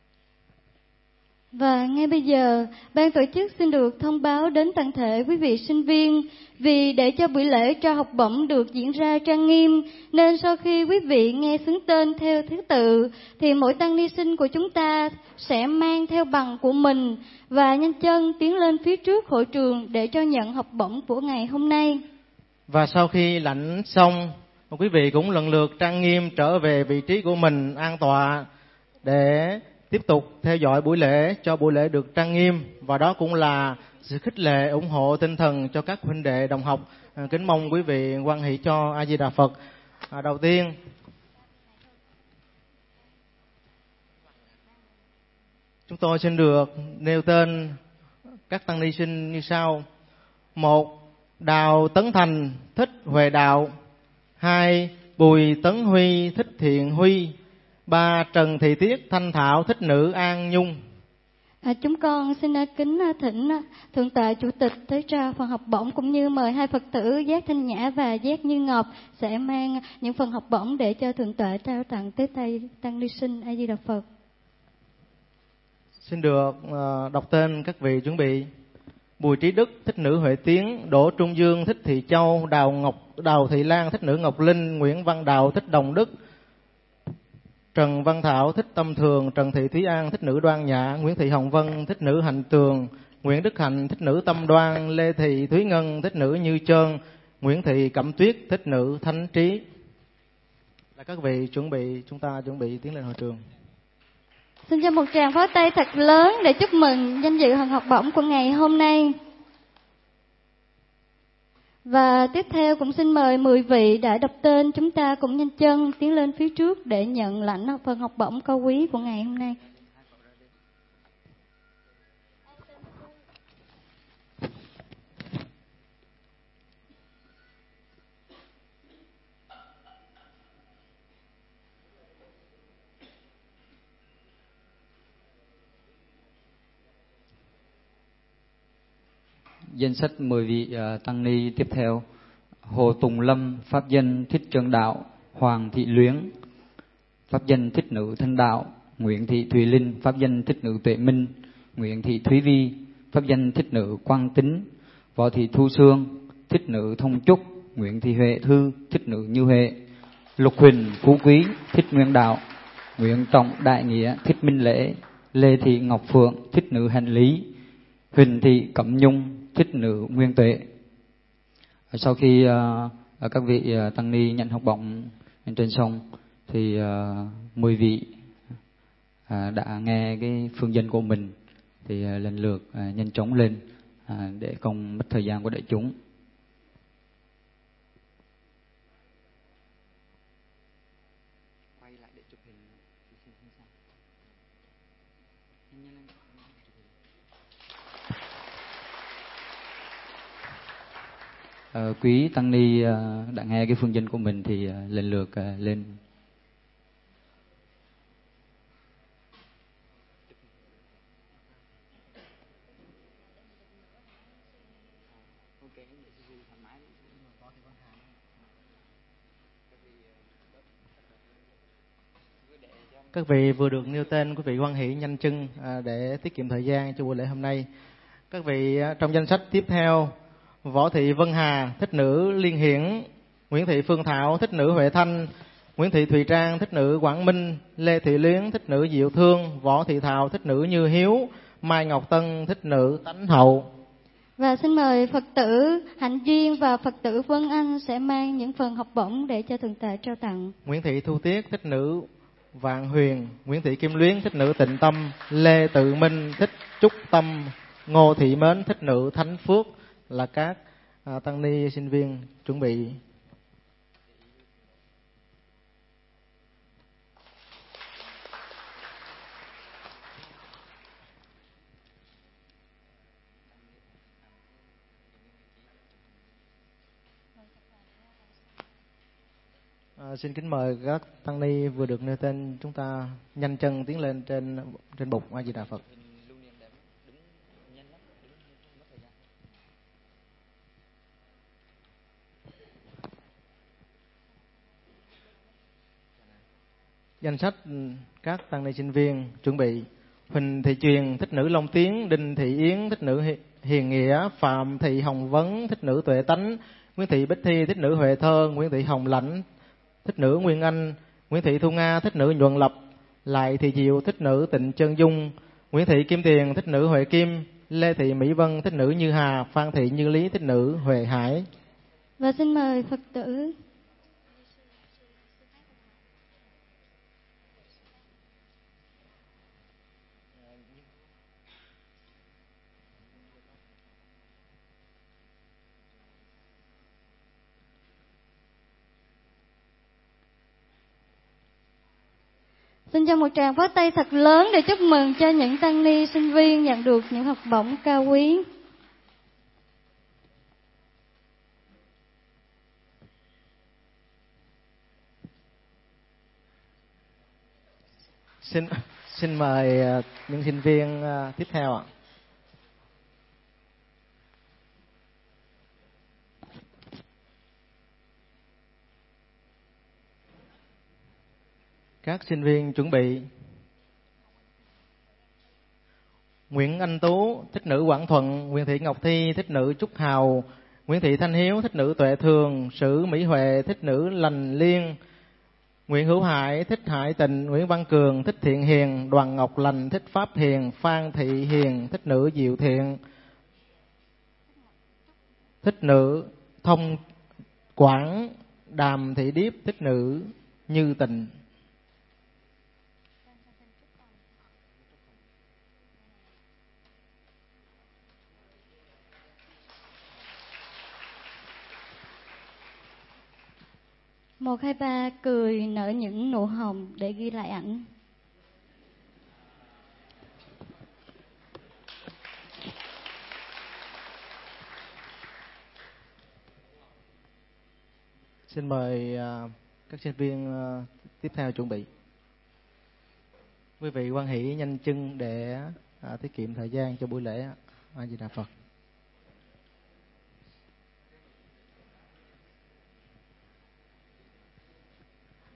Và ngay bây giờ, ban tổ chức xin được thông báo đến toàn thể quý vị sinh viên, vì để cho buổi lễ trao học bổng được diễn ra trang nghiêm, nên sau khi quý vị nghe xướng tên theo thứ tự, thì mỗi tăng ni sinh của chúng ta sẽ mang theo bằng của mình và nhanh chân tiến lên phía trước hội trường để cho nhận học bổng của ngày hôm nay. Và sau khi lãnh xong, quý vị cũng lần lượt trang nghiêm trở về vị trí của mình an tọa để tiếp tục theo dõi buổi lễ cho buổi lễ được trang nghiêm, và đó cũng là sự khích lệ ủng hộ tinh thần cho các huynh đệ đồng học. Kính mong quý vị hoan hỷ cho A Di Đà Phật. Đầu tiên, chúng tôi xin được nêu tên các tăng ni sinh như sau: 1. Đào Tấn Thành thích Huệ Đạo. 2. Bùi Tấn Huy thích Thiện Huy. 3. Trần Thị Tiết Thanh Thảo thích Nữ An Nhung. Chúng con xin kính thỉnh Thượng tọa Chủ tịch tới trao phần học bổng, cũng như mời 2 Phật tử Giác Thanh Nhã và Giác Như Ngọc sẽ mang những phần học bổng để cho Thượng tọa trao tặng tới tay tăng ni sinh. A Di Đà Phật. Xin được đọc tên các vị chuẩn bị: Bùi Trí Đức thích Nữ Huệ Tiến, Đỗ Trung Dương thích Thị Châu, Đào Thị Lan thích Nữ Ngọc Linh, Nguyễn Văn Đào thích Đồng Đức, Trần Văn Thảo thích Tâm Thường, Trần Thị Thúy An thích Nữ Đoan Nhã, Nguyễn Thị Hồng Vân thích Nữ Hạnh Tường, Nguyễn Đức Hạnh thích Nữ Tâm Đoan, Lê Thị Thúy Ngân thích Nữ Như Trơn, Nguyễn Thị Cẩm Tuyết thích Nữ Thánh Trí. Là các vị chúng ta chuẩn bị tiến lên hội trường. Xin cho một tràng pháo tay thật lớn để chúc mừng danh dự phần học bổng của ngày hôm nay. Và tiếp theo cũng xin mời 10 vị đã đọc tên, chúng ta cũng nhanh chân tiến lên phía trước để nhận lãnh phần học bổng cao quý của ngày hôm nay. danh sách 10 vị tăng ni tiếp theo: Hồ Tùng Lâm, pháp danh Thích Trân Đạo; Hoàng Thị Luyến, pháp danh Thích Nữ Thanh Đạo; Nguyễn Thị Thùy Linh, pháp danh Thích Nữ Tuệ Minh; Nguyễn Thị Thúy Vi, pháp danh Thích Nữ Quang Tính; Võ Thị Thu Sương, Thích Nữ Thông Trúc; Nguyễn Thị Huệ Thư, Thích Nữ Như Huệ; Lục Huỳnh Phú Quý, Thích Nguyên Đạo; Nguyễn Trọng Đại Nghĩa, Thích Minh Lễ; Lê Thị Ngọc Phượng, Thích Nữ Hành Lý; Huỳnh Thị Cẩm Nhung, Thích Nữ Nguyên Tuệ. Sau khi các vị tăng ni nhận học bổng trên xong thì 10 vị đã nghe cái phương danh của mình thì lần lượt nhanh chóng lên để không mất thời gian của đại chúng. Quý tăng ni đã nghe cái phương danh của mình thì lần lượt lên. Các vị vừa được nêu tên, quý vị hoan hỷ nhanh chân để tiết kiệm thời gian cho buổi lễ hôm nay. Các vị trong danh sách tiếp theo: Võ Thị Vân Hà, Thích Nữ Liên Hiển; Nguyễn Thị Phương Thảo, Thích Nữ Huệ Thanh; Nguyễn Thị Thùy Trang, Thích Nữ Quảng Minh; Lê Thị Luyến, Thích Nữ Diệu Thương; Võ Thị Thảo, Thích Nữ Như Hiếu; Mai Ngọc Tân, Thích Nữ Tánh Hậu. Và xin mời Phật tử Hạnh Duyên và Phật tử Vân Anh sẽ mang những phần học bổng để cho thượng tọa trao tặng. Nguyễn Thị Thu Tiết, Thích Nữ Vạn Huyền; Nguyễn Thị Kim Luyến, Thích Nữ Tịnh Tâm; Lê Tự Minh, Thích Trúc Tâm; Ngô Thị Mến, Thích Nữ Thánh Phước là các tăng ni sinh viên chuẩn bị. Xin kính mời các tăng ni vừa được nêu tên chúng ta nhanh chân tiến lên trên bục A Di Đà Phật. Danh sách các tăng ni sinh viên chuẩn bị: Huỳnh Thị Truyền, Thích Nữ Long Tiến; Đinh Thị Yến, Thích Nữ Hiền Nghĩa; Phạm Thị Hồng Vấn, Thích Nữ Tuệ Tánh; Nguyễn Thị Bích Thi, Thích Nữ Huệ Thơ; Nguyễn Thị Hồng Lãnh, Thích Nữ Nguyên Anh; Nguyễn Thị Thu Nga, Thích Nữ Nhuận Lập; Lại Thị Diệu, Thích Nữ Tịnh Chân Dung; Nguyễn Thị Kim Tiền, Thích Nữ Huệ Kim; Lê Thị Mỹ Vân, Thích Nữ Như Hà; Phan Thị Như Lý, Thích Nữ Huệ Hải. Và xin mời Phật tử xin cho một tràng pháo tay thật lớn để chúc mừng cho những tăng ni sinh viên nhận được những học bổng cao quý. Xin mời những sinh viên tiếp theo ạ. Các sinh viên chuẩn bị. Nguyễn Anh Tú, Thích Nữ Quảng Thuận; Nguyễn Thị Ngọc Thi, Thích Nữ Trúc Hào; Nguyễn Thị Thanh Hiếu, Thích Nữ Tuệ Thường; Sử Mỹ Huệ, Thích Nữ Lành Liên; Nguyễn Hữu Hải, Thích Hải Tịnh; Nguyễn Văn Cường, Thích Thiện Hiền; Đoàn Ngọc Lành, Thích Pháp Hiền; Phan Thị Hiền, Thích Nữ Diệu Thiện; Thích Nữ Thông Quảng; Đàm Thị Điếp, Thích Nữ Như Tịnh. Một, hai, ba cười nở những nụ hồng để ghi lại ảnh. Xin mời các sinh viên tiếp theo chuẩn bị. Quý vị hoan hỷ nhanh chân để tiết kiệm thời gian cho buổi lễ. A Di Đà Phật.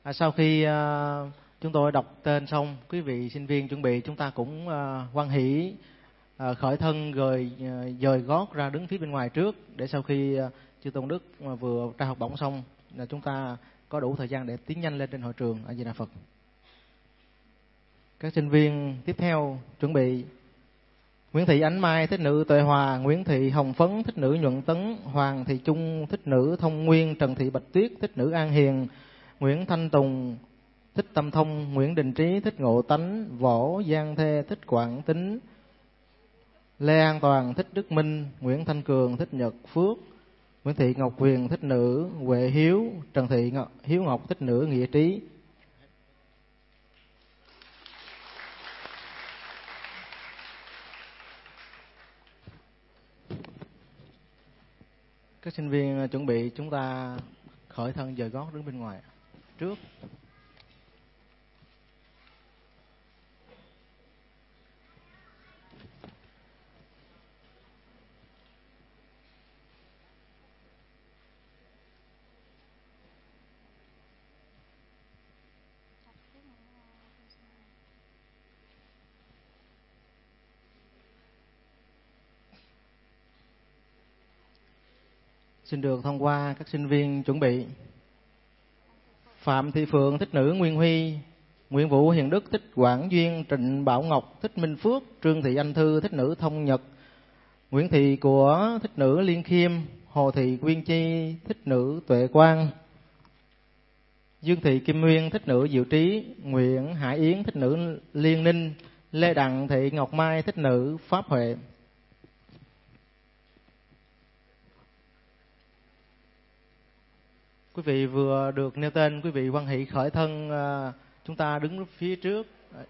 Sau khi chúng tôi đọc tên xong, quý vị sinh viên chuẩn bị, chúng ta cũng hoan hỷ khởi thân rồi dời gót ra đứng phía bên ngoài trước, để sau khi chư Tôn Đức vừa trao học bổng xong là chúng ta có đủ thời gian để tiến nhanh lên trên hội trường. A Di Đà Phật. Các sinh viên tiếp theo chuẩn bị: Nguyễn Thị Ánh Mai thích nữ Tuệ Hòa, Nguyễn Thị Hồng Phấn thích nữ Nhuận Tấn, Hoàng Thị Trung thích nữ Thông Nguyên, Trần Thị Bạch Tuyết thích nữ An Hiền, Nguyễn Thanh Tùng thích Tâm Thông, Nguyễn Đình Trí thích Ngộ Tánh, Võ Giang Thê thích Quảng Tính, Lê An Toàn thích Đức Minh, Nguyễn Thanh Cường thích Nhật Phước, Nguyễn Thị Ngọc Huyền thích nữ Huệ Hiếu, Trần Thị Hiếu Ngọc thích nữ Nghĩa Trí. Các sinh viên chuẩn bị, chúng ta khởi thân dời gót đứng bên ngoài trước. Xin được thông qua các sinh viên chuẩn bị: Phạm Thị Phượng thích nữ Nguyên Huy, Nguyễn Vũ Hiền Đức thích Quảng Duyên, Trịnh Bảo Ngọc thích Minh Phước, Trương Thị Anh Thư thích nữ Thông Nhật, Nguyễn Thị Của thích nữ Liên Khiêm, Hồ Thị Quyên Chi thích nữ Tuệ Quang, Dương Thị Kim Nguyên thích nữ Diệu Trí, Nguyễn Hải Yến thích nữ Liên Ninh, Lê Đặng Thị Ngọc Mai thích nữ Pháp Huệ. Quý vị vừa được nêu tên, quý vị hoan hỷ khởi thân, chúng ta đứng phía trước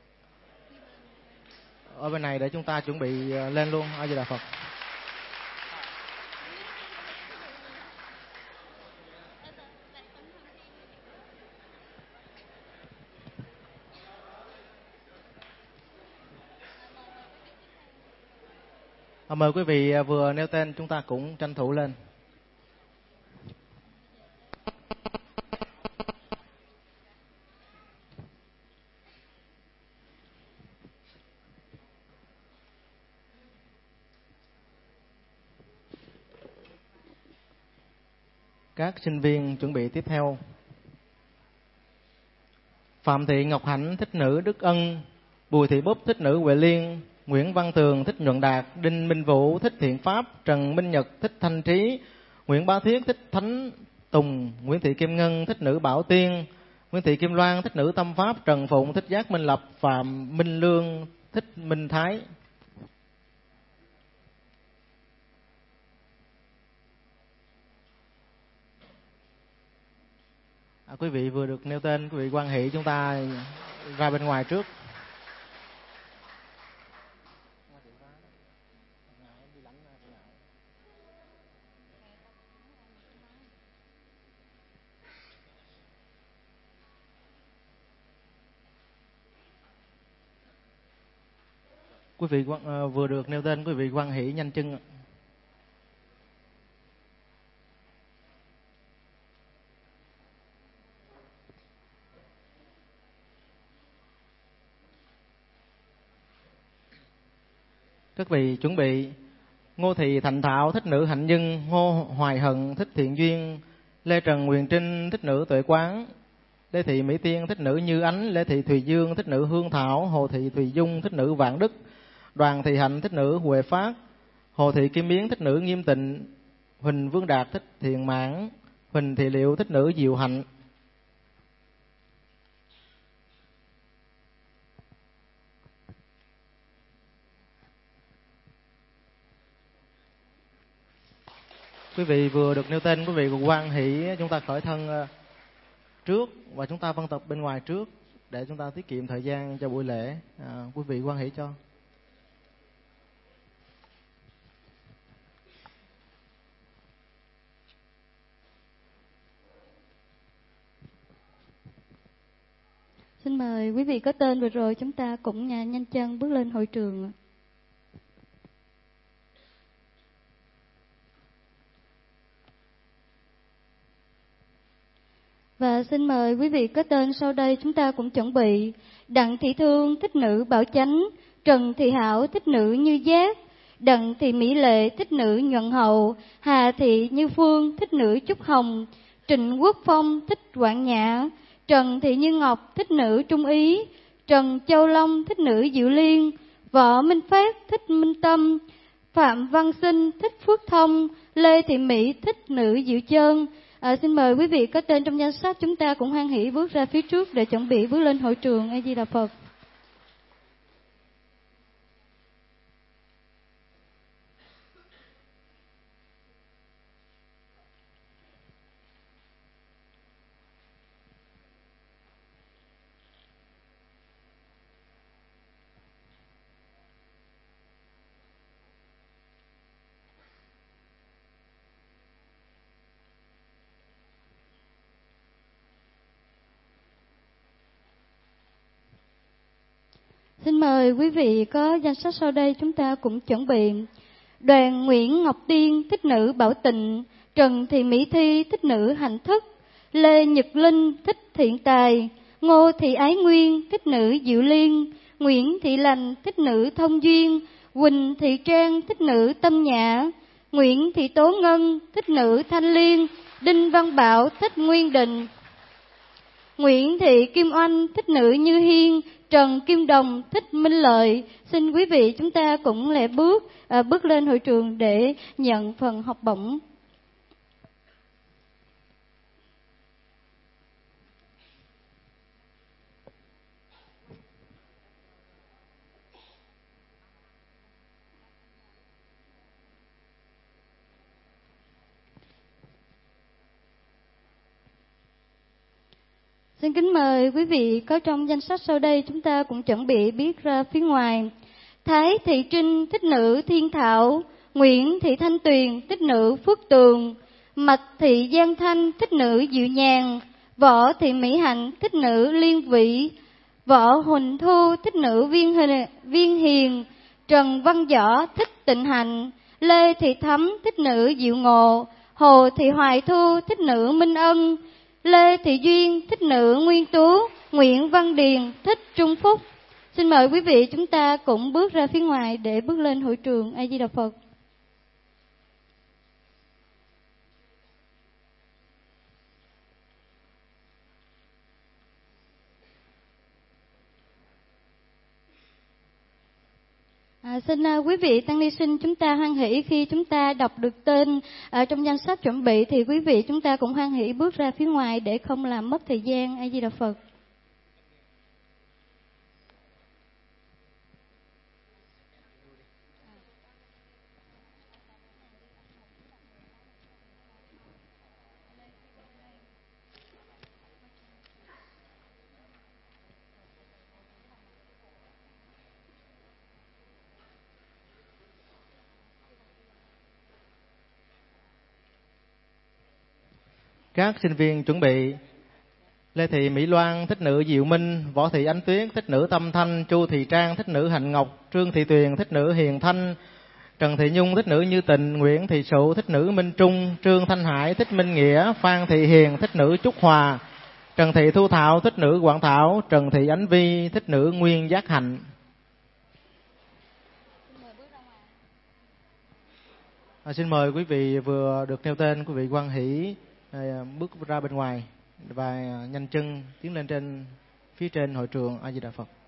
ở bên này để chúng ta chuẩn bị lên luôn. A Di Đà Phật. Mời quý vị vừa nêu tên, chúng ta cũng tranh thủ lên. Các sinh viên chuẩn bị tiếp theo: Phạm Thị Ngọc Hạnh thích nữ Đức Ân, Bùi Thị Búp thích nữ Huệ Liên, Nguyễn Văn Tường thích Nhuận Đạt, Đinh Minh Vũ thích Thiện Pháp, Trần Minh Nhật thích Thanh Trí, Nguyễn Bá Thiết thích Thánh Tùng, Nguyễn Thị Kim Ngân thích nữ Bảo Tiên, Nguyễn Thị Kim Loan thích nữ Tâm Pháp, Trần Phụng thích Giác Minh Lập, Phạm Minh Lương thích Minh Thái. Quý vị vừa được nêu tên, quý vị hoan hỷ, chúng ta ra bên ngoài trước. Quý vị vừa được nêu tên, quý vị hoan hỷ nhanh chân. Các vị chuẩn bị: Ngô Thị Thành Thảo thích nữ Hạnh Nhân, Ngô Hoài Hận thích Thiện Duyên, Lê Trần Huyền Trinh thích nữ Tuệ Quán, Lê Thị Mỹ Tiên thích nữ Như Ánh, Lê Thị Thùy Dương thích nữ Hương Thảo, Hồ Thị Thùy Dung thích nữ Vạn Đức, Đoàn Thị Hạnh thích nữ Huệ Phát, Hồ Thị Kim Yến thích nữ Nghiêm Tịnh, Huỳnh Vương Đạt thích Thiện Mãn, Huỳnh Thị Liệu thích nữ Diệu Hạnh. Quý vị vừa được nêu tên, quý vị cùng hoan hỷ, chúng ta khởi thân trước và chúng ta vân tập bên ngoài trước để chúng ta tiết kiệm thời gian cho buổi lễ. Quý vị hoan hỷ cho. Xin mời quý vị có tên vừa rồi, chúng ta cũng nhanh chân bước lên hội trường. Và xin mời quý vị có tên sau đây chúng ta cũng chuẩn bị: Đặng Thị Thương thích nữ Bảo Chánh, Trần Thị Hảo thích nữ Như Giác, Đặng Thị Mỹ Lệ thích nữ Nhuận Hậu, Hà Thị Như Phương thích nữ Trúc Hồng, Trịnh Quốc Phong thích Quảng Nhã, Trần Thị Như Ngọc thích nữ Trung Ý, Trần Châu Long thích nữ Diệu Liên, Võ Minh Phát thích Minh Tâm, Phạm Văn Sinh thích Phước Thông, Lê Thị Mỹ thích nữ Diệu Trơn. Xin mời quý vị có tên trong danh sách, chúng ta cũng hoan hỷ bước ra phía trước để chuẩn bị bước lên hội trường. A Di Đà Phật. Xin mời quý vị có danh sách sau đây chúng ta cũng chuẩn bị: Đoàn Nguyễn Ngọc Tiên thích nữ Bảo Tịnh, Trần Thị Mỹ Thi thích nữ Hạnh Thức, Lê Nhật Linh thích Thiện Tài, Ngô Thị Ái Nguyên thích nữ Diệu Liên, Nguyễn Thị Lành thích nữ Thông Duyên, Quỳnh Thị Trang thích nữ Tâm Nhã, Nguyễn Thị Tố Ngân thích nữ Thanh Liên, Đinh Văn Bảo thích Nguyên Định, Nguyễn Thị Kim Oanh thích nữ Như Hiên, Trần Kim Đồng thích Minh Lợi. Xin quý vị chúng ta cũng lẽ bước lên hội trường để nhận phần học bổng. Xin kính mời quý vị có trong danh sách sau đây chúng ta cũng chuẩn bị biết ra phía ngoài: Thái Thị Trinh thích nữ Thiên Thảo, Nguyễn Thị Thanh Tuyền thích nữ Phước Tường, Mạch Thị Giang Thanh thích nữ Diệu Nhàn, Võ Thị Mỹ Hạnh thích nữ Liên Vĩ, Võ Huỳnh Thu thích nữ Viên Hiền, Trần Văn Võ thích Tịnh Hạnh, Lê Thị Thắm thích nữ Diệu Ngộ, Hồ Thị Hoài Thu thích nữ Minh Ân, Lê Thị Duyên thích nữ Nguyên Tú, Nguyễn Văn Điền thích Trung Phúc. Xin mời quý vị chúng ta cũng bước ra phía ngoài để bước lên hội trường. A Di Đà Phật. Xin quý vị tăng ni sinh chúng ta hoan hỷ khi chúng ta đọc được tên trong danh sách chuẩn bị thì quý vị chúng ta cũng hoan hỷ bước ra phía ngoài để không làm mất thời gian. A Di Đà Phật. Các sinh viên chuẩn bị: Lê Thị Mỹ Loan thích nữ Diệu Minh, Võ Thị Ánh Tuyết thích nữ Tâm Thanh, Chu Thị Trang thích nữ Hạnh Ngọc, Trương Thị Tuyền thích nữ Hiền Thanh, Trần Thị Nhung thích nữ Như Tình, Nguyễn Thị Sụ thích nữ Minh Trung, Trương Thanh Hải thích Minh Nghĩa, Phan Thị Hiền thích nữ Trúc Hòa, Trần Thị Thu Thảo thích nữ Quảng Thảo, Trần Thị Ánh Vi thích nữ Nguyên Giác Hạnh. Xin mời quý vị vừa được nêu tên, quý vị hoan hỷ bước ra bên ngoài và nhanh chân tiến lên trên phía trên hội trường. A Di Đà Phật.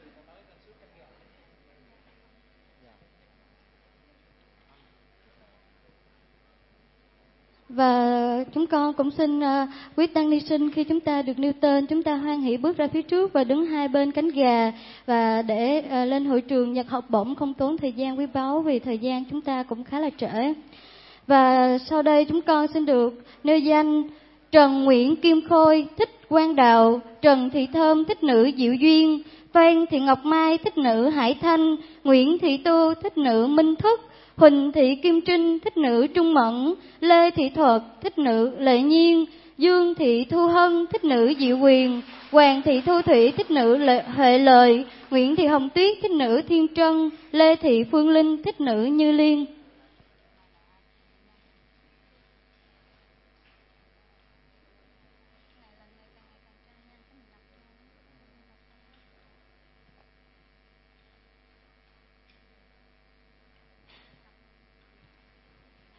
Và chúng con cũng xin quý tăng ni sinh khi chúng ta được nêu tên, chúng ta hoan hỷ bước ra phía trước và đứng hai bên cánh gà và để lên hội trường nhận học bổng không tốn thời gian quý báu vì thời gian chúng ta cũng khá là trễ. Và sau đây chúng con xin được nêu danh Trần Nguyễn Kim Khôi thích Quang Đạo, Trần Thị Thơm thích nữ Diệu Duyên, Phan Thị Ngọc Mai thích nữ Hải Thanh, Nguyễn Thị Tu thích nữ Minh Thức, Huỳnh Thị Kim Trinh thích nữ Trung Mẫn, Lê Thị Thuật thích nữ Lệ Nhiên, Dương Thị Thu Hân thích nữ Diệu Quyền, Hoàng Thị Thu Thủy thích nữ Huệ Lợi, Nguyễn Thị Hồng Tuyết thích nữ Thiên Trân, Lê Thị Phương Linh thích nữ Như Liên.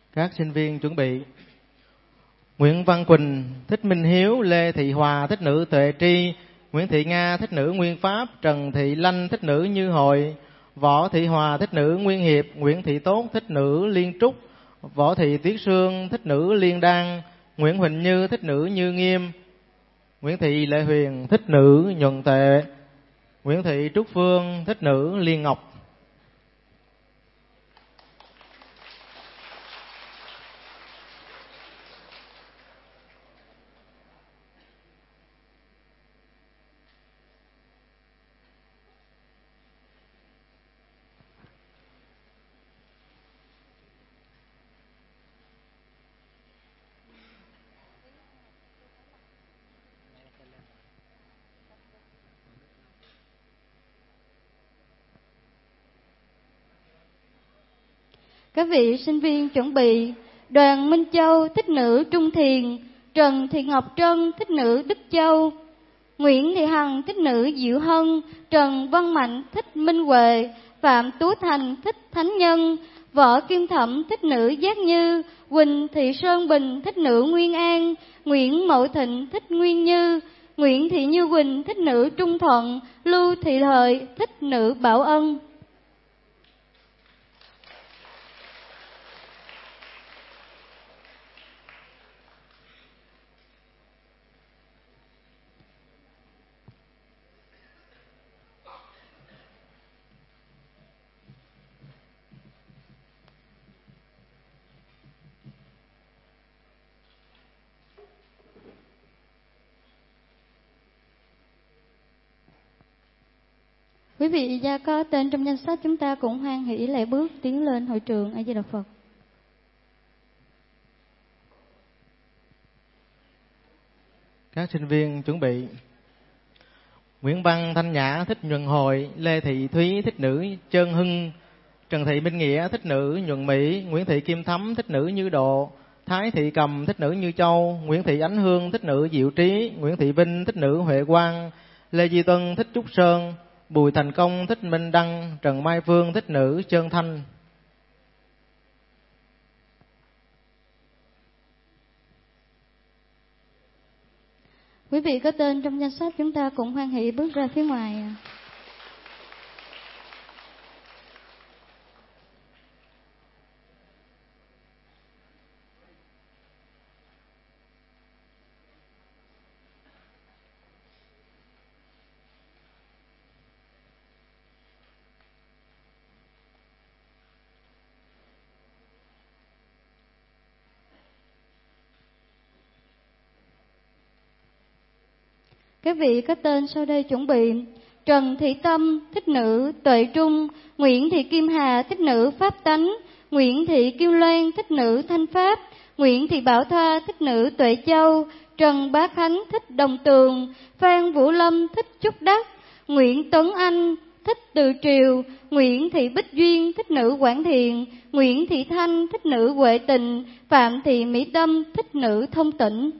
Các sinh viên chuẩn bị. Nguyễn Văn Quỳnh, thích Minh Hiếu. Lê Thị Hòa, thích nữ Tuệ Tri. Nguyễn Thị Nga, thích nữ Nguyên Pháp. Trần Thị Lanh, thích nữ Như Hội. Võ Thị Hòa, thích nữ Nguyên Hiệp. Nguyễn Thị Tốt, thích nữ Liên Trúc. Võ Thị Tuyết Sương, thích nữ Liên Đan. Nguyễn Huỳnh Như, thích nữ Như Nghiêm. Nguyễn Thị Lệ Huyền, thích nữ Nhuận Tệ. Nguyễn Thị Trúc Phương, thích nữ Liên Ngọc. Các vị sinh viên chuẩn bị. Đoàn Minh Châu, thích nữ Trung Thiền. Trần Thị Ngọc Trân, thích nữ Đức Châu. Nguyễn Thị Hằng, thích nữ Diệu Hân. Trần Văn Mạnh, thích Minh Huệ. Phạm Tú Thành, thích Thánh Nhân. Võ Kim Thẩm, thích nữ Giác Như. Quỳnh Thị Sơn Bình, thích nữ Nguyên An. Nguyễn Mậu Thịnh, thích Nguyên Như. Nguyễn Thị Như Quỳnh, thích nữ Trung Thuận. Lưu Thị Lợi, thích nữ Bảo Ân. Quý vị gia có tên trong danh sách, chúng ta cũng hoan hỷ lễ bước tiến lên hội trường. A Di Đà Phật. Các sinh viên chuẩn bị. Nguyễn Văn Thanh Nhã, thích Nhuận Hồi. Lê Thị Thúy, thích nữ Trơn Hưng. Trần Thị Minh Nghĩa, thích nữ Nhuận Mỹ. Nguyễn Thị Kim Thắm, thích nữ Như Độ. Thái Thị Cầm, thích nữ Như Châu. Nguyễn Thị Ánh Hương, thích nữ Diệu Trí. Nguyễn Thị Vinh, thích nữ Huệ Quang. Lê Duy Tuân, thích Trúc Sơn. Bùi Thành Công, thích Minh Đăng. Trần Mai Phương, thích nữ Trơn Thanh. Quý vị có tên trong danh sách, chúng ta cũng hoan hỷ bước ra phía ngoài. Các vị có tên sau đây chuẩn bị. Trần Thị Tâm, thích nữ Tuệ Trung. Nguyễn Thị Kim Hà, thích nữ Pháp Tánh. Nguyễn Thị Kim Loan, thích nữ Thanh Pháp. Nguyễn Thị Bảo Thoa, thích nữ Tuệ Châu. Trần Bá Khánh, thích Đồng Tường. Phan Vũ Lâm, thích Trúc Đắc. Nguyễn Tuấn Anh, thích Từ Triều. Nguyễn Thị Bích Duyên, thích nữ Quảng Thiện. Nguyễn Thị Thanh, thích nữ Huệ Tình. Phạm Thị Mỹ Tâm, thích nữ Thông Tĩnh.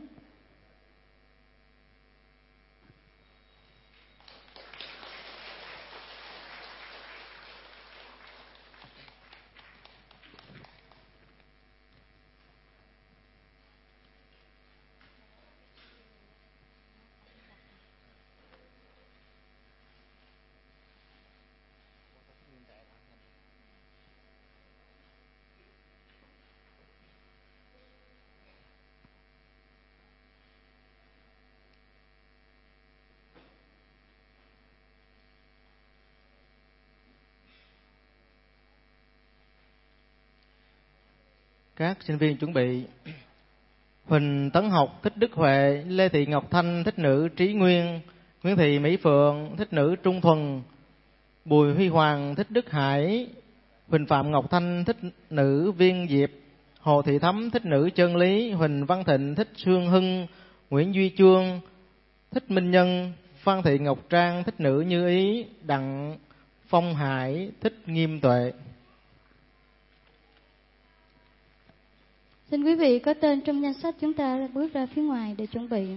Các sinh viên chuẩn bị. Huỳnh Tấn Học, thích Đức Huệ. Lê Thị Ngọc Thanh, thích nữ Trí Nguyên. Nguyễn Thị Mỹ Phượng, thích nữ Trung Thuần. Bùi Huy Hoàng, thích Đức Hải. Huỳnh Phạm Ngọc Thanh, thích nữ Viên Diệp. Hồ Thị Thắm, thích nữ Chân Lý. Huỳnh Văn Thịnh, thích Sương Hưng. Nguyễn Duy Chương, thích Minh Nhân. Phan Thị Ngọc Trang, thích nữ Như Ý. Đặng Phong Hải, thích Nghiêm Tuệ. Xin quý vị có tên trong danh sách, chúng ta bước ra phía ngoài để chuẩn bị.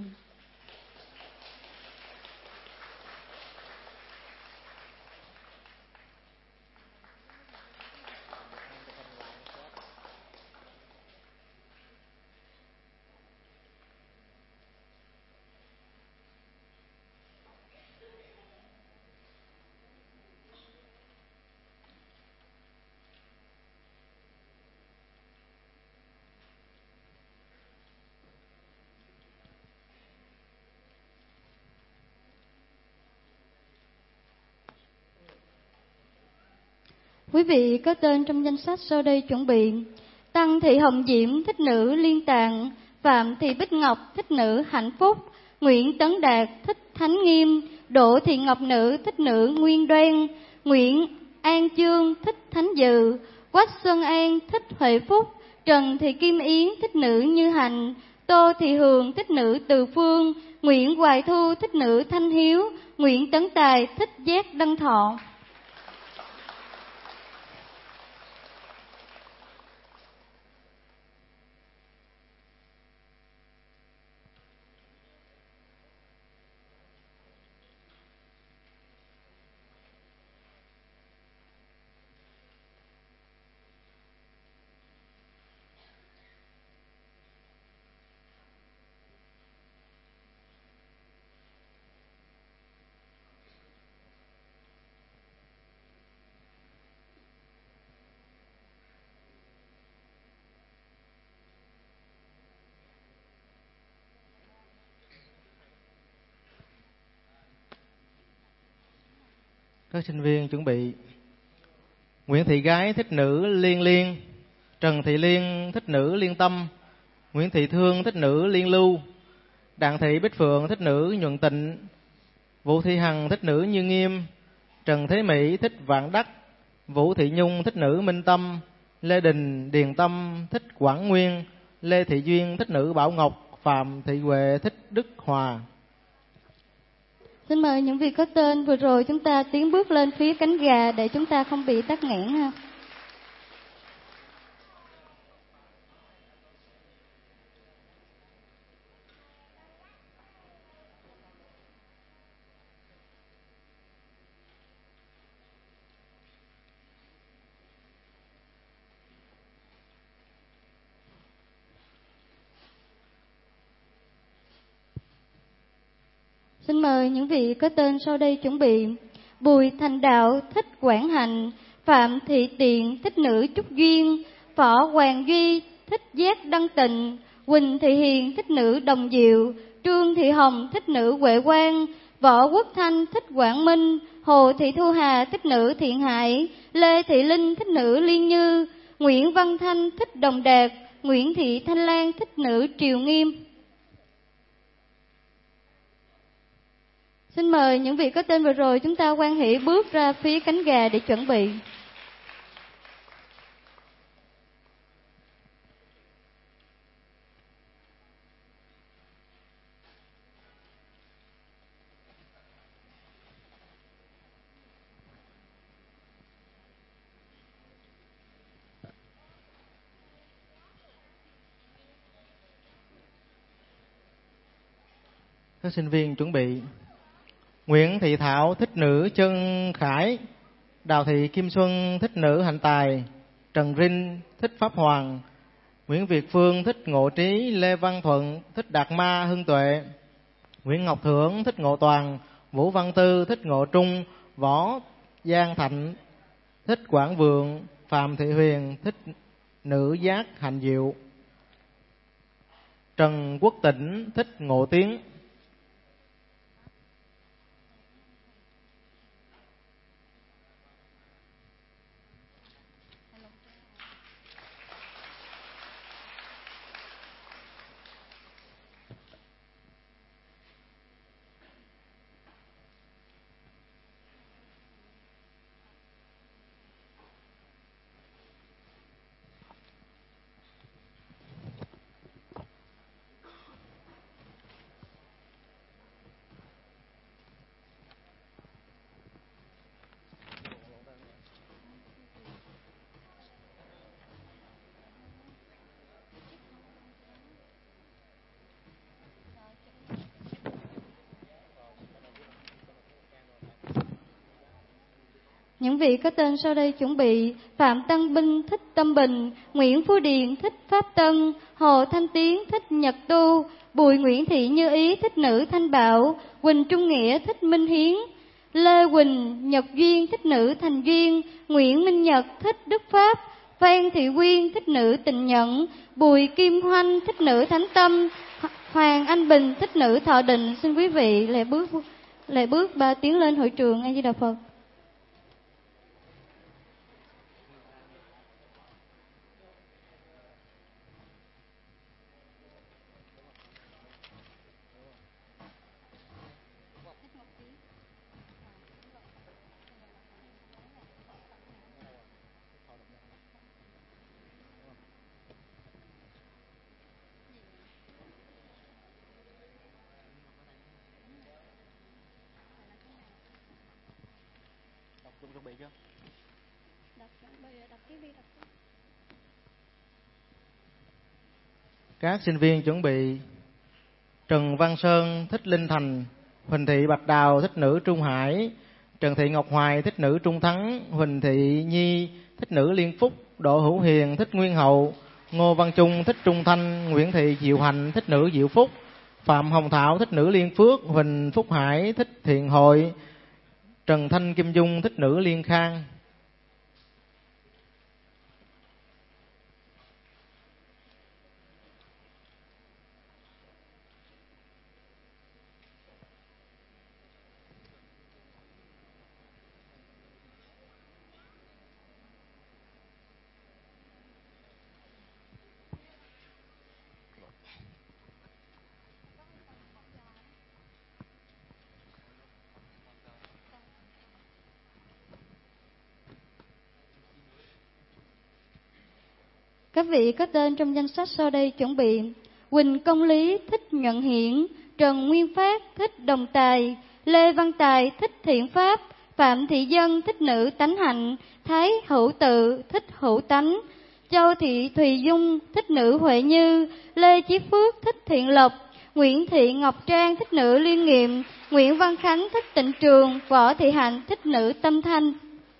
Quý vị có tên trong danh sách sau đây chuẩn bị: Tăng Thị Hồng Diễm, thích nữ Liên Tạng; Phạm Thị Bích Ngọc, thích nữ Hạnh Phúc; Nguyễn Tấn Đạt, thích Thánh Nghiêm; Đỗ Thị Ngọc Nữ, thích nữ Nguyên Đoan; Nguyễn An Chương, thích Thánh Dự; Quách Xuân An, thích Huệ Phúc; Trần Thị Kim Yến, thích nữ Như Hạnh; Tô Thị Hường, thích nữ Từ Phương; Nguyễn Hoài Thu, thích nữ Thanh Hiếu; Nguyễn Tấn Tài, thích Giác Đăng Thọ. Các sinh viên chuẩn bị: Nguyễn Thị Gái, thích nữ Liên Liên; Trần Thị Liên, thích nữ Liên Tâm; Nguyễn Thị Thương, thích nữ Liên Lưu; Đặng Thị Bích Phượng, thích nữ Nhuận Tịnh; Vũ Thị Hằng, thích nữ Như Nghiêm; Trần Thế Mỹ, thích Vạn Đắc; Vũ Thị Nhung, thích nữ Minh Tâm; Lê Đình, Điền Tâm, thích Quảng Nguyên; Lê Thị Duyên, thích nữ Bảo Ngọc; Phạm Thị Huệ, thích Đức Hòa. Xin mời những vị có tên vừa rồi chúng ta tiến bước lên phía cánh gà để chúng ta không bị tắc nghẽn ha. Xin mời những vị có tên sau đây chuẩn bị: Bùi Thành Đạo, thích Quảng Hạnh; Phạm Thị Tiện, thích nữ Trúc Duyên; Võ Hoàng Duy, thích Giác Đăng Tịnh; Quỳnh Thị Hiền, thích nữ Đồng Diệu; Trương Thị Hồng, thích nữ Huệ Quang; Võ Quốc Thanh, thích Quảng Minh; Hồ Thị Thu Hà, thích nữ Thiện Hải; Lê Thị Linh, thích nữ Liên Như; Nguyễn Văn Thanh, thích Đồng Đạt; Nguyễn Thị Thanh Lan, thích nữ Triều Nghiêm. Xin mời những vị có tên vừa rồi chúng ta hoan hỷ bước ra phía cánh gà để chuẩn bị. Các sinh viên chuẩn bị: Nguyễn Thị Thảo, thích nữ Chân Khải; Đào Thị Kim Xuân, thích nữ Hạnh Tài; Trần Rinh, thích Pháp Hoàng; Nguyễn Việt Phương, thích Ngộ Trí; Lê Văn Thuận, thích Đạt Ma Hưng Tuệ; Nguyễn Ngọc Thưởng, thích Ngộ Toàn; Vũ Văn Tư, thích Ngộ Trung; Võ Giang Thạnh, thích Quảng Vượng; Phạm Thị Huyền, thích nữ Giác Hạnh Diệu; Trần Quốc Tĩnh, thích Ngộ Tiến. Những vị có tên sau đây chuẩn bị: Phạm Tân Binh, thích Tâm Bình; Nguyễn Phú Điền, thích Pháp Tân; Hồ Thanh Tiến, thích Nhật Tu; Bùi Nguyễn Thị Như Ý, thích nữ Thanh Bảo; Quỳnh Trung Nghĩa, thích Minh Hiến; Lê Quỳnh, Nhật Duyên, thích nữ Thành Duyên; Nguyễn Minh Nhật, thích Đức Pháp; Phan Thị Quyên, thích nữ Tình Nhẫn; Bùi Kim Hoanh, thích nữ Thánh Tâm; Hoàng Anh Bình, thích nữ Thọ Định. Xin quý vị lệ bước ba tiến lên hội trường A Di Đà Phật. chuẩn bị chưa? Các sinh viên chuẩn bị: Trần Văn Sơn thích Linh Thành, Huỳnh Thị Bạch Đào thích nữ Trung Hải, Trần Thị Ngọc Hoài thích nữ Trung Thắng, Huỳnh Thị Nhi thích nữ Liên Phúc, Đỗ Hữu Hiền thích Nguyên Hậu, Ngô Văn Trung thích Trung Thanh, Nguyễn Thị Diệu Hạnh thích nữ Diệu Phúc, Phạm Hồng Thảo thích nữ Liên Phước, Huỳnh Phúc Hải thích Thiện Hội, Trần Thanh Kim Dung thích nữ Liên Khang. Các vị có tên trong danh sách sau đây chuẩn bị: Quỳnh Công Lý thích Nhuận Hiển, Trần Nguyên Phát thích Đồng Tài, Lê Văn Tài thích Thiện Pháp, Phạm Thị Dân thích nữ Tánh Hạnh, Thái Hữu Tự thích Hữu Tánh, Châu Thị Thùy Dung thích nữ Huệ Như, Lê Chí Phước thích Thiện Lộc, Nguyễn Thị Ngọc Trang thích nữ Liên Nghiệm, Nguyễn Văn Khánh thích Tịnh Trường, Võ Thị Hạnh thích nữ Tâm Thanh.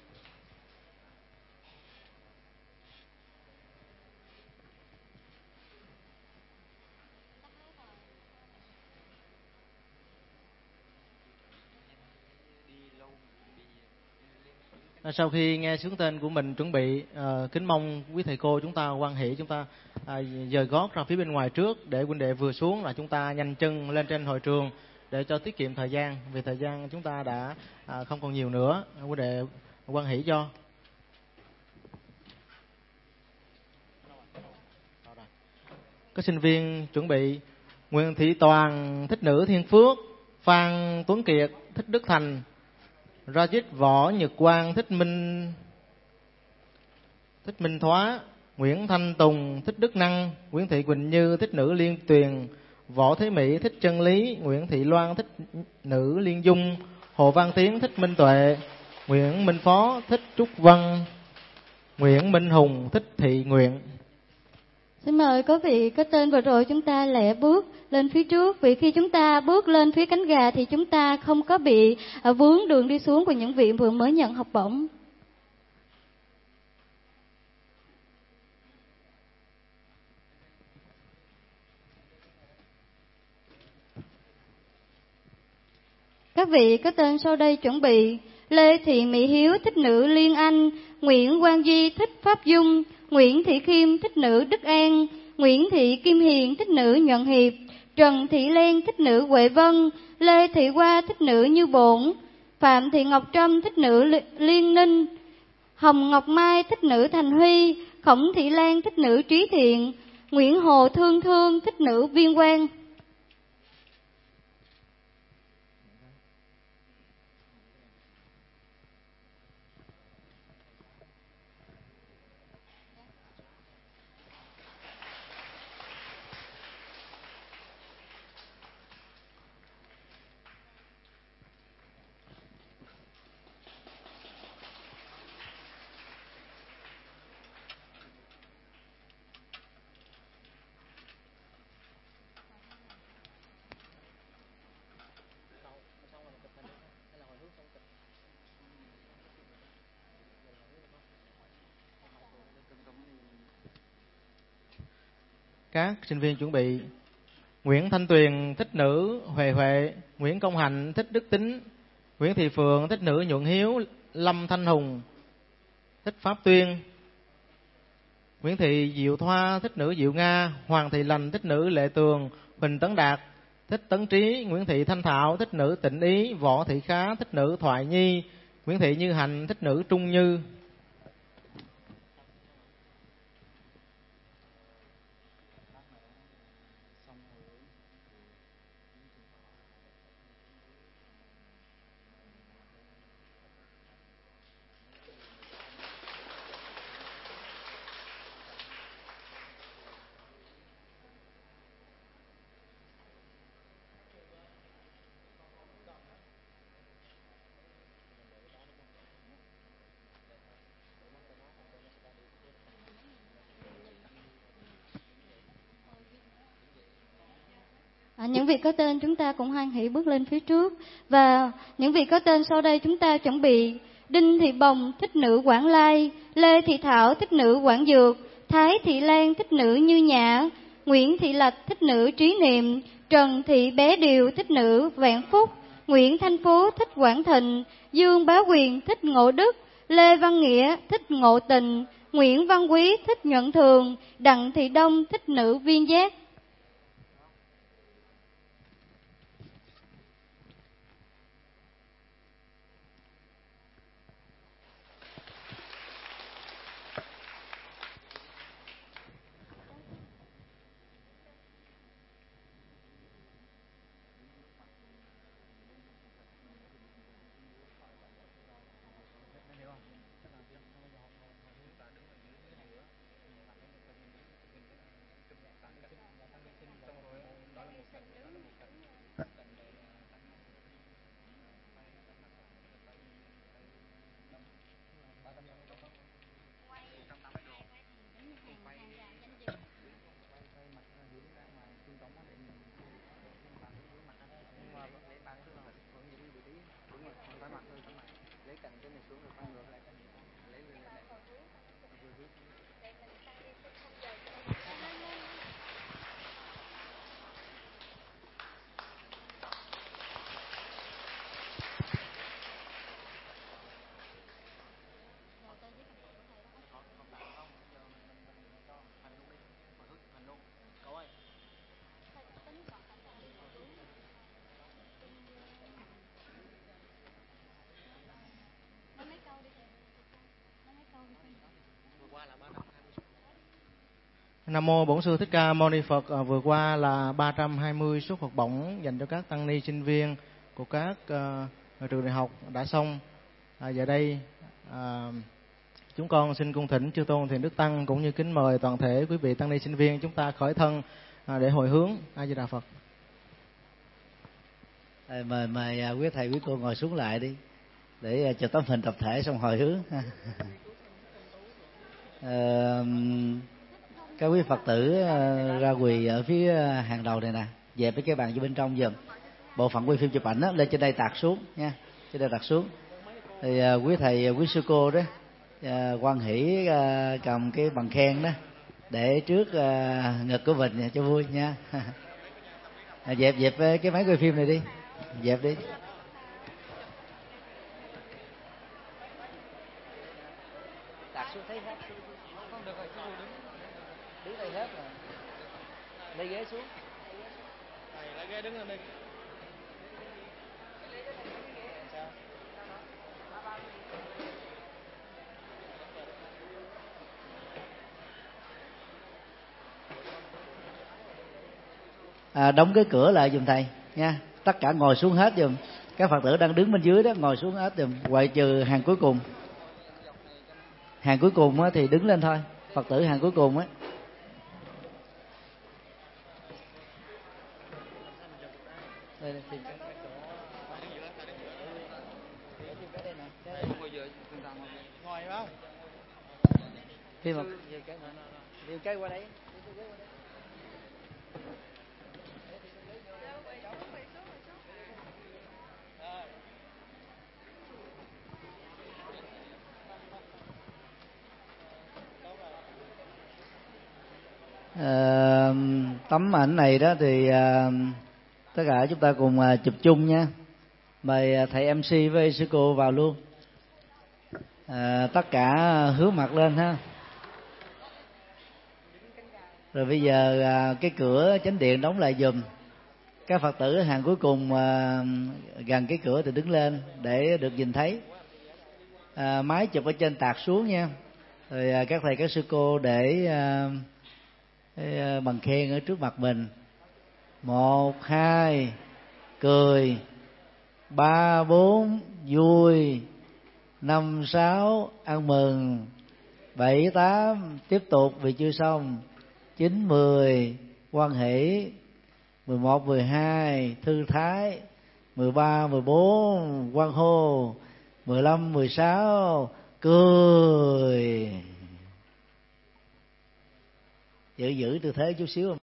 Sau khi nghe xuống tên của mình chuẩn bị, kính mong quý thầy cô chúng ta hoan hỷ chúng ta dời gót ra phía bên ngoài trước, để huynh đệ vừa xuống là chúng ta nhanh chân lên trên hội trường để cho tiết kiệm thời gian, vì thời gian chúng ta đã không còn nhiều nữa. Huynh đệ hoan hỷ cho. Các sinh viên chuẩn bị: Nguyễn Thị Toàn thích nữ Thiên Phước, Phan Tuấn Kiệt thích Đức Thành, Rajit Võ Nhật Quang thích Minh Thoá, Nguyễn Thanh Tùng thích Đức Năng, Nguyễn Thị Quỳnh Như thích nữ Liên Tuyền, Võ Thế Mỹ thích Chân Lý, Nguyễn Thị Loan thích nữ Liên Dung, Hồ Văn Tiến thích Minh Tuệ, Nguyễn Minh Phó thích Trúc Văn, Nguyễn Minh Hùng thích Thị Nguyện. Xin mời có vị có tên vừa rồi chúng ta lẹ bước lên phía trước, vì khi chúng ta bước lên phía cánh gà thì chúng ta không có bị vướng đường đi xuống của những vị vừa mới nhận học bổng. Các vị có tên sau đây chuẩn bị: Lê Thị Mỹ Hiếu thích nữ Liên Anh, Nguyễn Quang Duy thích Pháp Dung, Nguyễn Thị Khiêm thích nữ Đức An, Nguyễn Thị Kim Hiền thích nữ Nhuận Hiệp, Trần Thị Len thích nữ Huệ Vân, Lê Thị Hoa thích nữ Như Bổn, Phạm Thị Ngọc Trâm thích nữ Liên Ninh, Hồng Ngọc Mai thích nữ Thành Huy, Khổng Thị Lan thích nữ Trí Thiện, Nguyễn Hồ Thương Thương thích nữ Viên Quang. Các sinh viên chuẩn bị: Nguyễn Thanh Tuyền thích nữ Huệ Huệ, Nguyễn Công Hạnh thích Đức Tính, Nguyễn Thị Phượng thích nữ Nhuận Hiếu, Lâm Thanh Hùng thích Pháp Tuyên, Nguyễn Thị Diệu Thoa thích nữ Diệu Nga, Hoàng Thị Lành thích nữ Lệ Tường, Huỳnh Tấn Đạt thích Tấn Trí, Nguyễn Thị Thanh Thảo thích nữ Tịnh Ý, Võ Thị Khá thích nữ Thoại Nhi, Nguyễn Thị Như Hạnh thích nữ Trung Như. Những vị có tên chúng ta cũng hoan hỷ bước lên phía trước. Và những vị có tên sau đây chúng ta chuẩn bị: Đinh Thị Bồng thích nữ Quảng Lai, Lê Thị Thảo thích nữ Quảng Dược, Thái Thị Lan thích nữ Như Nhã, Nguyễn Thị Lạch thích nữ Trí Niệm, Trần Thị Bé Điều thích nữ Vạn Phúc, Nguyễn Thanh Phú thích Quảng Thịnh, Dương Bá Quyền thích Ngộ Đức, Lê Văn Nghĩa thích Ngộ Tình, Nguyễn Văn Quý thích Nhuận Thường, Đặng Thị Đông thích nữ Viên Giác. Nam mô Bổn Sư Thích Ca Mâu Ni Phật. Vừa qua là 320 suất học bổng dành cho các tăng ni sinh viên của các trường đại học đã xong. Giờ đây chúng con xin cung thỉnh chư tôn thiền đức tăng cũng như kính mời toàn thể quý vị tăng ni sinh viên chúng ta khởi thân để hồi hướng. A Di Đà Phật. Mời quý thầy quý cô ngồi xuống lại đi để cho tấm hình tập thể xong hồi hướng. Các quý Phật tử ra quỳ ở phía hàng đầu này nè, dẹp cái bàn cho bên trong giùm. Bộ phận quay phim chụp ảnh đó, lên trên đây tạt xuống nha, trên đây tạt xuống. Thì quý thầy quý sư cô đó hoan hỷ cầm cái bằng khen đó để trước ngực của mình cho vui nha. Dẹp cái máy quay phim này đi, dẹp đi. Tạt xuống thấy hết. Không được rồi, đứng đây hết rồi. Lấy ghế xuống. Lấy ghế đứng lên đi. Đóng cái cửa lại giùm thầy nha. Tất cả ngồi xuống hết giùm. Các Phật tử đang đứng bên dưới đó ngồi xuống hết giùm, ngoại trừ hàng cuối cùng. Hàng cuối cùng thì đứng lên thôi. Phật tử hàng cuối cùng á. Ngồi không? Thêm một cái qua đây. Tấm ảnh này đó thì tất cả chúng ta cùng chụp chung nha. Mời thầy MC với sư cô vào luôn. Tất cả hướng mặt lên ha. Rồi bây giờ cái cửa chánh điện đóng lại giùm. Các Phật tử hàng cuối cùng gần cái cửa thì đứng lên để được nhìn thấy. Máy chụp ở trên tạt xuống nha. Rồi các thầy các sư cô để bằng khen ở trước mặt mình. 1, 2 cười, 3, 4 vui, 5, 6 ăn mừng, 7, 8 tiếp tục vì chưa xong, 9, 10 hoan hỷ, 11, 12 thư thái, 13, 14 hoan hô, 15, 16 cười. Giữ tư thế chút xíu.